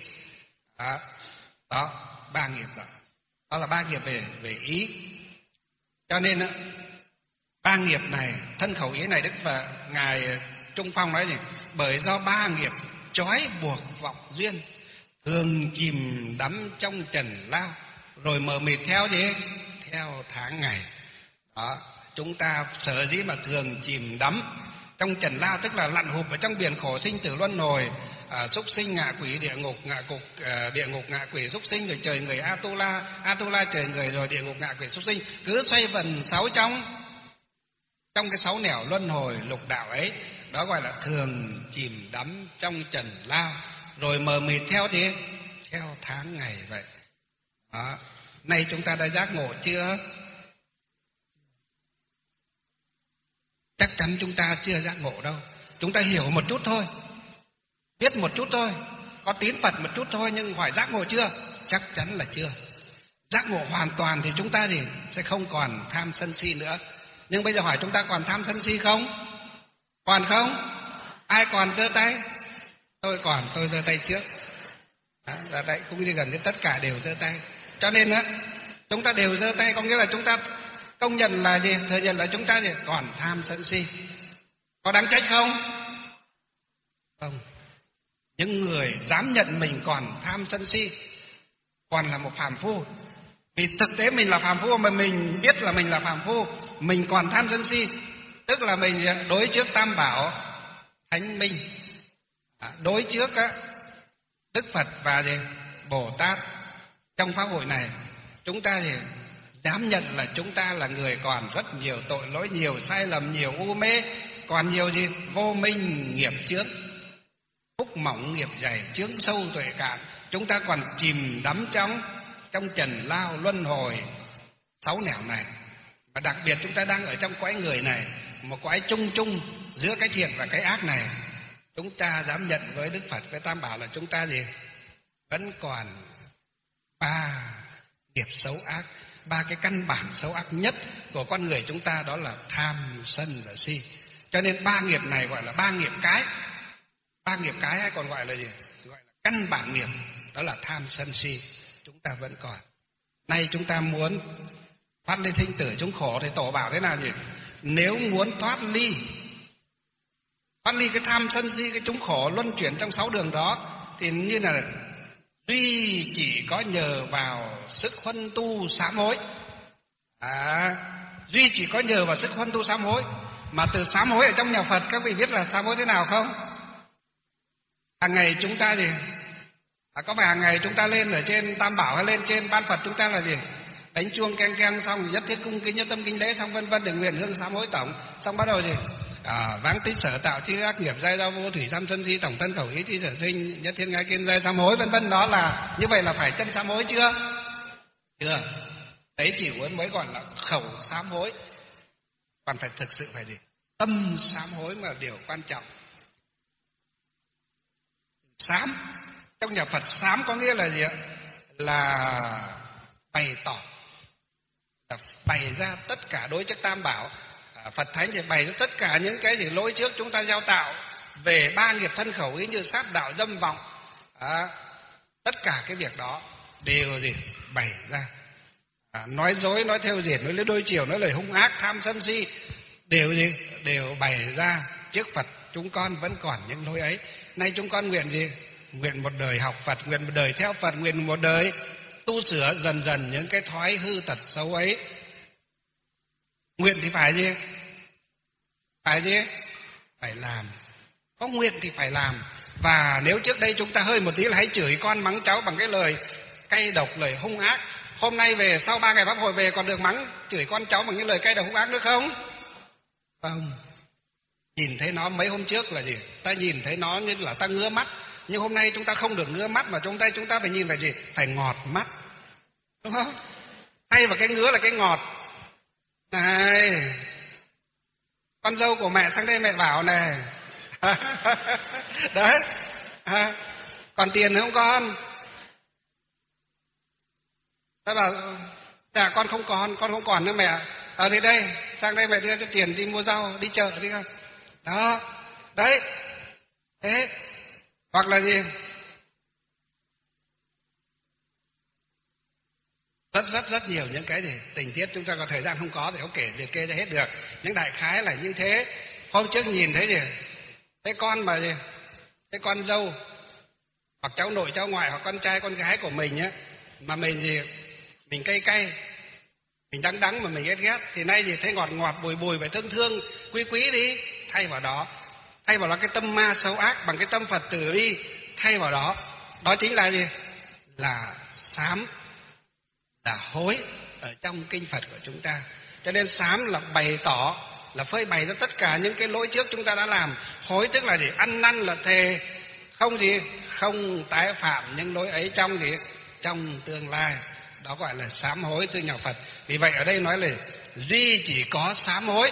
S2: Đó, 3 nghiệp đó. Đó là 3 nghiệp về ý. Cho nên 3 nghiệp này, thân khẩu ý này, Đức Phật ngài Trung Phong nói gì? Bởi do 3 nghiệp trói buộc vọng duyên, thường chìm đắm trong trần lao, rồi mờ mịt theo gì? Theo tháng ngày. Đó, chúng ta sở dĩ mà thường chìm đắm trong trần lao tức là lặn hụp ở trong biển khổ sinh tử luân hồi, súc sinh ngạ quỷ địa ngục, địa ngục ngạ quỷ súc sinh, rồi trời người Atula trời người, rồi địa ngục ngạ quỷ súc sinh, cứ xoay vần 6 trong cái 6 nẻo luân hồi lục đạo ấy. Đó gọi là thường chìm đắm trong trần lao, rồi mờ mịt theo đi theo tháng ngày vậy. Đó. Nay chúng ta đã giác ngộ chưa? Chắc chắn chúng ta chưa giác ngộ đâu. Chúng ta hiểu một chút thôi, biết một chút thôi, có tín Phật một chút thôi, nhưng hỏi giác ngộ chưa? Chắc chắn là chưa. Giác ngộ hoàn toàn thì chúng ta thì sẽ không còn tham sân si nữa. Nhưng bây giờ hỏi chúng ta còn tham sân si không? Còn không? Ai còn giơ tay? Tôi còn, tôi giơ tay trước. Đó, đấy cũng như gần như tất cả đều giơ tay. Cho nên á, chúng ta đều giơ tay, có nghĩa là chúng ta công nhận là gì? Thừa nhận là chúng ta gì? Còn tham sân si. Có đáng trách không? Không. Những người dám nhận mình còn tham sân si còn là một phàm phu. Vì thực tế mình là phàm phu mà mình biết là mình là phàm phu, mình còn tham sân si, tức là mình đối trước Tam Bảo Thánh Minh, đối trước Đức Phật và gì? Bồ Tát. Trong pháp hội này chúng ta thì dám nhận là chúng ta là người còn rất nhiều tội lỗi, nhiều sai lầm, nhiều u mê, còn nhiều gì? Vô minh nghiệp chướng, phúc mỏng nghiệp dày, chướng sâu tuệ cạn. Chúng ta còn chìm đắm trong trần lao luân hồi 6 nẻo này. Và đặc biệt chúng ta đang ở trong cõi người này, một cõi chung chung giữa cái thiện và cái ác này. Chúng ta dám nhận với Đức Phật, với Tam Bảo là chúng ta gì? Vẫn còn 3 nghiệp xấu ác, 3 cái căn bản xấu ác nhất của con người chúng ta, đó là tham, sân và si. Cho nên 3 nghiệp này gọi là 3 nghiệp cái. 3 nghiệp cái hay còn gọi là gì? Gọi là căn bản nghiệp, đó là tham, sân, si. Chúng ta vẫn còn. Nay chúng ta muốn thoát ly sinh tử chúng khổ thì Tổ bảo thế nào nhỉ? Nếu muốn thoát ly cái tham, sân, si, cái chúng khổ luân chuyển trong 6 đường đó thì như là duy chỉ có nhờ vào sức huân tu sám hối. Duy chỉ có nhờ vào sức huân tu sám hối. Mà từ sám hối ở trong nhà Phật các vị biết là sám hối thế nào không? Hàng ngày chúng ta gì? Có phải hàng ngày chúng ta lên ở trên Tam Bảo hay lên trên Ban Phật chúng ta là gì? Đánh chuông keng keng xong thì nhất thiết cung kính, nhất tâm kính lễ, xong vân vân để nguyện hương sám hối tổng, xong bắt đầu gì? Váng tích sở tạo chi ác nghiệp giai do vô thủy tham sân si tổng thân khẩu ý chi sở sinh nhất thiết ngay kiên giai sám hối, vân vân. Đó là như vậy là phải chân sám hối chưa? Chưa. Đấy chỉ mới gọi là khẩu sám hối. Còn phải thực sự phải gì? Tâm sám hối mà điều quan trọng. Sám trong nhà Phật, sám có nghĩa là gì ạ? Là bày tỏ, là bày ra tất cả đối trước Tam Bảo. Phật Thánh thì bày ra tất cả những cái gì lỗi trước chúng ta gieo tạo về 3 nghiệp thân khẩu ý như sát đạo dâm vọng. Tất cả cái việc đó đều gì? Bày ra. Nói dối, nói thêu dệt, nói lưỡi đôi chiều, nói lời hung ác, tham sân si, đều gì? Đều bày ra trước Phật. Chúng con vẫn còn những lỗi ấy. Nay chúng con nguyện gì? Nguyện một đời học Phật, nguyện một đời theo Phật, nguyện một đời tu sửa dần dần những cái thói hư tật xấu ấy. Nguyện thì phải gì? Phải gì? Phải làm. Có nguyện thì phải làm. Và nếu trước đây chúng ta hơi một tí là hãy chửi con mắng cháu bằng cái lời cay độc, lời hung ác, hôm nay về sau 3 ngày pháp hội về còn được mắng chửi con cháu bằng những lời cay độc hung ác nữa không? Không. Nhìn thấy nó mấy hôm trước là gì? Ta nhìn thấy nó như là ta ngứa mắt, nhưng hôm nay chúng ta không được ngứa mắt, mà chúng ta phải nhìn phải gì? Phải ngọt mắt, đúng không? Thay vào cái ngứa là cái ngọt. Này, con dâu của mẹ sang đây mẹ bảo này. Đấy. Còn tiền không con? Ta bảo dạ con không còn nữa mẹ. Thì đây, sang đây mẹ đưa cho tiền đi mua rau, đi chợ đi không? Đó. Đấy. Thế. Hoặc là gì? Rất nhiều những cái gì tình tiết chúng ta có thời gian không có thì không kể liệt kê ra hết được. Nhưng đại khái là như thế. Hôm trước nhìn thấy gì? Cái con mà gì? Cái con dâu hoặc cháu nội cháu ngoại hoặc con trai con gái của mình á, mà mình gì? Mình cay, mình đắng mà mình ghét, thì nay gì thấy ngọt bùi phải thương quý đi. Thay vào đó cái tâm ma xấu ác bằng cái tâm Phật từ bi, thay vào đó chính là gì? Là sám, là hối ở trong kinh Phật của chúng ta. Cho nên sám là bày tỏ, là phơi bày ra tất cả những cái lỗi trước chúng ta đã làm. Hối tức là gì? Ăn năn là thề không tái phạm những lỗi ấy trong tương lai. Đó gọi là sám hối thưa nhà Phật. Vì vậy ở đây nói là duy chỉ có sám hối,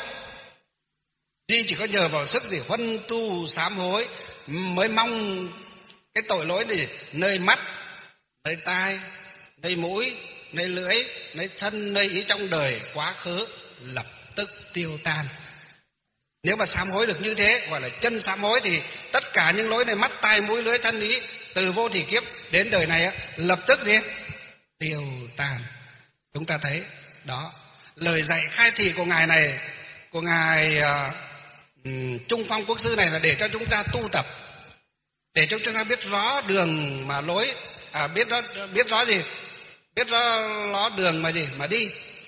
S2: duy chỉ có nhờ vào sức gì huân tu sám hối mới mong cái tội lỗi này nơi mắt, nơi tai, nơi mũi, nơi lưỡi, nơi thân, nơi ý trong đời quá khứ lập tức tiêu tan. Nếu mà sám hối được như thế, gọi là chân sám hối, thì tất cả những lỗi này, mắt, tai, mũi, lưỡi, thân, ý, từ vô thỉ kiếp đến đời này lập tức gì? Tiêu tan. Chúng ta thấy đó, lời dạy khai thị của ngài này, của ngài Trung Phong Quốc sư này là để cho chúng ta tu tập, để cho chúng ta biết rõ đường mà lối, biết rõ gì? Biết rõ đường mà gì? Mà đi.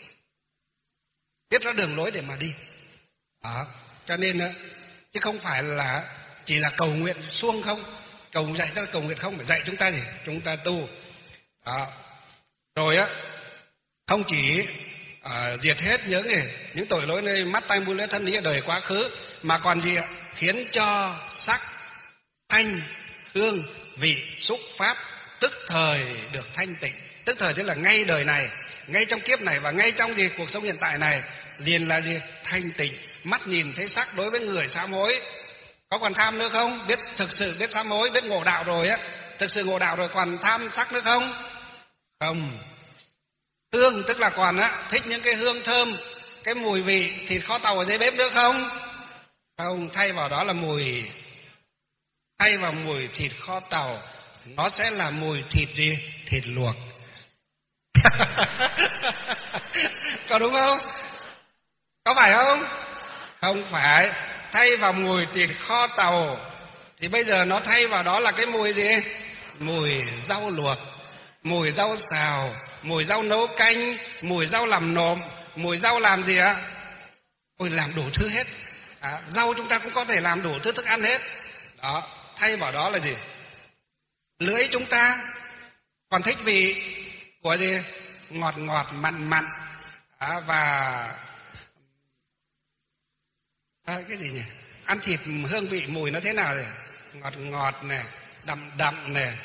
S2: Biết rõ đường lối để mà đi. Đó. Cho nên chứ không phải là chỉ là cầu nguyện suông không, dạy cho cầu nguyện không, phải dạy chúng ta gì? Chúng ta tu. Đó. Rồi không chỉ diệt hết những tội lỗi nơi mắt, tai, mũi, lưỡi, thân, ý ở đời quá khứ, mà còn gì ạ? Khiến cho sắc, thanh, hương, vị, xúc, pháp tức thời được thanh tịnh. Tức thời tức là ngay đời này, ngay trong kiếp này, và ngay trong gì cuộc sống hiện tại này liền là gì? Thanh tịnh. Mắt nhìn thấy sắc đối với người sám hối có còn tham nữa không? Thực sự biết sám hối, biết ngộ đạo rồi thực sự ngộ đạo rồi còn tham sắc nữa không? Không. Hương tức là còn thích những cái hương thơm, cái mùi vị thịt kho tàu ở dưới bếp nữa không? Không. Thay vào đó là thay vào mùi thịt kho tàu, nó sẽ là mùi thịt gì? Thịt luộc. Có đúng không? Có phải không? Không phải. Thay vào mùi thịt kho tàu thì bây giờ nó thay vào đó là cái mùi gì? Mùi rau luộc, mùi rau xào, mùi rau nấu canh, mùi rau làm nộm, mùi rau làm gì ạ? Ôi, làm đủ thứ hết. Rau chúng ta cũng có thể làm đủ thứ thức ăn hết. Đó. Thay vào đó là gì? Lưỡi chúng ta còn thích vị của gì? Ngọt mặn và cái gì nhỉ? Ăn thịt hương vị mùi nó thế nào rồi? Ngọt này, đậm này.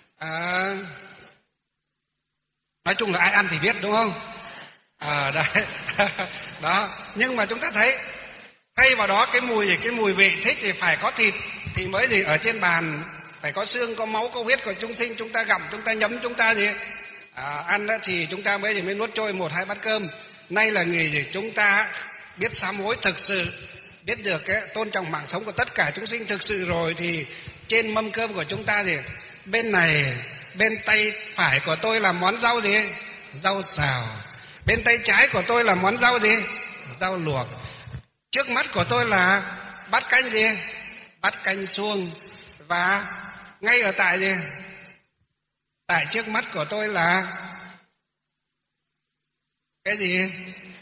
S2: Nói chung là ai ăn thì biết, đúng không? Đấy. Đó. Nhưng mà chúng ta thấy thay vào đó cái mùi vị thích thì phải có thịt thì mới gì? Ở trên bàn phải có xương, có máu, có huyết của chúng sinh, chúng ta gặm, chúng ta nhấm, chúng ta gì? Ăn thì chúng ta mới nuốt trôi 1-2 bát cơm. Nay là người gì? Chúng ta biết sám hối thực sự, biết được cái tôn trọng mạng sống của tất cả chúng sinh thực sự rồi, thì trên mâm cơm của chúng ta gì? Bên này, bên tay phải của tôi là món rau gì? Rau xào. Bên tay trái của tôi là món rau gì? Rau luộc. Trước mắt của tôi là bát canh gì? Bát canh suông. Và ngay ở tại gì? Tại trước mắt của tôi là cái gì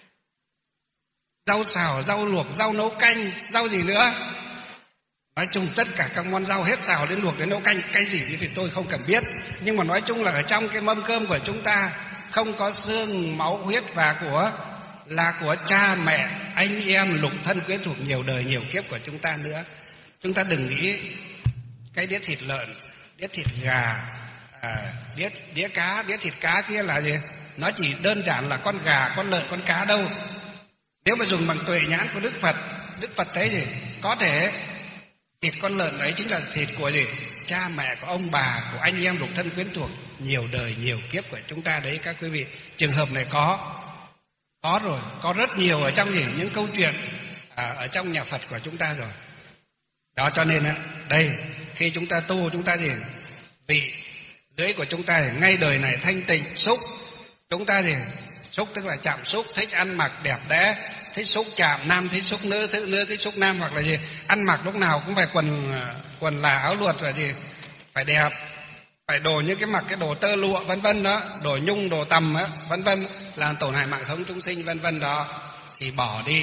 S2: rau xào, rau luộc, rau nấu canh, rau gì nữa. Nói chung tất cả các món rau hết xào đến luộc đến nấu canh, cái gì thì tôi không cần biết. Nhưng mà nói chung là ở trong cái mâm cơm của chúng ta không có xương, máu, huyết và là của cha mẹ, anh em, lục thân quyến thuộc nhiều đời nhiều kiếp của chúng ta nữa. Chúng ta đừng nghĩ cái đĩa thịt lợn, đĩa thịt gà, đĩa cá, đĩa thịt cá kia là gì? Nó chỉ đơn giản là con gà, con lợn, con cá đâu. Nếu mà dùng bằng tuệ nhãn của Đức Phật thấy gì? Có thể thịt con lợn ấy chính là thịt của gì? Cha mẹ, của ông bà, của anh em lục thân quyến thuộc nhiều đời nhiều kiếp của chúng ta đấy các quý vị. Trường hợp này có rồi, có rất nhiều ở trong những câu chuyện ở trong nhà Phật của chúng ta rồi. Đó cho nên đây khi chúng ta tu, chúng ta vị lưỡi của chúng ta ngay đời này thanh tịnh, xúc chúng ta xúc tức là chạm xúc, thích ăn mặc đẹp đẽ, thích xúc chạm, nam thích xúc nữ, nữ thích xúc nam, hoặc là ăn mặc lúc nào cũng phải quần là áo luật là phải đẹp, phải đồ những cái đồ tơ lụa vân vân đó, đồ nhung, đồ tằm vân vân, làm tổn hại mạng sống chúng sinh vân vân đó, thì bỏ đi.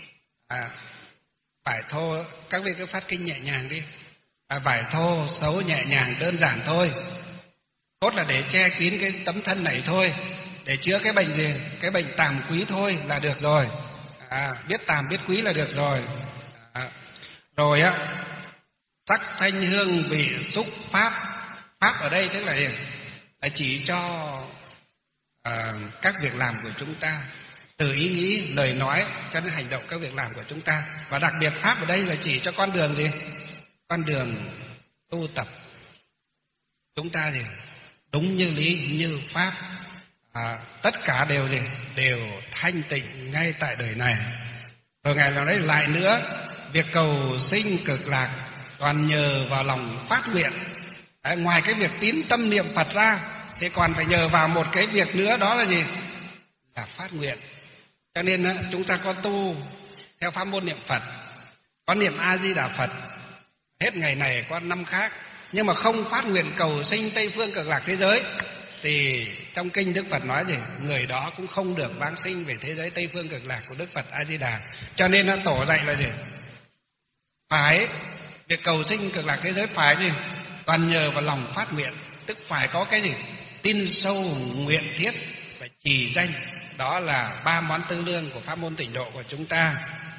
S2: Vải thô, các vị cứ phát kinh nhẹ nhàng đi. Vải thô xấu nhẹ nhàng đơn giản thôi, cốt là để che kín cái tấm thân này thôi, để chữa cái bệnh gì? Cái bệnh tàm quý thôi là được rồi. Biết tàm biết quý là được rồi. Rồi sắc thanh hương vị xúc pháp. Pháp ở đây tức là chỉ cho các việc làm của chúng ta, từ ý nghĩ, lời nói cho đến hành động các việc làm của chúng ta. Và đặc biệt pháp ở đây là chỉ cho con đường gì? Con đường tu tập chúng ta đúng như lý như pháp. Tất cả đều đều thanh tịnh ngay tại đời này. Rồi ngày nào đấy lại nữa, việc cầu sinh cực lạc toàn nhờ vào lòng phát nguyện. Ngoài cái việc tín tâm niệm Phật ra thì còn phải nhờ vào một cái việc nữa, đó là gì? Là phát nguyện. Cho nên chúng ta có tu theo pháp môn niệm Phật, có niệm A Di Đà Phật hết ngày này qua năm khác, nhưng mà không phát nguyện cầu sinh Tây phương cực lạc thế giới, thì trong kinh Đức Phật nói người đó cũng không được vãng sinh về thế giới Tây phương cực lạc của Đức Phật A Di Đà. Cho nên tổ dạy là phải việc cầu sinh cực lạc thế giới phải toàn nhờ vào lòng phát nguyện, tức phải có cái tin sâu nguyện thiết và trì danh. Đó là 3 món tư lương của pháp môn tịnh độ của chúng ta.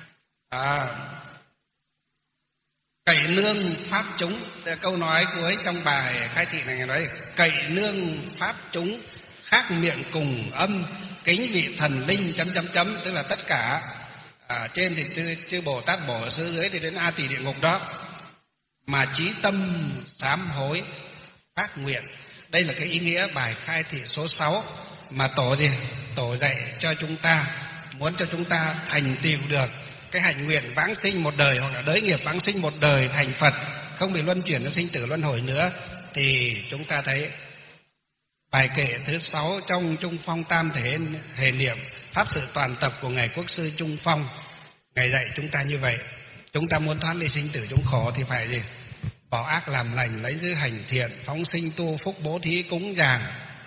S2: Cậy nương pháp chúng, câu nói cuối trong bài khai thị này nói: cậy nương pháp chúng, khác miệng cùng âm, kính vị thần linh ... Tức là tất cả trên thì chư Bồ Tát Bổ Sư, dưới thì đến A Tỳ địa ngục đó, mà chí tâm sám hối phát nguyện. Đây là cái ý nghĩa bài khai thị số 6 mà tổ dạy cho chúng ta, muốn cho chúng ta thành tựu được cái hạnh nguyện vãng sinh một đời, hoặc là đới nghiệp vãng sinh một đời thành Phật, không bị luân chuyển trong sinh tử luân hồi nữa. Thì chúng ta thấy bài kệ thứ 6 trong Trung Phong Tam Thể Hề Niệm Pháp Sự Toàn Tập của Ngài Quốc sư Trung Phong, Ngài dạy chúng ta như vậy. Chúng ta muốn thoát ly sinh tử chúng khổ thì phải bỏ ác làm lành, lấy giữ hành thiện, phóng sinh tu phúc, bố thí cúng dường.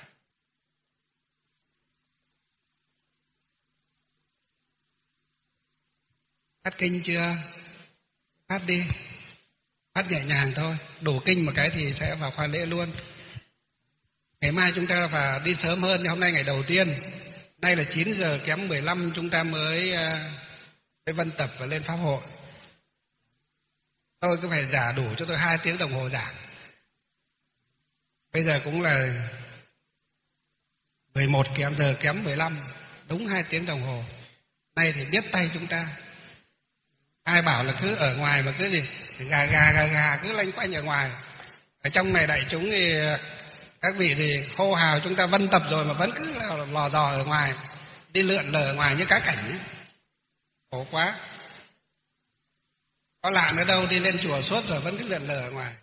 S2: Phát kinh chưa? Phát đi, phát nhẹ nhàng thôi, đủ kinh một cái thì sẽ vào khoa lễ luôn. Ngày mai chúng ta phải đi sớm hơn, hôm nay ngày đầu tiên. Nay là 9 giờ kém 15 chúng ta mới vân tập và lên pháp hội. Tôi cứ phải giả đủ cho tôi 2 tiếng đồng hồ giảng. Bây giờ cũng là 11 giờ kém 15, đúng 2 tiếng đồng hồ. Nay thì biết tay chúng ta. Ai bảo là cứ ở ngoài mà cứ gà cứ lanh quanh ở ngoài. Ở trong này đại chúng thì các vị thì hô hào chúng ta vân tập rồi mà vẫn cứ lò dò ở ngoài, đi lượn lờ ở ngoài như cá cảnh ấy. Khổ quá. Có lạ nữa đâu, đi lên chùa suốt rồi vẫn cứ lượn lờ ở ngoài.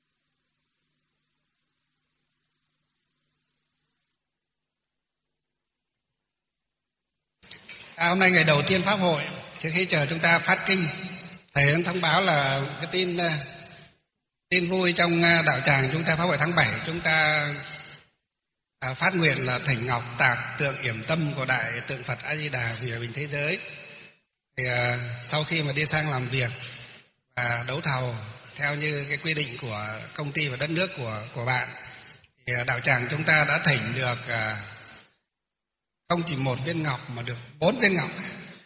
S2: Hôm nay ngày đầu tiên pháp hội, trước khi chờ chúng ta phát kinh, thầy thông báo là cái tin vui trong đạo tràng chúng ta pháp hội tháng 7, chúng ta phát nguyện là thỉnh ngọc tạc tượng yểm tâm của đại tượng Phật A Di Đà vì hòa bình thế giới. Thì sau khi mà đi sang làm việc và đấu thầu theo như cái quy định của công ty và đất nước của bạn, thì đạo tràng chúng ta đã thỉnh được không chỉ 1 viên ngọc mà được 4 viên ngọc.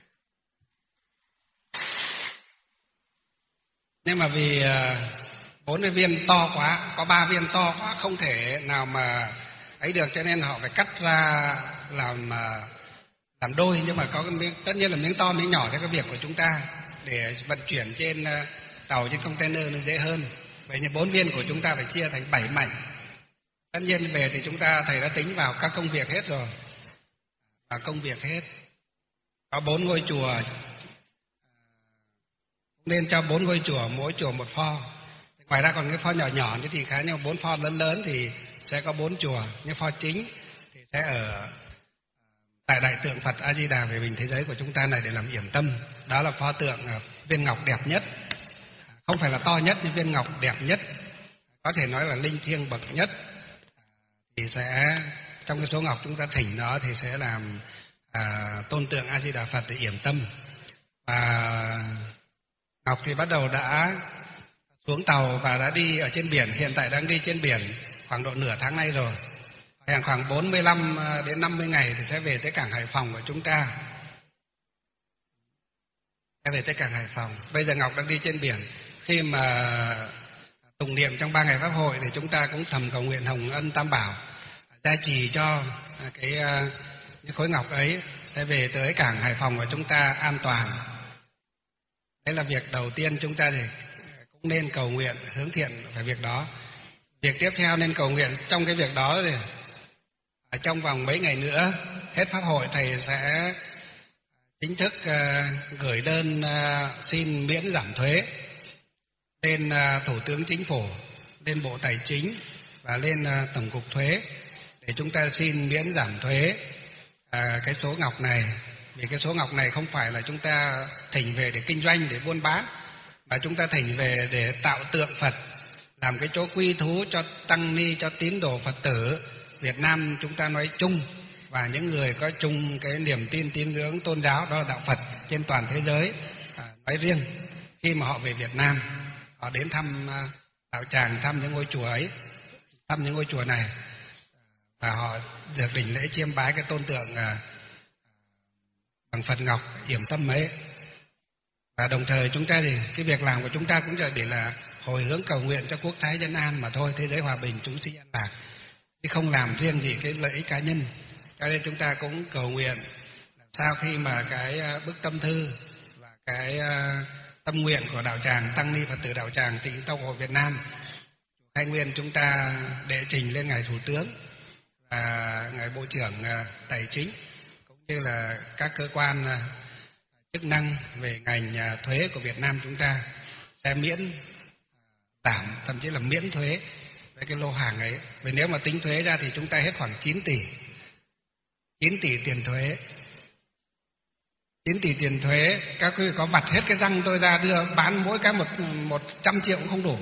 S2: Nhưng mà vì 4 viên to quá, có 3 viên to quá không thể nào mà ấy được, cho nên họ phải cắt ra làm đôi. Nhưng mà có cái miếng, tất nhiên là miếng to miếng nhỏ theo cái việc của chúng ta để vận chuyển trên tàu, trên container nó dễ hơn. Vậy nên 4 viên của chúng ta phải chia thành 7 mảnh. Tất nhiên về thì chúng ta thầy đã tính vào các công việc hết rồi, và công việc hết có 4 ngôi chùa, nên cho 4 ngôi chùa, mỗi chùa 1 pho. Ngoài ra còn cái pho nhỏ nhỏ như thì khá, nhưng 4 pho lớn lớn thì sẽ có 4 chùa. Nhưng pho chính thì sẽ ở tại đại tượng Phật A Di Đà về bình thế giới của chúng ta này để làm yểm tâm. Đó là pho tượng viên ngọc đẹp nhất, không phải là to nhất nhưng viên ngọc đẹp nhất, có thể nói là linh thiêng bậc nhất. Thì sẽ trong cái số ngọc chúng ta thỉnh đó thì sẽ làm tôn tượng A Di Đà Phật để yểm tâm. Và ngọc thì bắt đầu đã xuống tàu và đã đi ở trên biển, hiện tại đang đi trên biển khoảng độ nửa tháng nay rồi. Khoảng 45 đến 50 ngày thì sẽ về tới cảng Hải Phòng của chúng ta. Sẽ về tới cảng Hải Phòng. Bây giờ ngọc đang đi trên biển. Khi mà tụng niệm trong 3 ngày pháp hội thì chúng ta cũng thầm cầu nguyện Hồng Ân Tam Bảo gia trì cho cái khối ngọc ấy sẽ về tới cảng Hải Phòng của chúng ta an toàn. Đấy là việc đầu tiên chúng ta thì cũng nên cầu nguyện hướng thiện về việc đó. Việc tiếp theo nên cầu nguyện trong cái việc đó thì trong vòng mấy ngày nữa hết pháp hội, thầy sẽ chính thức gửi đơn xin miễn giảm thuế lên Thủ tướng Chính phủ, lên Bộ Tài chính và lên Tổng cục Thuế để chúng ta xin miễn giảm thuế cái số ngọc này. Vì cái số ngọc này không phải là chúng ta thỉnh về để kinh doanh, để buôn bán, mà chúng ta thỉnh về để tạo tượng Phật, làm cái chỗ quy thú cho tăng ni, cho tín đồ Phật tử Việt Nam chúng ta nói chung, và những người có chung cái niềm tin tín ngưỡng tôn giáo, đó là đạo Phật trên toàn thế giới nói riêng. Khi mà họ về Việt Nam, họ đến thăm đạo tràng, thăm những ngôi chùa ấy, thăm những ngôi chùa này, và họ được đảnh lễ chiêm bái cái tôn tượng bằng Phật ngọc yểm tâm ấy. Và đồng thời chúng ta thì cái việc làm của chúng ta cũng để là hồi hướng cầu nguyện cho quốc thái dân an mà thôi, thế giới hòa bình, chúng sinh an lạc, chứ không làm riêng gì cái lợi ích cá nhân. Cho nên chúng ta cũng cầu nguyện làm sao khi mà cái bức tâm thư và cái tâm nguyện của đạo tràng tăng ni Phật tử đạo tràng Tịnh Tông Hội Việt Nam Khai Nguyên chúng ta đệ trình lên ngài Thủ tướng và ngài Bộ trưởng Tài chính, cũng như là các cơ quan chức năng về ngành thuế của Việt Nam, chúng ta sẽ miễn giảm, thậm chí là miễn thuế với cái lô hàng ấy. Vì nếu mà tính thuế ra thì chúng ta hết khoảng 9 tỷ tiền thuế. 9 tỷ tiền thuế, các quý vị có vặt hết cái răng tôi ra đưa bán mỗi cái 100 triệu cũng không đủ.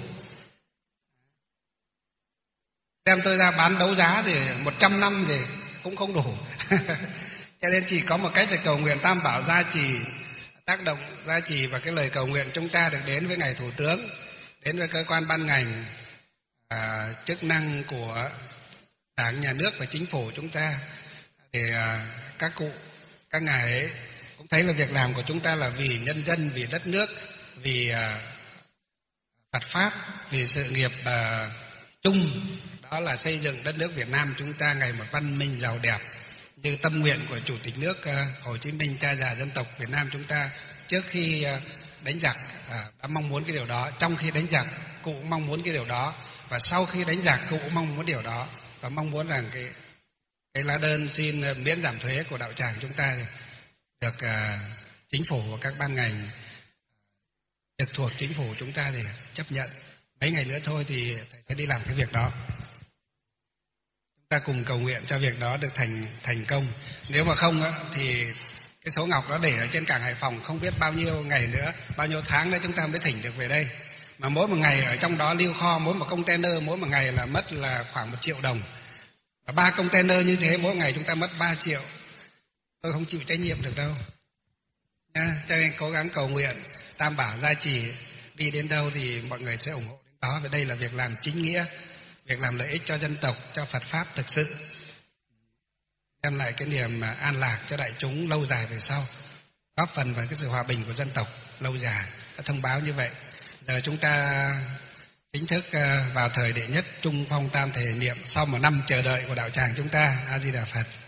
S2: Đem tôi ra bán đấu giá thì 100 năm thì cũng không đủ. Cho nên chỉ có một cách là cầu nguyện Tam Bảo gia trì, tác động gia trì, và cái lời cầu nguyện chúng ta được đến với ngài Thủ tướng, đến với cơ quan ban ngành chức năng của Đảng, Nhà nước và Chính phủ chúng ta, để các cụ, các ngài ấy cũng thấy là việc làm của chúng ta là vì nhân dân, vì đất nước, vì Phật Pháp, vì sự nghiệp chung, đó là xây dựng đất nước Việt Nam chúng ta ngày một văn minh giàu đẹp, như tâm nguyện của Chủ tịch nước Hồ Chí Minh, cha già dân tộc Việt Nam chúng ta trước khi đánh giặc đã mong muốn cái điều đó, trong khi đánh giặc cụ cũng mong muốn cái điều đó, và sau khi đánh giặc cụ cũng mong muốn điều đó, và mong muốn rằng cái lá đơn xin miễn giảm thuế của đạo tràng chúng ta được chính phủ và các ban ngành trực thuộc chính phủ chúng ta thì chấp nhận. Mấy ngày nữa thôi thì thầy sẽ đi làm cái việc đó. Chúng ta cùng cầu nguyện cho việc đó được thành công. Nếu mà không thì cái số ngọc đó để ở trên cảng Hải Phòng không biết bao nhiêu ngày nữa, bao nhiêu tháng nữa chúng ta mới thỉnh được về đây. Mà mỗi một ngày ở trong đó lưu kho, mỗi một container mỗi một ngày là mất là khoảng 1 triệu đồng. Và 3 container như thế mỗi ngày chúng ta mất 3 triệu. Tôi không chịu trách nhiệm được đâu nha. Cho nên cố gắng cầu nguyện Tam Bảo gia trì, đi đến đâu thì mọi người sẽ ủng hộ đến đó. Và đây là việc làm chính nghĩa, việc làm lợi ích cho dân tộc, cho Phật pháp thực sự, đem lại cái niềm an lạc cho đại chúng lâu dài về sau, góp phần vào cái sự hòa bình của dân tộc lâu dài. Đã thông báo như vậy. Giờ chúng ta chính thức vào thời đệ nhất Trung Phong Tam Thể Niệm sau một năm chờ đợi của đạo tràng chúng ta. A Di Đà Phật.